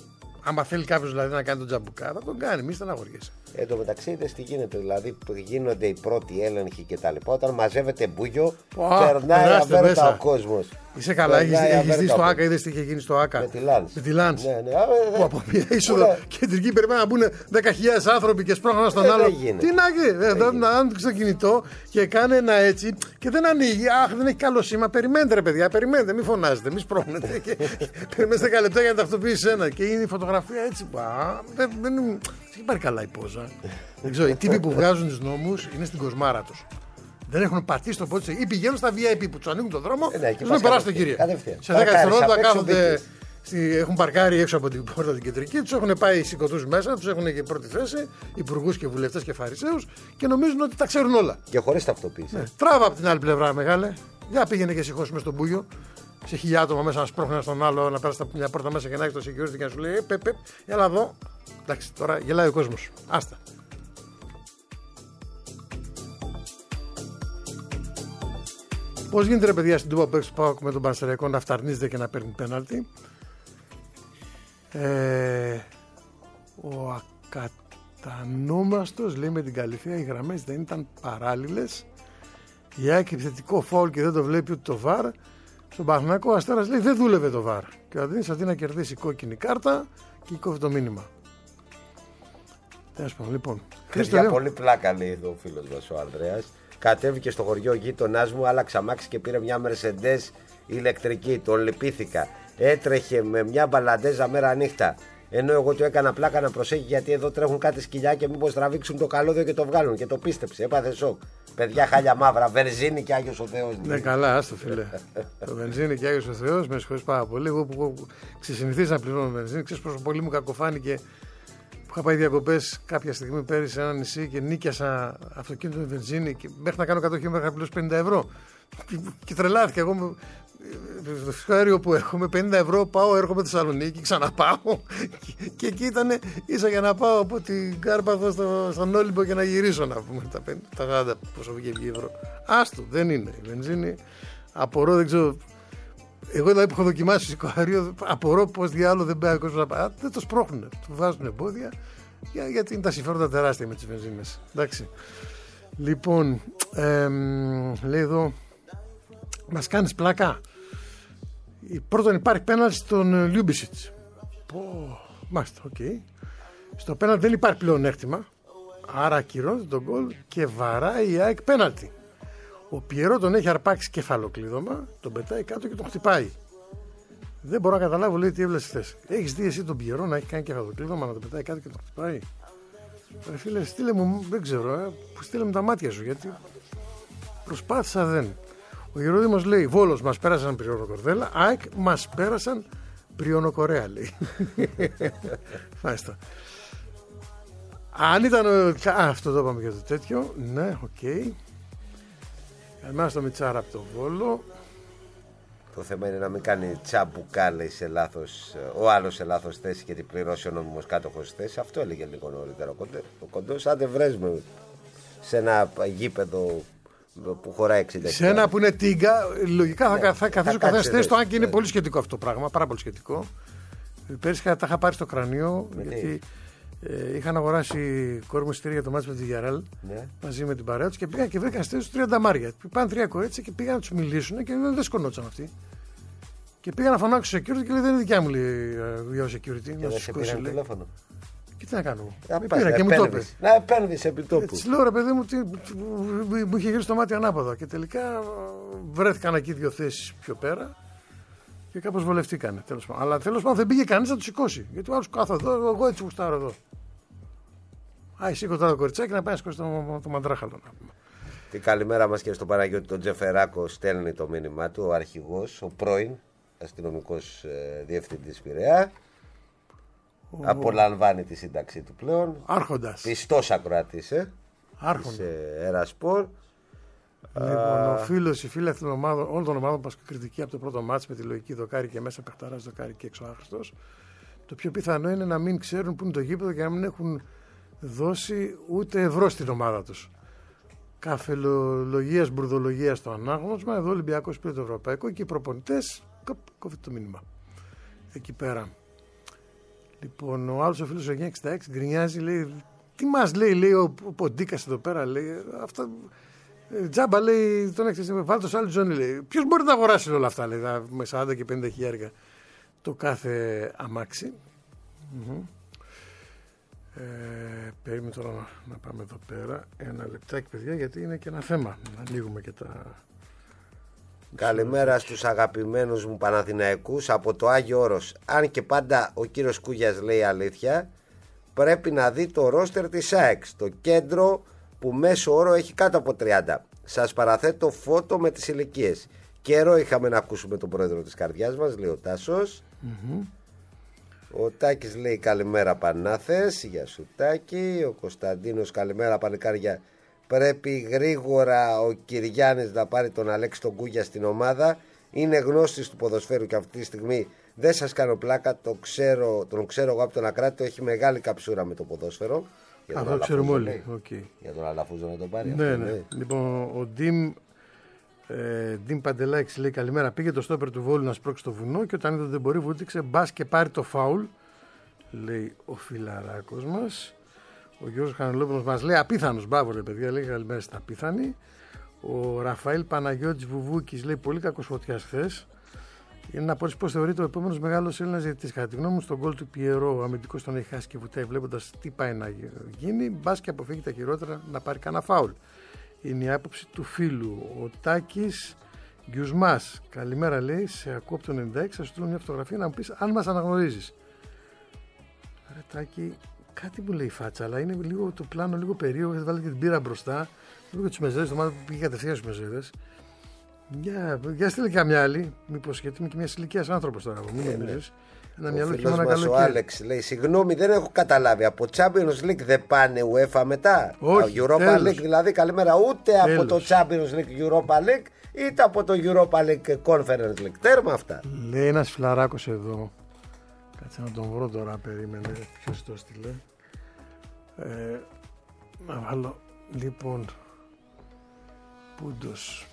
Άμα θέλει κάποιο δηλαδή να κάνει τον τζαμπουκά, θα τον κάνει, μη στεναχωριέσαι. Εν τω μεταξύ, είδες τι γίνεται. Δηλαδή, γίνονται οι πρώτοι έλεγχοι κτλ. Όταν μαζεύεται μπούγιο, περνάει αβέρτα ο κόσμος. Είσαι καλά, έχεις δει στο ΑΚΑ, είδες τι είχε γίνει στο ΑΚΑ. Με τη Λάνς. Ναι. Που από μια είσοδο κεντρική περιμένουν να μπουν 10.000 άνθρωποι και σπρώχναν στον άλλο. Τι να γίνει, να άνοιξε το κινητό και κάνει ένα έτσι και δεν ανοίγει. Αχ, δεν έχει καλό σήμα. Περιμένετε, ρε παιδιά, περιμένετε, μην φωνάζετε, μην σπρώχνετε. Περιμένετε 10 λεπτά για να ταυτοποιήσει ένα. Και είναι η φωτογραφία έτσι. Δεν έχει πάρει καλά η πόζα. Δεν ξέρω, οι τύποι που βγάζουν τους νόμους είναι στην κοσμάρα τους. Δεν έχουν πατήσει το πόδι ή πηγαίνουν στα VIP που του ανοίγουν τον δρόμο. Και του περάσετε, κύριε. Σε 10 δευτερόλεπτα κάθονται. Έχουν παρκάρει έξω από την πόρτα την κεντρική, του έχουν πάει σηκωτούς μέσα, του έχουν και πρώτη θέση, υπουργούς και βουλευτές και φαρισαίους και νομίζουν ότι τα ξέρουν όλα. Και χωρίς ταυτοποίηση. Ναι. Τράβα από την άλλη πλευρά, μεγάλε. Για πήγαινε και σηκώσει μέσα στον Μπούγιο. Σε 1.000 άτομα μέσα να σπρώχνουν στον άλλο, να πέρασε από μια πόρτα μέσα και να έχει το security και να σου λέει έλα εδώ. Εντάξει, τώρα γελάει ο κόσμος. Άστα. Πώς γίνεται, ρε παιδιά, στην Τούπα που έξω πάω με τον Πανσεραϊκό να φταρνίζεται και να παίρνει πέναλτι. Ο ακατανόμαστος λέει με την Καλυθέα οι γραμμές δεν ήταν παράλληλες. Η ΑΕΚ επιθετικό φάουλ και δεν το βλέπει ούτε το VAR. Στον Παναθηναϊκό ο Αστέρας λέει δεν δούλευε το VAR. Και ο Αντίνης αντί να κερδίσει κόκκινη κάρτα και κόβει το μήνυμα. Λοιπόν. Για πολύ πλάκα λέει εδώ ο φίλος μας ο Ανδρέας. Κατέβηκε στο χωριό γείτονάς μου, άλλαξε αμάξι και πήρε μια Mercedes ηλεκτρική. Τον λυπήθηκα. Έτρεχε με μια μπαλαντέζα μέρα νύχτα. Ενώ εγώ του έκανα πλάκα να προσέχει γιατί εδώ τρέχουν κάτι σκυλιά και μήπως τραβήξουν το καλώδιο και το βγάλουν. Και το πίστεψε, έπαθε σοκ. Παιδιά, χάλια μαύρα, βενζίνη και Άγιος ο Θεός. Ναι, καλά, άστο φίλε. Το βενζίνη και Άγιος ο Θεός, με συγχωρείς πάρα πολύ. Εγώ που ξεσυνηθίζω να πληρώνω βενζίνη, ξέρεις πόσο πολύ μου κακοφάνηκε. Είχα πάει διακοπές κάποια στιγμή πέρυσι σε ένα νησί και νίκιασα αυτοκίνητο με βενζίνη και μέχρι να κάνω 100 χιλιόμετρα είχα πληρώσει 50 ευρώ. Και τρελάθηκα. Εγώ το φυσικό αέριο που έχω με 50 ευρώ πάω, έρχομαι Θεσσαλονίκη, ξαναπάω. Και εκεί ήταν ίσα για να πάω από την Κάρπαθο στον Όλυμπο και να γυρίσω να πούμε τα 40 πόσο βγει ευρώ. Άστο, δεν είναι. Η βενζίνη απορώ, δεν ξέρω. Εγώ δηλαδή που έχω δοκιμάσει φυσικό αέριο, απορώ πως διάλογο δεν πάει ο κόσμος να πάει. Δεν το σπρώχνουνε, του βάζουν εμπόδια γιατί είναι τα συμφέροντα τεράστια με τις βενζίνες. Εντάξει. Λοιπόν, λέει εδώ, μας κάνεις πλάκα. Πρώτον υπάρχει πέναλτι στον Λιούμπισιτς. Μάλιστα, οκ. Στο πέναλτι δεν υπάρχει πλεονέκτημα, άρα ακυρώνεται τον γκολ και βαράει η ΑΕΚ πέναλτι. Ο Πιερό τον έχει αρπάξει κεφαλοκλείδωμα, τον πετάει κάτω και τον χτυπάει. Δεν μπορώ να καταλάβω, λέει, τι έβλεπε χθες. Έχεις δει εσύ τον Πιερό να έχει κάνει κεφαλοκλείδωμα, να τον πετάει κάτω και τον χτυπάει? Ρε φίλε, στείλε μου, δεν ξέρω, στείλε μου τα μάτια σου, γιατί προσπάθησα δεν. Ο Γερόδημος λέει, Βόλος μας πέρασαν Πριονοκορδέλα, ΑΕΚ μας πέρασαν Πριονοκορέα, λέει. Μάλιστα. Αν ήταν. Αυτό το είπαμε για το τέτοιο. Ναι, οκ. Εμάς στο Μιτσάρα από το Βόλο. Το θέμα είναι να μην κάνει τσαμπουκάλε σε λάθος, ο άλλος σε λάθος θέση και την πληρώσει ο νόμιμος κάτοχος θέση. Αυτό έλεγε λίγο νωρίτερα ο Κοντός. Αν δεν βρέσουμε σε ένα γήπεδο που χωράει 60. Σε ένα που είναι τίγκα, λογικά θα καθίσω καθένα θέση του, αν και είναι πολύ σχετικό αυτό το πράγμα. Πάρα πολύ σχετικό. Πέρυσι τα είχα πάρει στο κρανίο. Γιατί είχαν αγοράσει κόρη μου εισιτήρια για το μάτι με τη Γιαρέλ μαζί με την παρέα του και πήγαν και βρήκαν στέλνει του 30 μάρια. Πάνε 3 κορίτσια και πήγαν να του μιλήσουν και δεν σκονόταν αυτοί. Και πήγαν να φωνάξουν security και λέει: δεν είναι δικιά μου, λέει, για security. Να σου πήραν τηλέφωνο. Και τι να κάνω. Και μου το είπε. Να επένδυσε επί τόπου. Τη λέω, ρε παιδί μου, μου είχε γυρίσει το μάτι ανάποδα. Και τελικά βρέθηκαν εκεί 2 θέσεις πιο πέρα. Και κάπως βολευτήκανε. Αλλά τέλος πάντων δεν πήγε κανείς να του σηκώσει. Γιατί ο άλλος κάθω εδώ, εγώ έτσι γουστάρω εδώ. Σήκω τώρα το κοριτσάκι να πάει να σηκώσει το μαντράχαλο. Την καλημέρα μας και στο Παναγιώτη τον Τζεφεράκο στέλνει το μήνυμά του, ο αρχηγός, ο πρώην αστυνομικός διευθυντής Πειραιά. Απολαμβάνει τη σύνταξή του πλέον. Άρχοντας. Πιστός ακροατής, Άρχοντα. Ερασπορ. Λοιπόν, ο φίλος, η φίλη όλων των ομάδων που ασκούν κριτική από το πρώτο μάτς με τη λογική δοκάρι και μέσα, παιχταράς δοκάρι και έξω άχρηστος. Το πιο πιθανό είναι να μην ξέρουν πού είναι το γήπεδο και να μην έχουν δώσει ούτε ευρώ στην ομάδα τους. Καφελολογίας, μπουρδολογίας στο ανάγνωσμα. Εδώ ο Ολυμπιακός πήρε το ευρωπαϊκό και οι προπονητές κόβει το μήνυμα. Εκεί πέρα. Λοιπόν, ο άλλος ο φίλος ο 966 γκρινιάζει, λέει, τι μας λέει ο Ποντίκας εδώ πέρα, λέει, αυτά, τζάμπα, λέει, τον έχετε βάλει το σε άλλη ζώνη, λέει. Ποιος μπορεί να αγοράσει όλα αυτά, λέει, με 40 και 50 χιλιάρικα το κάθε αμάξι. Περίμενε τώρα να πάμε εδώ πέρα. Ένα λεπτάκι, παιδιά, γιατί είναι και ένα θέμα. Να ανοίγουμε και τα... Καλημέρα στους αγαπημένους μου Παναθηναϊκούς από το Άγιο Όρος. Αν και πάντα ο κύριος Κούγιας λέει αλήθεια, πρέπει να δει το ρόστερ της ΑΕΚ, το κέντρο που μέσο όρο έχει κάτω από 30. Σας παραθέτω φώτο με τις ηλικίες. Καιρό είχαμε να ακούσουμε τον πρόεδρο της καρδιάς μας, λέει ο Τάσος. Ο Τάκης λέει καλημέρα Πανάθες. Γεια σου Τάκη. Ο Κωνσταντίνος καλημέρα πανικάρια. Πρέπει γρήγορα ο Κυριάννης να πάρει τον Αλέξη τον Κούγια στην ομάδα. Είναι γνώστης του ποδοσφαίρου και αυτή τη στιγμή δεν σας κάνω πλάκα. Τον ξέρω εγώ από τον Ακράτητο. Έχει μεγάλη καψούρα με το ποδόσφαιρο. Αυτό ξέρουμε όλοι. Για τον Αλαφούζο να τον πάρει. Ναι, ναι. Λοιπόν, ο Ντίμ Παντελάκης λέει καλημέρα. Πήγε το στόπερ του Βόλου να σπρώξει το βουνό και όταν είδε ότι δεν μπορεί, βούτυξε μπα και πάρει το φάουλ. Λέει ο φιλαράκος μας. Ο Γιώργος Χανελόπουλος μας λέει απίθανος. Μπράβο, ρε παιδιά, λέει καλημέρα στα απίθανη. Ο Ραφαήλ Παναγιώτης Βουβούκης λέει πολύ κακός φωτιάς χθες. Είναι να πω πώς θεωρείται ο επόμενος μεγάλος Έλληνας διαιτητής. Κατά τη γνώμη μου, στον γκολ του Πιερό, ο αμυντικός τον έχει χάσει και βουτάει βλέποντας τι πάει να γίνει. Μπα και αποφύγει τα χειρότερα να πάρει κανένα φάουλ. Είναι η άποψη του φίλου. Ο Τάκης Γκιουσμάς. Καλημέρα, λέει. Σε ακούω από το 96. Θα σου στείλω μια φωτογραφία να μου πεις αν μας αναγνωρίζεις. Ρε Τάκη, κάτι μου λέει η φάτσα, αλλά είναι λίγο το πλάνο λίγο περίεργο. Έχετε βάλει και την πύρα μπροστά. Λίγο τους μεζέδες, το μάθημα που πήγε κατευθείαν στους μεζέδες. Για στείλε και μια άλλη. Μήπως γιατί είμαι και μια ηλικίας άνθρωπος τώρα. Μην νομίζεις. Ένα μυαλό και μόνο καλό. Ο Άλεξ λέει: συγγνώμη, δεν έχω καταλάβει. Από Champions League δεν πάνε UEFA μετά. Όχι, Europa τέλος. League δηλαδή. Καλημέρα. Ούτε Τέλος. από το Champions League Europa League, είτε από το Europa League Conference League. Τέρμα αυτά. Λέει ένας φιλαράκος εδώ. Κάτσε να τον βρω τώρα. Περίμενε. Ποιος το στείλε. Να βάλω. Λοιπόν. Πούντος.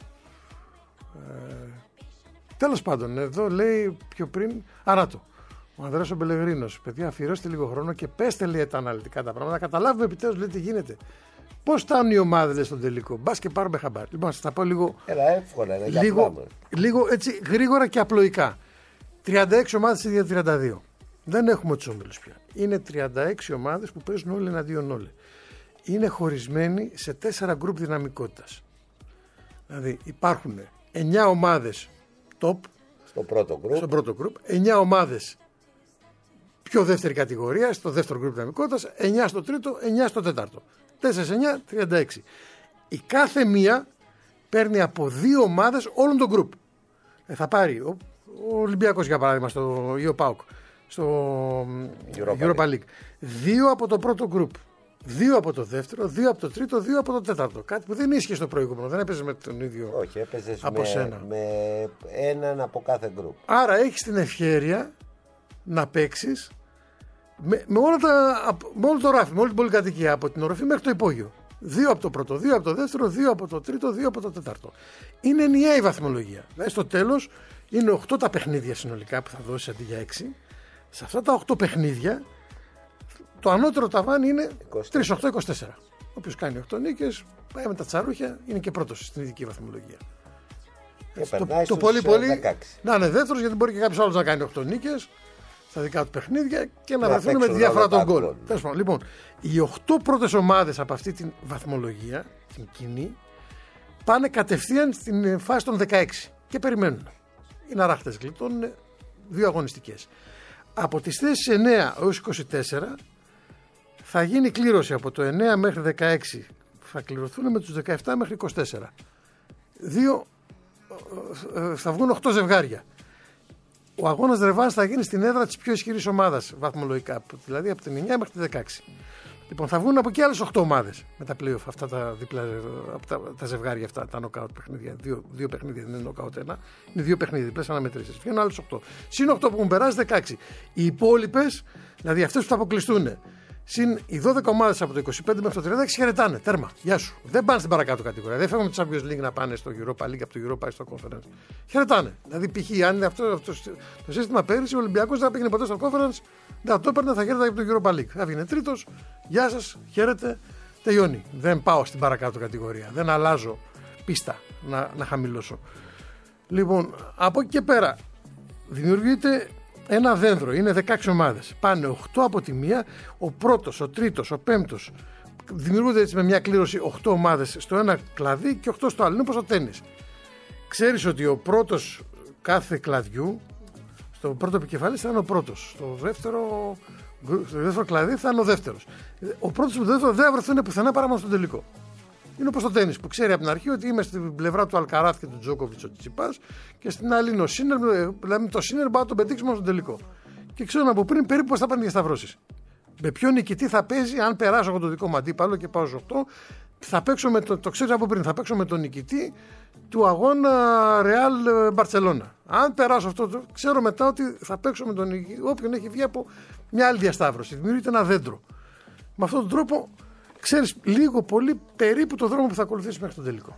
Τέλος πάντων, εδώ λέει πιο πριν. Ανάτο. Ο Ανδρέας ο Μπελεγρίνος. Παιδιά, αφιερώστε λίγο χρόνο και πέστε, λέει, τα αναλυτικά τα πράγματα. Να καταλάβουμε επιτέλους, λέει, τι γίνεται. Πώς φτάνουν οι ομάδες, λέει, στον τελικό. Μπας και πάρουμε χαμπάρι. Λοιπόν, σας τα πω λίγο. Έλα, εύκολα είναι. Λίγο έτσι γρήγορα και απλοϊκά. 36 ομάδες ίδια 32. Δεν έχουμε τους όμιλους πια. Είναι 36 ομάδες που παίζουν όλοι εναντίον όλοι. Είναι χωρισμένοι σε 4 γκρουπ δυναμικότητας. Δηλαδή υπάρχουν 9 ομάδες top στο πρώτο γκρουπ. 9 ομάδες πιο δεύτερη κατηγορία στο δεύτερο γκρουπ δυναμικότητας, 9 στο τρίτο, 9 στο τέταρτο. 4-9, 36. Η κάθε μία παίρνει από 2 ομάδες όλων των γκρουπ. Θα πάρει ο Ολυμπιακός για παράδειγμα ή ο ΠΑΟΚ στο Europa League. 2 από το πρώτο γκρουπ. 2 από το δεύτερο, 2 από το τρίτο, 2 από το τέταρτο. Κάτι που δεν ίσχυε στο προηγούμενο. Δεν έπαιζε με τον ίδιο. Όχι, έπαιζε με έναν από κάθε γκρουπ. Άρα έχεις την ευχέρεια να παίξεις με όλο το ράφι, με όλη την πολυκατοικία από την οροφή μέχρι το υπόγειο. 2 από το πρώτο, 2 από το δεύτερο, 2 από το τρίτο, 2 από το τέταρτο. Είναι ενιαία η βαθμολογία. Δηλαδή στο τέλος είναι 8 τα παιχνίδια συνολικά που θα δώσεις αντί για 6. Σε αυτά τα 8 παιχνίδια το ανώτερο ταβάνι είναι 3-8-24. Όποιος κάνει 8 νίκες, πάει με τα τσαρούχια, είναι και πρώτος στην ειδική βαθμολογία. Το πολύ να είναι δεύτερος, γιατί μπορεί και κάποιος άλλος να κάνει 8 νίκες στα δικά του παιχνίδια και να βρεθούν με τη διαφορά των γκολ. Λοιπόν, οι 8 πρώτες ομάδες από αυτή τη βαθμολογία, την κοινή, πάνε κατευθείαν στην φάση των 16 και περιμένουν. Είναι αράχτες, γλιτώνουν 2 αγωνιστικές. Από τις θέσεις 9 έως 24 θα γίνει κλήρωση από το 9 μέχρι 16. Θα κληρωθούν με τους 17 μέχρι 24. Θα βγουν 8 ζευγάρια. Ο αγώνας ρεβάνς θα γίνει στην έδρα της πιο ισχυρής ομάδας βαθμολογικά. Δηλαδή από την 9 μέχρι τη 16. Λοιπόν, θα βγουν από εκεί άλλες 8 ομάδες με τα play-off, αυτά τα δίπλα, τα ζευγάρια αυτά, τα knockout παιχνίδια. Δύο παιχνίδια, δεν είναι knockout ένα. Είναι 2 παιχνίδια, διπλές αναμετρήσεις. Βγαίνουν άλλες 8. Συν 8 που έχουν περάσει, 16. Οι υπόλοιπες, δηλαδή αυτές που θα αποκλειστούν Συν οι 12 ομάδες από το 25 μέχρι το 36 χαιρετάνε. Τέρμα. Γεια σου. Δεν πάνε στην παρακάτω κατηγορία. Δεν φεύγουν το Champions League να πάνε στο Europa League, από το Europa ή στο Conference. Χαιρετάνε. Δηλαδή, π.χ. αν είναι αυτό το σύστημα πέρυσι, ο Ολυμπιακός δεν πήγαινε ποτέ στο Conference, δεν το έπαιρνε, θα χαίρεταγε από το Europa League. Θα βγαίνει τρίτος. Γεια σας. Χαίρετε. Τελειώνει. Δεν πάω στην παρακάτω κατηγορία. Δεν αλλάζω πίστα να χαμηλώσω. Λοιπόν, από εκεί και πέρα δημιουργείται ένα δέντρο. Είναι 16 ομάδες. Πάνε 8 από τη μία, ο πρώτος, ο τρίτος, ο πέμπτος. Δημιουργούνται έτσι με μια κλήρωση 8 ομάδες στο ένα κλαδί και 8 στο άλλο. Είναι όπως το τένις. Ξέρεις ότι ο πρώτος κάθε κλαδιού, στο πρώτο επικεφαλής θα είναι ο πρώτος. Στο δεύτερο κλαδί θα είναι ο δεύτερος. Ο πρώτος και ο δεύτερος δεν θα βρεθούν πουθενά παρά μόνο στον τελικό. Είναι όπως το τένις που ξέρει από την αρχή ότι είμαι στην πλευρά του Αλκαράθ και του Τζόκοβιτς ο Τσιτσιπάς και στην άλλη είναι ο Σίνερ. Δηλαδή το Σίνερ μπορεί να τον πετύξει μόνο στον τελικό. Και ξέρω από πριν περίπου πώς θα πάνε οι διασταυρώσεις. Με ποιον νικητή θα παίζει, αν περάσω εγώ το δικό μου αντίπαλο και πάω στους 8, θα παίξω με το ξέρω από πριν, θα παίξω με τον νικητή του αγώνα Real Barcelona. Αν περάσω αυτό, ξέρω μετά ότι θα παίξω με τον νικητή, όποιον έχει βγει από μια άλλη διασταύρωση. Δημιουργείται ένα δέντρο. Με αυτόν τον τρόπο ξέρεις λίγο πολύ περίπου το δρόμο που θα ακολουθήσεις μέχρι τον τελικό.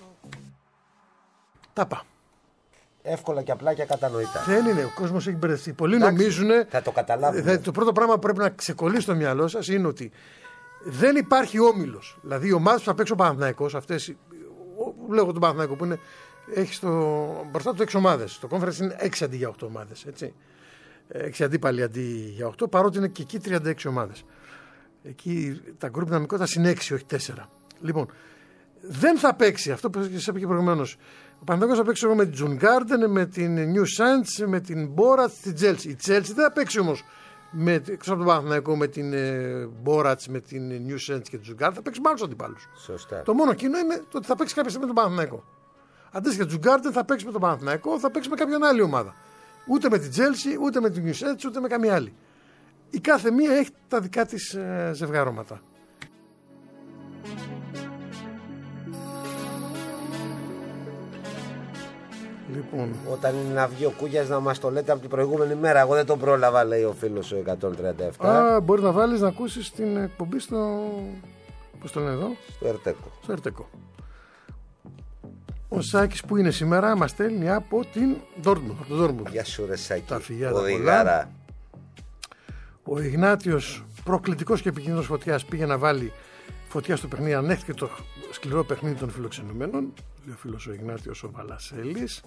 Τα πά. Εύκολα και απλά και κατανοητά. Δεν είναι, ο κόσμος έχει μπερδευτεί. Πολλοί νομίζουν. Θα το καταλάβουν. Το πρώτο πράγμα που πρέπει να ξεκολλήσει στο μυαλό σας είναι ότι δεν υπάρχει όμιλος. Δηλαδή οι ομάδες που θα παίξει ο Παναθηναϊκός, αυτές. Λέγω τον Παναθηναϊκό που είναι. Έχει μπροστά του 6 ομάδες. Το conference είναι 6 αντί για 8 ομάδες. 6 αντίπαλοι αντί για 8, παρότι είναι και εκεί 36 ομάδες. Εκεί τα γκρουπ δυναμικότητα είναι 6, όχι 4. Λοιπόν, δεν θα παίξει αυτό που σας είπα και προηγουμένως. Ο Παναθηναϊκός θα παίξει με την Τζουνγκάρντεν, με την New Saints, με την Μπόρατς, την Chelsea. Η Chelsea δεν θα παίξει όμως έξω από τον Παναθηναϊκό με την Μπόρατς, με την New Saints και την Τζουνγκάρντεν. Θα παίξει με άλλους αντιπάλους. Σωστά. Το μόνο εκείνο είναι το ότι θα παίξει κάποια στιγμή με τον Παναθηναϊκό. Αντίστοιχα, Τζουνγκάρντεν θα παίξει με τον Παναθηναϊκό, θα παίξει με κάποια άλλη ομάδα. Ούτε με την Chelsea, ούτε με την New Saints, ούτε με καμία άλλη. Η κάθε μία έχει τα δικά της ζευγαρώματα. Λοιπόν. Όταν είναι να βγει ο Κούγιας να μας το λέτε από την προηγούμενη μέρα. Εγώ δεν τον πρόλαβα, λέει ο φίλος ο 137. Μπορεί να βάλεις να ακούσεις την εκπομπή στο. Πώς το λένε εδώ? Στο Ερτέκο. Ο Σάκης που είναι σήμερα μας στέλνει από την Ντόρτμουντ. Γεια σου ρε Σάκη. Τα φυγιά τα πολλά. Ο Ιγνάτιος, προκλητικός και επικίνδυνος φωτιάς, πήγε να βάλει φωτιά στο παιχνίδι. Ανέχθηκε το σκληρό παιχνίδι των φιλοξενουμένων. Λέει ο φίλος ο Ιγνάτιος ο Βαλασέλης.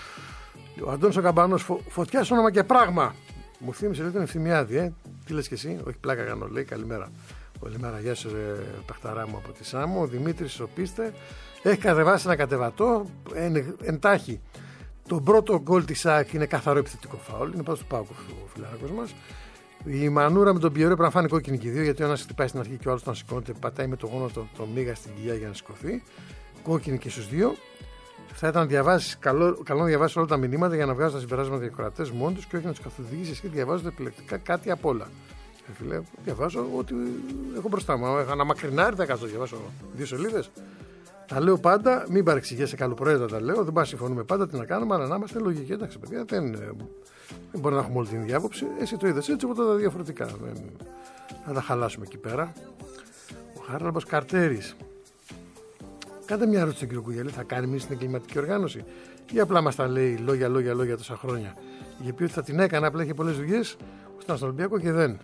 Ο Αντώνης ο Καμπανός, φωτιά σε όνομα και πράγμα. Μου θύμισε λέει τον Ευθυμιάδη, Τι λες και εσύ? Όχι, πλάκα κάνω, λέει. Καλημέρα. Καλημέρα, γεια σου, παιχταρά μου από τη Σάμο. Ο Δημήτρης ο Πίστε έχει κατεβάσει ένα κατεβατό. Εντάχει. Το πρώτο γκολ της ΑΕΚ είναι καθαρό επιθετικό φάουλ. Είναι πάνω του Πάουκ ο φιλάρακος μας. Η Μανούρα με τον Πιερό πρέπει να φάνε κόκκινη και οι δύο, γιατί ο ένας χτυπάει στην αρχή και ο άλλος τον σηκώνεται, πατάει με το γόνατο το μίγα στην κοιλιά για να σηκωθεί. Κόκκινη και στους δύο. Θα ήταν να διαβάσεις, καλό να διαβάσεις όλα τα μηνύματα για να βγάζουν τα συμπεράσματα οι ακροατές μόνοι τους και όχι να τους καθοδηγήσεις και διαβάζονται επιλεκτικά κάτι απ' όλα. Φίλε, διαβάζω ό,τι έχω μπροστά μου. Ένα μακρινάρι θα κάτσω, διαβάσω 2 σελίδες. Τα λέω πάντα, μην παρεξηγέσαι, καλοπροαίρετα τα λέω. Δεν πάμε να συμφωνούμε πάντα τι να κάνουμε, αλλά να είμαστε λογικοί. Εντάξει, παιδιά, δεν μπορεί να έχουμε όλη την ίδια άποψη. Εσύ το είδες έτσι, εγώ το είδα διαφορετικά. Να τα χαλάσουμε εκεί πέρα. Ο Χάρλαμπος Καρτέρης. Κάντε μια ερώτηση στον κύριο Κουγιαλή, θα κάνει μήνυση στην εγκληματική οργάνωση ή απλά μας τα λέει λόγια τόσα χρόνια? Για πει ότι θα την έκανε, απλά είχε πολλές δουλειές ώστε να στον Ολυμπιακό και δεν.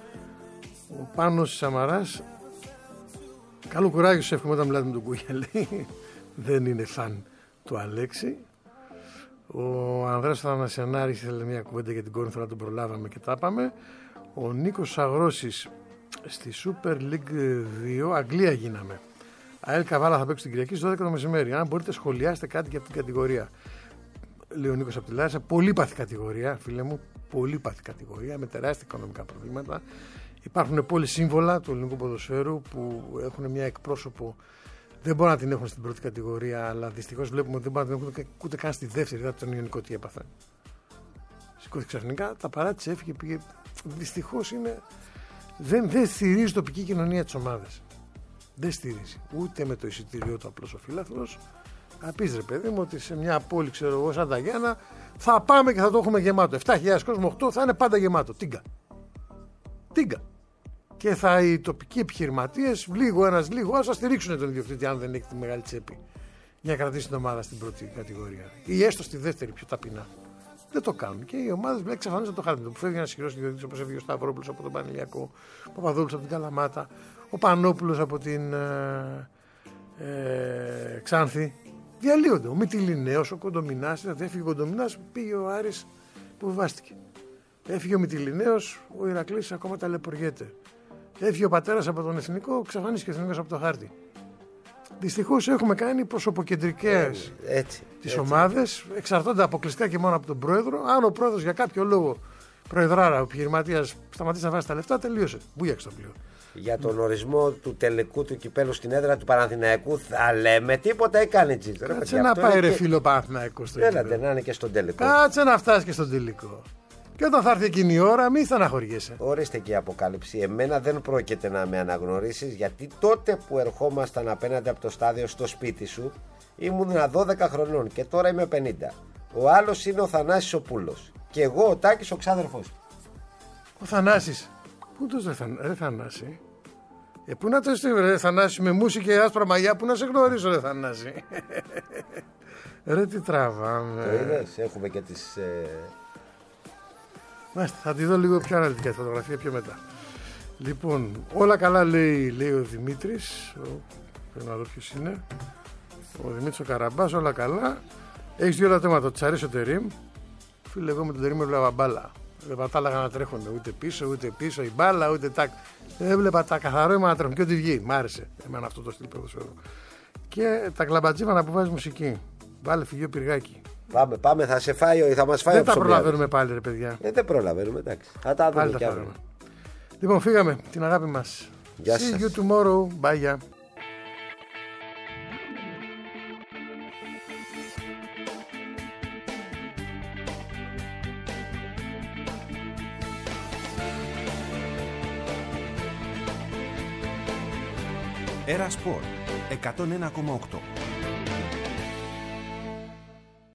Ο Πάνος Σαμαράς. Καλό κουράγιο σου εύχομαι όταν μιλάτε με τον Κουγιαλή. Δεν είναι φαν του Αλέξη. Ο Ανδρέας Θανασιανάρης ήθελε μια κουβέντα για την Κόρινθο, να τον προλάβαμε και τα είπαμε. Ο Νίκος Αγρόσης στη Super League 2, Αγγλία γίναμε. ΑΕΛ Καβάλα θα παίξει την Κυριακή στις 12 το μεσημέρι. Αν μπορείτε σχολιάστε κάτι για την κατηγορία. Λέει ο Νίκος από τη Λάρισα. Πολύ παθή κατηγορία, φίλε μου. Πολύ παθή κατηγορία με τεράστια οικονομικά προβλήματα. Υπάρχουν πόλεις σύμβολα του ελληνικού ποδοσφαίρου που έχουν μια εκπρόσωπο. Δεν μπορούν να την έχουν στην πρώτη κατηγορία, αλλά δυστυχώς βλέπουμε ότι δεν μπορούν να την έχουν ούτε καν στη δεύτερη. Δηλαδή τον Ιωνικό τι έπαθε. Σηκώθηκε ξαφνικά, τα παράτησε, έφυγε, πήγε. Δυστυχώς είναι. Δεν στηρίζει τοπική κοινωνία τις ομάδες. Δεν στηρίζει. Ούτε με το εισιτήριό του απλώς ο φιλάθλος. Να πεις ρε παιδί μου ότι σε μια πόλη, ξέρω εγώ, σαν τα Γιάννα, θα πάμε και θα το έχουμε γεμάτο. 7.000 κόσμο, 8 θα είναι πάντα γεμάτο. Τίγκα. Και οι τοπικοί επιχειρηματίες, λίγο ένας λίγο, θα στηρίξουν τον ιδιοκτήτη αν δεν έχει τη μεγάλη τσέπη για να κρατήσει την ομάδα στην πρώτη κατηγορία. Ή έστω στη δεύτερη, πιο ταπεινά. Δεν το κάνουν. Και οι ομάδες εξαφανίζονται από το χάρτη. Που φεύγει ένα ισχυρός ιδιοκτήτης όπως έφυγε ο Σταυρόπουλος από τον Πανηλιακό, ο Παπαδόπουλος από την Καλαμάτα, ο Πανόπουλος από την Ξάνθη. Διαλύονται. Ο Μυτιληναίος, ο Κοντομινάς. Δηλαδή έφυγε ο Κοντομινάς, πήγε ο Άρης που βιβάστηκε. Έφυγε ο Μυτιληναίος, ο Ηρακλής ακόμα ταλαιπωριέται. Έφυγε ο πατέρας από τον Εθνικό, εξαφανίστηκε ο Εθνικός από το χάρτη. Δυστυχώς έχουμε κάνει προσωποκεντρικές τις ομάδες, εξαρτώνται αποκλειστικά και μόνο από τον πρόεδρο. Αν ο πρόεδρος για κάποιο λόγο, προεδράρα, ο επιχειρηματίας σταματήσει να βάζει τα λεφτά, τελείωσε. Μπούγιαξε το πλοίο. Για τον ορισμό του τελικού του κυπέλου στην έδρα του Παναθηναϊκού θα λέμε τίποτα ή κάνει τζιτ? Κάτσε να πάει ρε φίλο Παναθηναϊκός στο τέλο. Έλατε να είναι και στον τελικό. Κάτσε να φτάσει και στον τελικό. Και όταν θα έρθει εκείνη η ώρα, μη στεναχωριέσαι. Ορίστε και η αποκάλυψη. Εμένα δεν πρόκειται να με αναγνωρίσεις, γιατί τότε που ερχόμασταν απέναντι από το στάδιο στο σπίτι σου ήμουν 12 χρονών και τώρα είμαι 50. Ο άλλος είναι ο Θανάσης ο Πούλος. Και εγώ ο Τάκης ο ξάδερφός. Ο Θανάσης. Πού το ρε Θανάση? Πού να το στείλει ρε Θανάση με μουσι και άσπρα μαλλιά, πού να σε γνωρίσω ρε Θανάση? Ρε τι τραβάμε. Το είδες, έχουμε και τις... Μάλιστα, θα τη δω λίγο πιο αναλυτικά τη φωτογραφία πιο μετά. Λοιπόν, όλα καλά λέει ο Δημήτρης. Πρέπει να δω ποιος είναι. Ο Δημήτρης ο Καραμπάς, όλα καλά. Έχεις δύο θέματα. Της αρέσει ο Τερίμ. Φίλε, εγώ με τον Τερίμ έβλεπα μπάλα. Δεν πατάλαγα να τρέχονται ούτε πίσω, η μπάλα, ούτε τάκ. Έβλεπα τα καθαρό να τρέχουν και ό,τι βγει. Μ' άρεσε εμένα αυτό το στυλ ποδοσφαίρου. Και τα κλαμπατζίβα που βάζει μουσική. Βάλε φυγείο πυργάκι. Πάμε, θα σε φάει, θα μας φάει. Δεν τα προλαβαίνουμε πάλι, ρε παιδιά. Δεν προλαβαίνουμε, εντάξει. Θα τα δούμε κι άλλο. Λοιπόν, φύγαμε την αγάπη μας. Γεια σας. See you tomorrow. Bye. Era Sport 101,8.